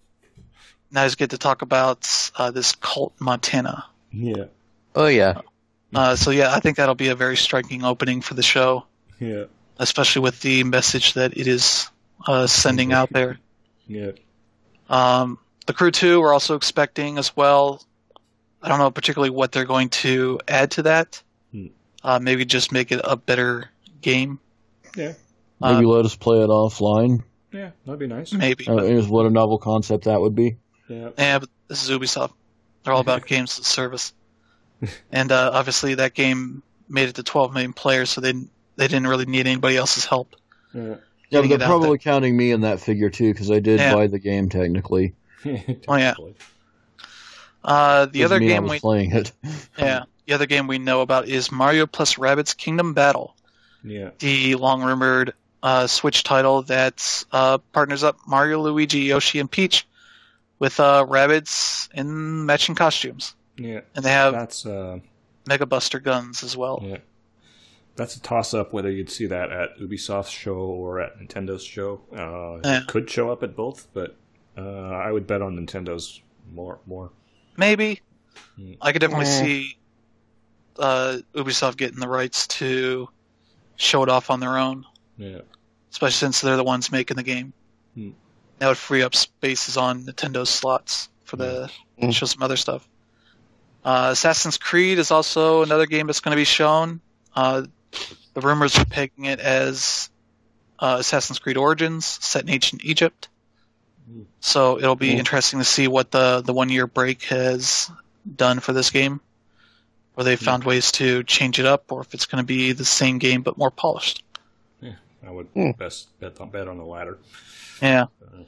Now I just get to talk about uh, this cult in Montana. Yeah. Oh yeah. Uh, so yeah, I think that'll be a very striking opening for the show, Yeah. especially with the message that it is uh, sending out there. Yeah. Um, the Crew two we're also expecting as well. I don't know particularly what they're going to add to that. Hmm. Uh, maybe just make it a better game. Yeah. Maybe Uh, let us play it offline. Yeah. That'd be nice. maybe. Uh, But, is what a novel concept that would be. Yeah. yeah, but this is Ubisoft. They're all about games as a service. And uh, obviously that game made it to twelve million players, so they they didn't really need anybody else's help. Yeah. Yeah, but Getting they're it out probably counting me in that figure too, because I did Yeah. buy the game technically. Oh, yeah. Uh, the Doesn't other mean I game was we playing it. yeah the other game we know about is Mario plus Rabbids Kingdom Battle, Yeah. the long rumored uh, Switch title that uh, partners up Mario, Luigi, Yoshi, and Peach with uh, Rabbids in matching costumes, Yeah. and they have That's uh. Mega Buster guns as well. Yeah. That's a toss-up whether you'd see that at Ubisoft's show or at Nintendo's show. Uh, Yeah. It could show up at both, but uh, I would bet on Nintendo's more. More. Maybe. Hmm. I could definitely Eh. see uh, Ubisoft getting the rights to show it off on their own, Yeah. especially since they're the ones making the game. Hmm. That would free up spaces on Nintendo's slots for the Hmm. show some other stuff. Uh, Assassin's Creed is also another game that's going to be shown. Uh, the rumors are pegging it as uh, Assassin's Creed Origins, set in ancient Egypt. Hmm. So it'll be Cool. interesting to see what the, the one year break has done for this game. Or they found ways to change it up, or if it's going to be the same game but more polished. Yeah. I would Hmm. best bet on, bet on the latter. Yeah.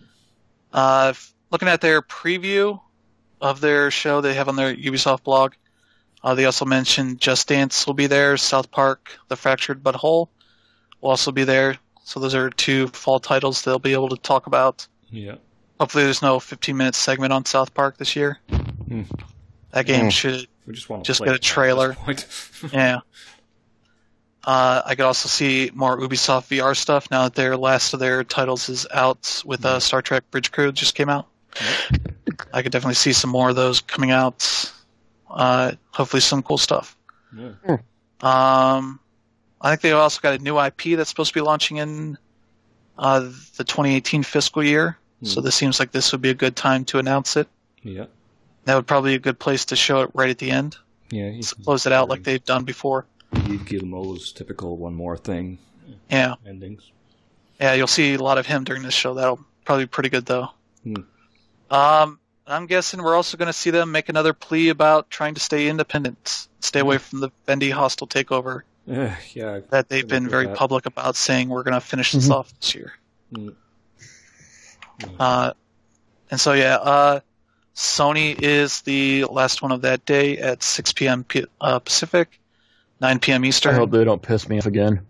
Uh, f- looking at their preview of their show they have on their Ubisoft blog, uh, they also mentioned Just Dance will be there, South Park, The Fractured But Whole will also be there. So those are two fall titles they'll be able to talk about. Yeah. Hopefully there's no fifteen minute segment on South Park this year. Hmm. That game Hmm. should We just want to Just play get a it now at trailer. this point. Yeah. Uh, I could also see more Ubisoft V R stuff now that their last of their titles is out with uh, Star Trek Bridge Crew just came out. I could definitely see some more of those coming out. Uh, hopefully some cool stuff. Yeah. Um, I think they also got a new I P that's supposed to be launching in uh, the twenty eighteen fiscal year. So this seems like this would be a good time to announce it. Yeah. That would probably be a good place to show it right at the end. Yeah. He's Close it out like they've done before. Yves Guillemot's typical one more thing Yeah. endings. Yeah, you'll see a lot of him during this show. That'll probably be pretty good, though. Hmm. Um, I'm guessing we're also going to see them make another plea about trying to stay independent, stay away from the Bendy hostile takeover Uh, yeah. that they've I been look very at that. public about, saying we're going to finish this off this year. Mm. Uh, and so, yeah, uh, Sony is the last one of that day at six p.m. P- uh, Pacific, nine p.m. I Eastern. hope they don't piss me off again.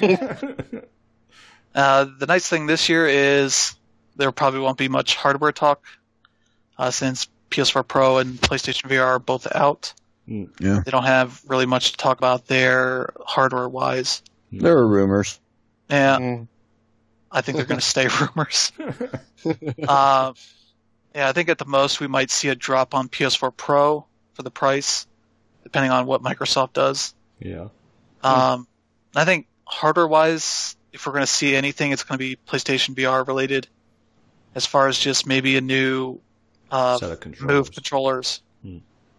Uh, the nice thing this year is there probably won't be much hardware talk uh, since P S four Pro and PlayStation V R are both out. Mm. Yeah. They don't have really much to talk about there hardware-wise. There are rumors. Yeah, Mm. I think they're going to stay rumors. uh, yeah, I think at the most we might see a drop on P S four Pro for the price, depending on what Microsoft does. Yeah. Um, I think hardware-wise, if we're going to see anything, it's going to be PlayStation V R related. As far as just maybe a new uh, Set of controllers. Move controllers Hmm.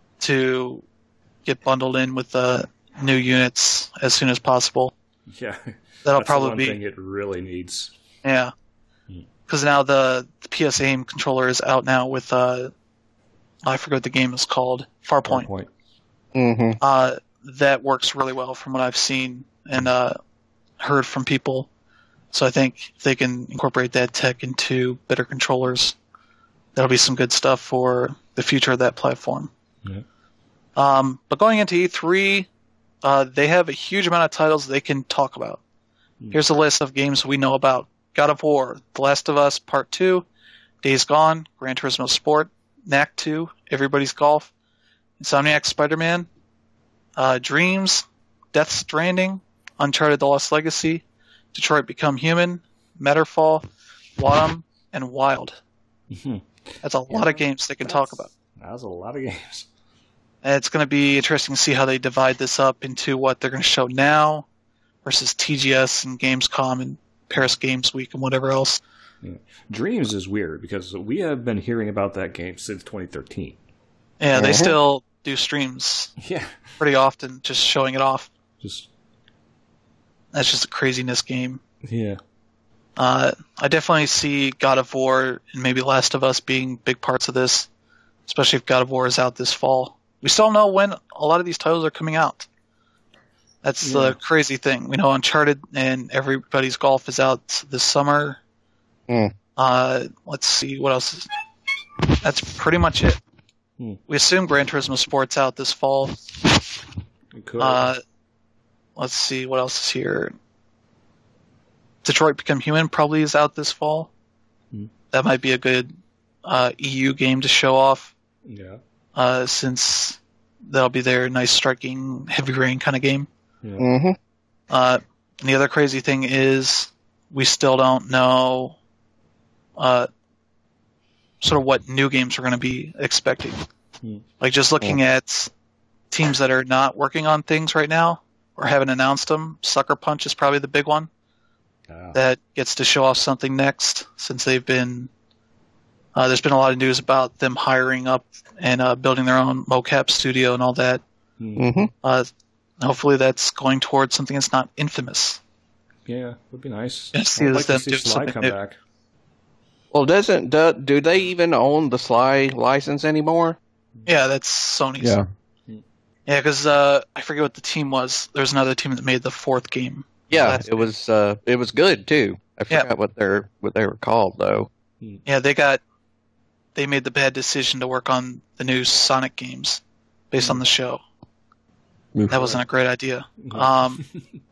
to get bundled in with the new units as soon as possible. Yeah. That'll That's probably the one be thing it really needs. yeah, Hmm. because now the, the P S Aim controller is out now with uh, I forget what the game is called, Farpoint. Point. Mm-hmm. Uh, that works really well from what I've seen and uh, heard from people. So I think if they can incorporate that tech into better controllers, that'll be some good stuff for the future of that platform. Yeah. Um, but going into E three, uh, they have a huge amount of titles they can talk about. Hmm. Here's a list of games we know about. God of War, The Last of Us Part two, Days Gone, Gran Turismo Sport, Knack two, Everybody's Golf, Insomniac Spider-Man, uh, Dreams, Death Stranding, Uncharted The Lost Legacy, Detroit Become Human, Matterfall, Wadham, and Wild. Mhm. That's a lot of games they can talk about. That was a lot of games. And it's going to be interesting to see how they divide this up into what they're going to show now versus T G S and Gamescom and Paris Games Week and whatever else. Dreams is weird because we have been hearing about that game since twenty thirteen. Yeah, they Mhm. still do streams Yeah. pretty often, just showing it off. Just That's just a craziness game. yeah. Uh, I definitely see God of War and maybe Last of Us being big parts of this, especially if God of War is out this fall. We still don't know when a lot of these titles are coming out. That's Yeah. the crazy thing. We know Uncharted and Everybody's Golf is out this summer. Mm. Uh, let's see what else. Is... That's pretty much it. Hmm. We assume Gran Turismo Sport's out this fall. It could. Uh, let's see what else is here. Detroit Become Human probably is out this fall. Hmm. That might be a good uh, E U game to show off, yeah. uh, since that'll be their nice striking heavy rain kind of game. Yeah. Mm-hmm. Uh, and the other crazy thing is we still don't know uh, sort of what new games we're going to be expecting. Hmm. Like just looking at teams that are not working on things right now or haven't announced them, Sucker Punch is probably the big one Ah. that gets to show off something next, since they've been uh, there's been a lot of news about them hiring up and uh, building their own mocap studio and all that. Hmm. Mm-hmm. Uh, hopefully that's going towards something that's not Infamous. Yeah, would be nice. Yeah, see I'd like them to see do Sly something come new. back. Well, doesn't do, do they even own the Sly license anymore? Yeah, that's Sony's. Yeah. Yeah, because uh, I forget what the team was. There's another team that made the fourth game. Yeah, That's- it was. Uh, it was good too. I Yeah. forgot what they're what they were called though. Yeah, they got they made the bad decision to work on the new Sonic games based on the show. Oof. That wasn't a great idea. Yeah. Um,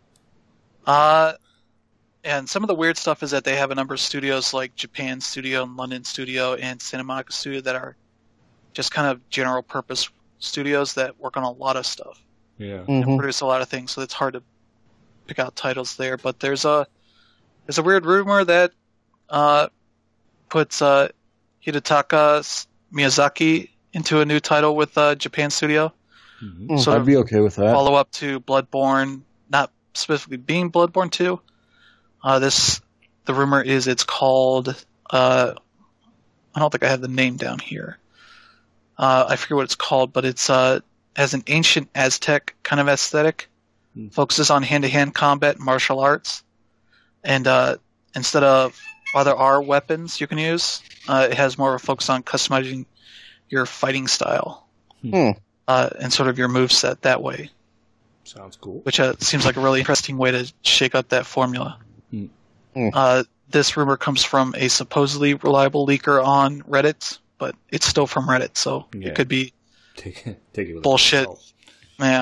uh, and some of the weird stuff is that they have a number of studios like Japan Studio and London Studio and Santa Monica Studio that are just kind of general purpose studios that work on a lot of stuff Yeah. and Mhm. produce a lot of things, so it's hard to pick out titles there. But there's a there's a weird rumor that uh, puts uh, Hidetaka Miyazaki into a new title with uh, Japan Studio. Mhm. Mm. Sort I'd of be okay with that. follow up to Bloodborne, not specifically being Bloodborne two. Uh, this the rumor is it's called. Uh, I don't think I have the name down here. Uh, I forget what it's called, but it's uh, has an ancient Aztec kind of aesthetic. Hmm. Focuses on hand-to-hand combat, and martial arts, and uh, instead of while there are weapons you can use, uh, it has more of a focus on customizing your fighting style Hmm. uh, and sort of your moveset that way, Sounds cool. which uh, seems like a really interesting way to shake up that formula. Hmm. Hmm. Uh, this rumor comes from a supposedly reliable leaker on Reddit, but it's still from Reddit, so Yeah. it could be Take, take it with a Bullshit. grain of salt. yeah.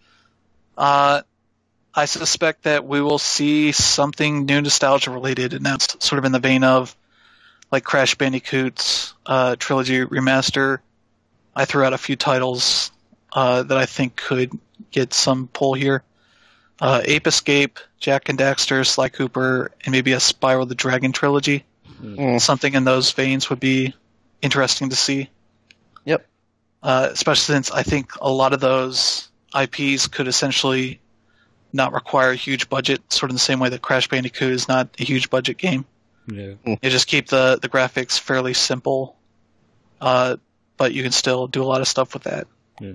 Uh, I suspect that we will see something new nostalgia related announced, sort of in the vein of like Crash Bandicoot's uh, trilogy remaster. I threw out a few titles uh, that I think could get some pull here. Uh, Ape Escape, Jack and Daxter, Sly Cooper, and maybe a Spyro the Dragon trilogy. Mm. Something in those veins would be interesting to see. Yep. Uh, especially since I think a lot of those I Ps could essentially not require a huge budget, sort of the same way that Crash Bandicoot is not a huge budget game. Yeah. You just keep the, the graphics fairly simple, uh, but you can still do a lot of stuff with that. Yeah.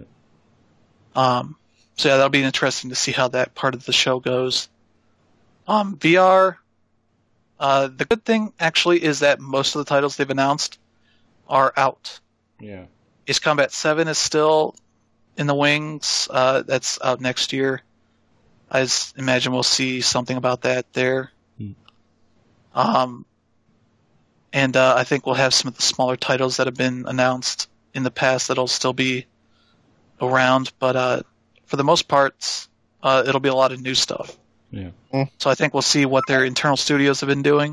Um, so yeah, that'll be interesting to see how that part of the show goes. Um, V R, uh, the good thing actually is that most of the titles they've announced are out. Yeah. Ace Combat seven is still in the wings. Uh, that's out next year. I s- imagine we'll see something about that there. Hmm. Um, and uh, I think we'll have some of the smaller titles that have been announced in the past that'll still be around. But uh, for the most part, uh, it'll be a lot of new stuff. Yeah. So I think we'll see what their internal studios have been doing.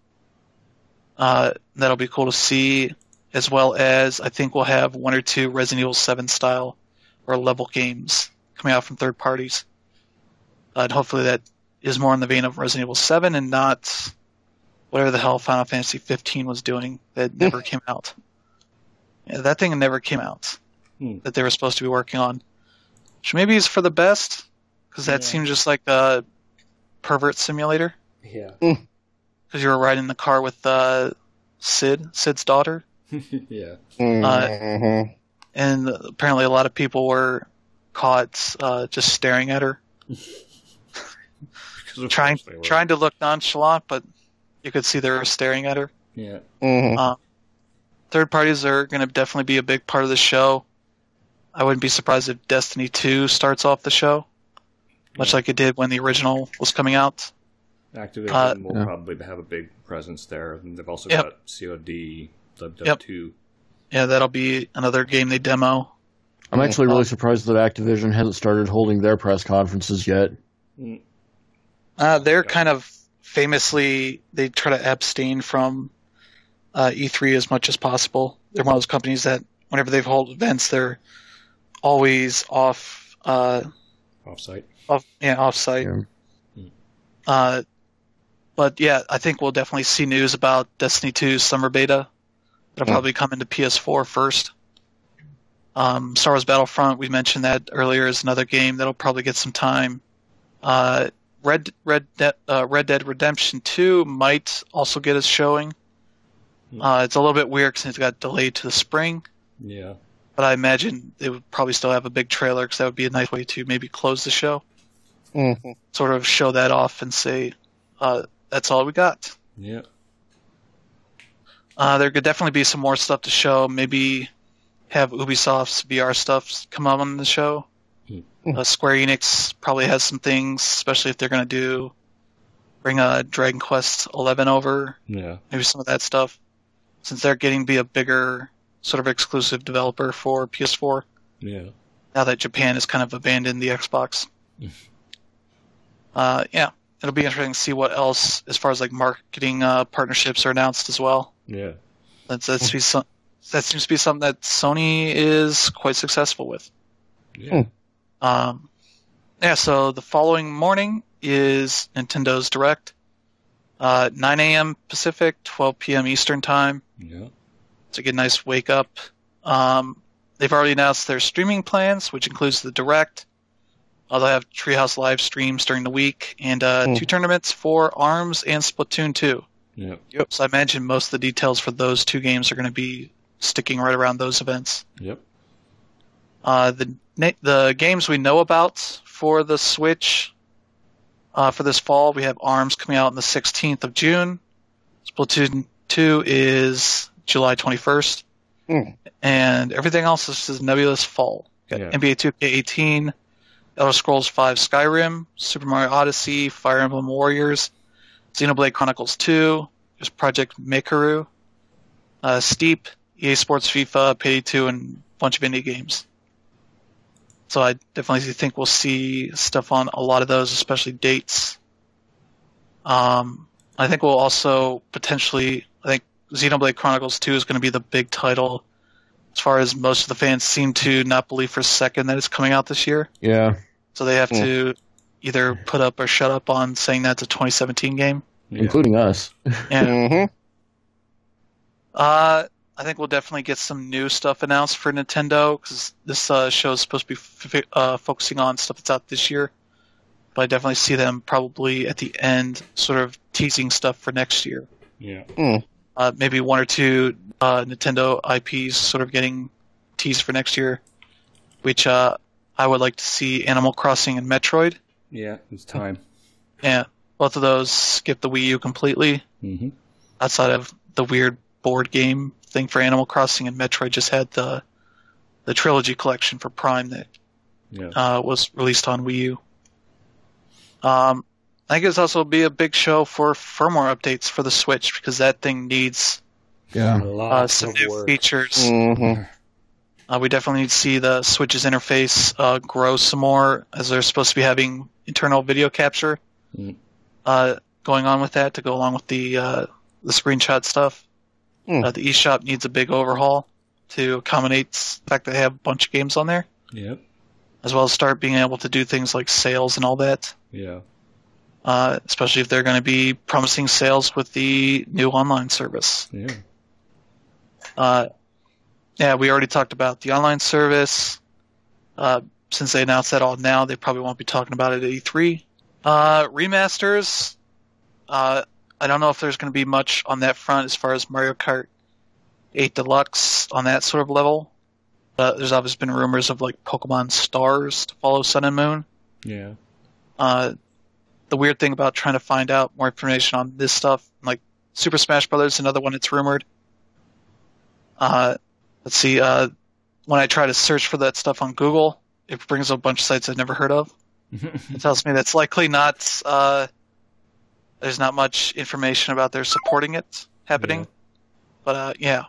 Uh, that'll be cool to see, as well as I think we'll have one or two Resident Evil seven style or level games coming out from third parties. Uh, and hopefully that is more in the vein of Resident Evil seven and not whatever the hell Final Fantasy fifteen was doing that never came out. Yeah, that thing never came out Hmm. that they were supposed to be working on. Which maybe is for the best, because that Yeah. seems just like a pervert simulator. Yeah. Because you were riding in the car with uh, Sid, Sid's daughter. Yeah. Mhm. And apparently a lot of people were caught uh, just staring at her, Because of trying course they were. trying to look nonchalant, but you could see they were staring at her. Yeah. Mhm. Uh, third parties are going to definitely be a big part of the show. I wouldn't be surprised if Destiny two starts off the show, much Yeah. like it did when the original was coming out. Activision Uh, will Yeah. probably have a big presence there. And they've also Yep. got C O D, Dub Dub Yep. two. Yeah, that'll be another game they demo. I'm actually really surprised that Activision hasn't started holding their press conferences yet. Mm. Uh, they're Yeah. kind of famously, they try to abstain from uh, E three as much as possible. They're one of those companies that whenever they've held events, they're always off, uh, Offsite. off, yeah, off-site. Yeah. Uh, but yeah, I think we'll definitely see news about Destiny two's summer beta. It'll Hmm. probably come into P S four first. Um, Star Wars Battlefront, we mentioned that earlier, is another game that'll probably get some time. Uh, Red Red De- uh, Red Dead Redemption two might also get a showing. Uh, it's a little bit weird since it got delayed to the spring, Yeah. but I imagine they would probably still have a big trailer because that would be a nice way to maybe close the show, Mhm. sort of show that off and say, uh, that's all we got. Yeah. Uh, there could definitely be some more stuff to show. Maybe have Ubisoft's V R stuff come up on the show. Hmm. Uh, Square Enix probably has some things, especially if they're going to do bring uh, Dragon Quest eleven over. Yeah. Maybe some of that stuff, since they're getting to be a bigger sort of exclusive developer for P S four. Yeah. Now that Japan has kind of abandoned the Xbox. uh, yeah, it'll be interesting to see what else, as far as like marketing uh, partnerships, are announced as well. Yeah. That's that's be some, that seems to be something that Sony is quite successful with. Yeah. Um, yeah, so the following morning is Nintendo's Direct. Uh, nine a.m. Pacific, twelve p.m. Eastern Time. Yeah. To get a nice wake up. Um, they've already announced their streaming plans, which includes the Direct. Uh, they'll have Treehouse live streams during the week, and uh, Hmm. two tournaments for ARMS and Splatoon two. Yeah. Yep. So I imagine most of the details for those two games are going to be sticking right around those events. Yep. Uh, the na- the games we know about for the Switch uh, for this fall, we have ARMS coming out on the sixteenth of June. Splatoon two is July twenty-first. Hmm. And everything else is just nebulous fall. Got Yeah. N B A two K eighteen, Elder Scrolls five Skyrim, Super Mario Odyssey, Fire Emblem Warriors, Xenoblade Chronicles two, there's Project Makaru, uh, Steep, E A Sports FIFA, Payday two, and a bunch of indie games. So I definitely think we'll see stuff on a lot of those, especially dates. Um, I think we'll also potentially, I think Xenoblade Chronicles two is going to be the big title, as far as most of the fans seem to not believe for a second that it's coming out this year. Yeah. So they have Hmm. to either put up or shut up on saying that's a twenty seventeen game. Yeah. Including us. And Mm-hmm. uh, I think we'll definitely get some new stuff announced for Nintendo, because this uh, show is supposed to be f- uh, focusing on stuff that's out this year. But I definitely see them probably at the end sort of teasing stuff for next year. Yeah. Uh, maybe one or two uh, Nintendo I Ps sort of getting teased for next year, which uh, I would like to see Animal Crossing and Metroid. Yeah. It's time. Yeah, both of those skip the Wii U completely, Mm-hmm. outside of the weird board game thing for Animal Crossing, and Metroid just had the the trilogy collection for Prime that Yeah. uh, was released on Wii U. Um, I think it's also be a big show for firmware updates for the Switch, because that thing needs Yeah. A uh, lot some of new work. features. Mm-hmm. Uh, we definitely need to see the Switch's interface uh, grow some more, as they're supposed to be having internal video capture Mm. uh, going on with that to go along with the uh, the screenshot stuff. Mm. Uh, the eShop needs a big overhaul to accommodate the fact that they have a bunch of games on there, Yep. as well as start being able to do things like sales and all that, Yeah. uh, especially if they're going to be promising sales with the new online service. Yeah. Uh, yeah, we already talked about the online service. Uh, since they announced that all now, they probably won't be talking about it at E three. Uh, remasters, uh, I don't know if there's going to be much on that front as far as Mario Kart eight Deluxe on that sort of level. Uh, there's obviously been rumors of like Pokemon Stars to follow Sun and Moon. Yeah. Uh, the weird thing about trying to find out more information on this stuff, like Super Smash Brothers, another one that's rumored. Uh, let's see, uh, when I try to search for that stuff on Google, it brings up a bunch of sites I've never heard of. It tells me that's likely not, uh, there's not much information about their supporting it happening. Yeah. But, uh, yeah.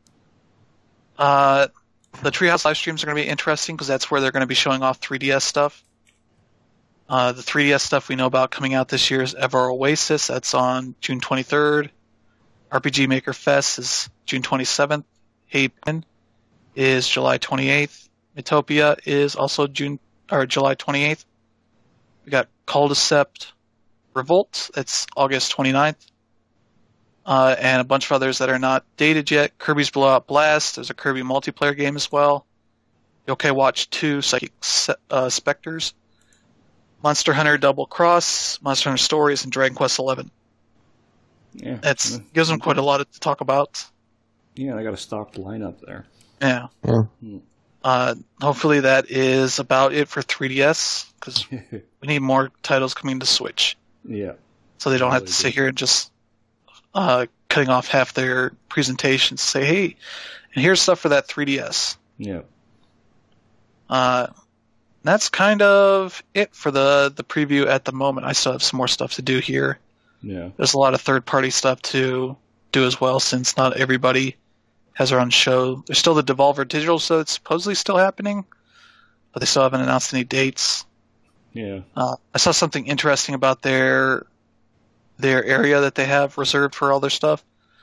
Uh, the Treehouse live streams are going to be interesting, because that's where they're going to be showing off three D S stuff. Uh, the three D S stuff we know about coming out this year is Ever Oasis. That's on June twenty-third. R P G Maker Fest is June twenty-seventh. Hey Pen is July twenty-eighth. Mytopia is also June or July twenty-eighth. We got Culdicept Revolt. That's August twenty-ninth. Uh, and a bunch of others that are not dated yet. Kirby's Blowout Blast. There's a Kirby multiplayer game as well. Yokai Watch two Psychic Se- uh, Specters. Monster Hunter Double Cross, Monster Hunter Stories, and Dragon Quest eleven. Yeah. It gives them quite a lot to talk about. Yeah, they got a stocked lineup there. Yeah. Huh. Uh, hopefully that is about it for three D S, because we need more titles coming to Switch, Yeah. so they don't have Really to sit do. here and just uh, cutting off half their presentations. Say, hey, and here's stuff for that three D S. Yeah. Uh, that's kind of it for the the preview at the moment. I still have some more stuff to do here. Yeah. There's a lot of third-party stuff to do as well, since not everybody has their own show. There's still the Devolver Digital, so it's supposedly still happening, but they still haven't announced any dates. Yeah. Uh, I saw something interesting about their their area that they have reserved for all their stuff.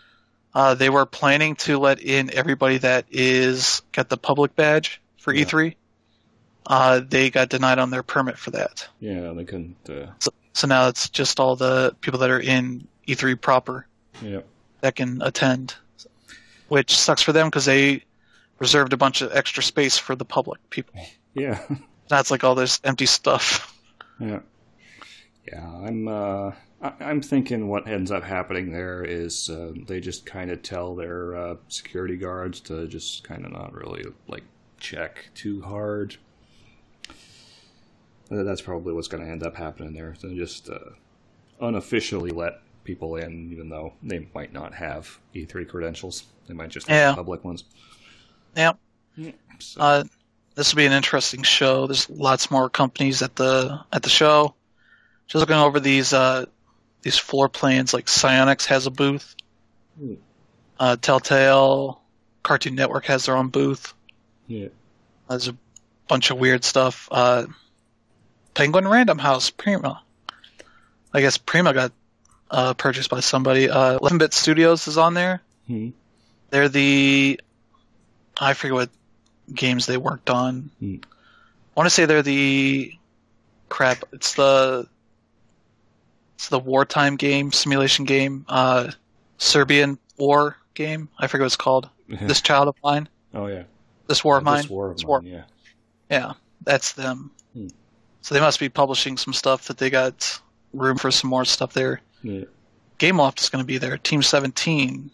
Uh, they were planning to let in everybody that is got the public badge for Yeah. E three. Uh, they got denied on their permit for that. Yeah, they couldn't. Uh, So, so now it's just all the people that are in E three proper yeah. that can attend, which sucks for them because they reserved a bunch of extra space for the public people. Yeah. That's like all this empty stuff. Yeah. Yeah, I'm uh I- I'm thinking what ends up happening there is uh, they just kind of tell their uh, security guards to just kind of not really like check too hard. Uh, That's probably what's going to end up happening there. So just uh, unofficially let people in, even though they might not have E three credentials. They might just have Yeah. public ones. Yeah. So, Uh, this will be an interesting show. There's lots more companies at the at the show. Just looking over these uh, these floor plans, like Psyonix has a booth. Hmm. Uh, Telltale, Cartoon Network has their own booth. yeah. There's a bunch of weird stuff. Uh, Penguin Random House, Prima. I guess Prima got uh, purchased by somebody. Uh, eleven bit Studios is on there. Hmm. They're the I forget what games they worked on. Hmm. I want to say they're the crap. It's the it's the wartime game, simulation game, uh, Serbian war game. I forget what it's called. This Child of Mine, Oh yeah. this War of Mine. This War of This Mine, yeah. Yeah, that's them. Hmm. So they must be publishing some stuff that they got room for some more stuff there. Yeah. Gameloft is going to be there. Team seventeen.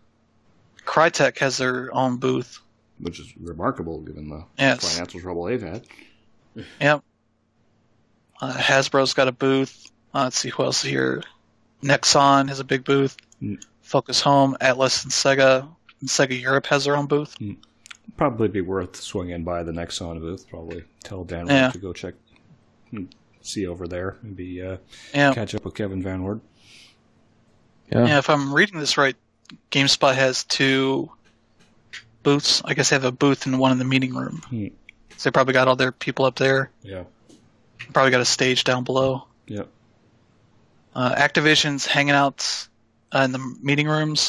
Crytek has their own booth. Which is remarkable given the Yes. financial trouble they've had. Yep. Uh, Hasbro's got a booth. Uh, let's see who else is here. Nexon has a big booth. Mm. Focus Home, Atlas, and Sega. And Sega Europe has their own booth. Probably be worth swinging by the Nexon booth. Probably tell Dan Yeah. to go check, and see over there. Maybe uh, Yeah. catch up with Kevin Van Ward. Yeah. Yeah, if I'm reading this right, GameSpot has two booths. I guess they have a booth and one in the meeting room. Hmm. So they probably got all their people up there. Yeah. Probably got a stage down below. Yep. Uh, Activision's hanging out uh, in the meeting rooms.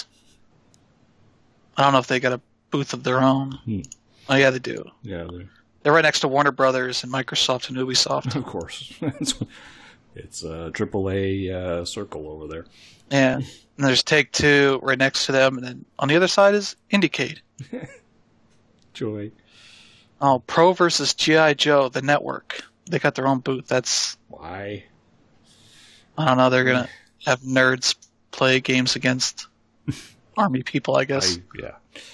I don't know if they got a booth of their own. Hmm. Oh, yeah, they do. Yeah. they- They're right next to Warner Brothers and Microsoft and Ubisoft. Of course. it's it's a triple A uh, circle over there. Yeah. And there's Take Two right next to them. And then on the other side is Indiecade. Joy. Oh, Pro versus G I. Joe, the network. They got their own booth. That's, Why? I don't know, they're going to have nerds play games against army people, I guess. I, yeah.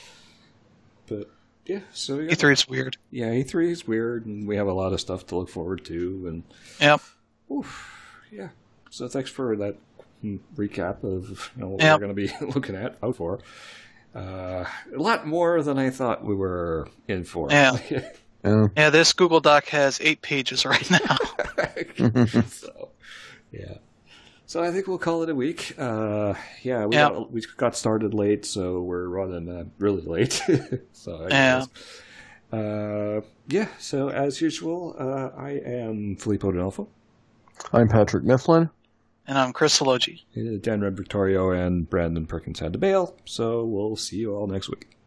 But yeah, so we got E three is weird. Yeah, E three is weird, and we have a lot of stuff to look forward to, and Yep. oof, yeah. So thanks for that mm, recap of you know, what Yep. we're going to be looking at out for. Uh, a lot more than I thought we were in for. Yeah. Yeah. Yeah, this Google Doc has eight pages right now. so, yeah. So I think we'll call it a week. Uh, yeah, we, Yeah. Got, we got started late, so we're running uh, really late. so I Yeah. guess. Uh, yeah. So as usual, uh, I am Filippo D'Onofrio. I'm Patrick Mifflin. And I'm Chris Sologi. Dan Red Victorio and Brandon Perkins had to bail. So we'll see you all next week.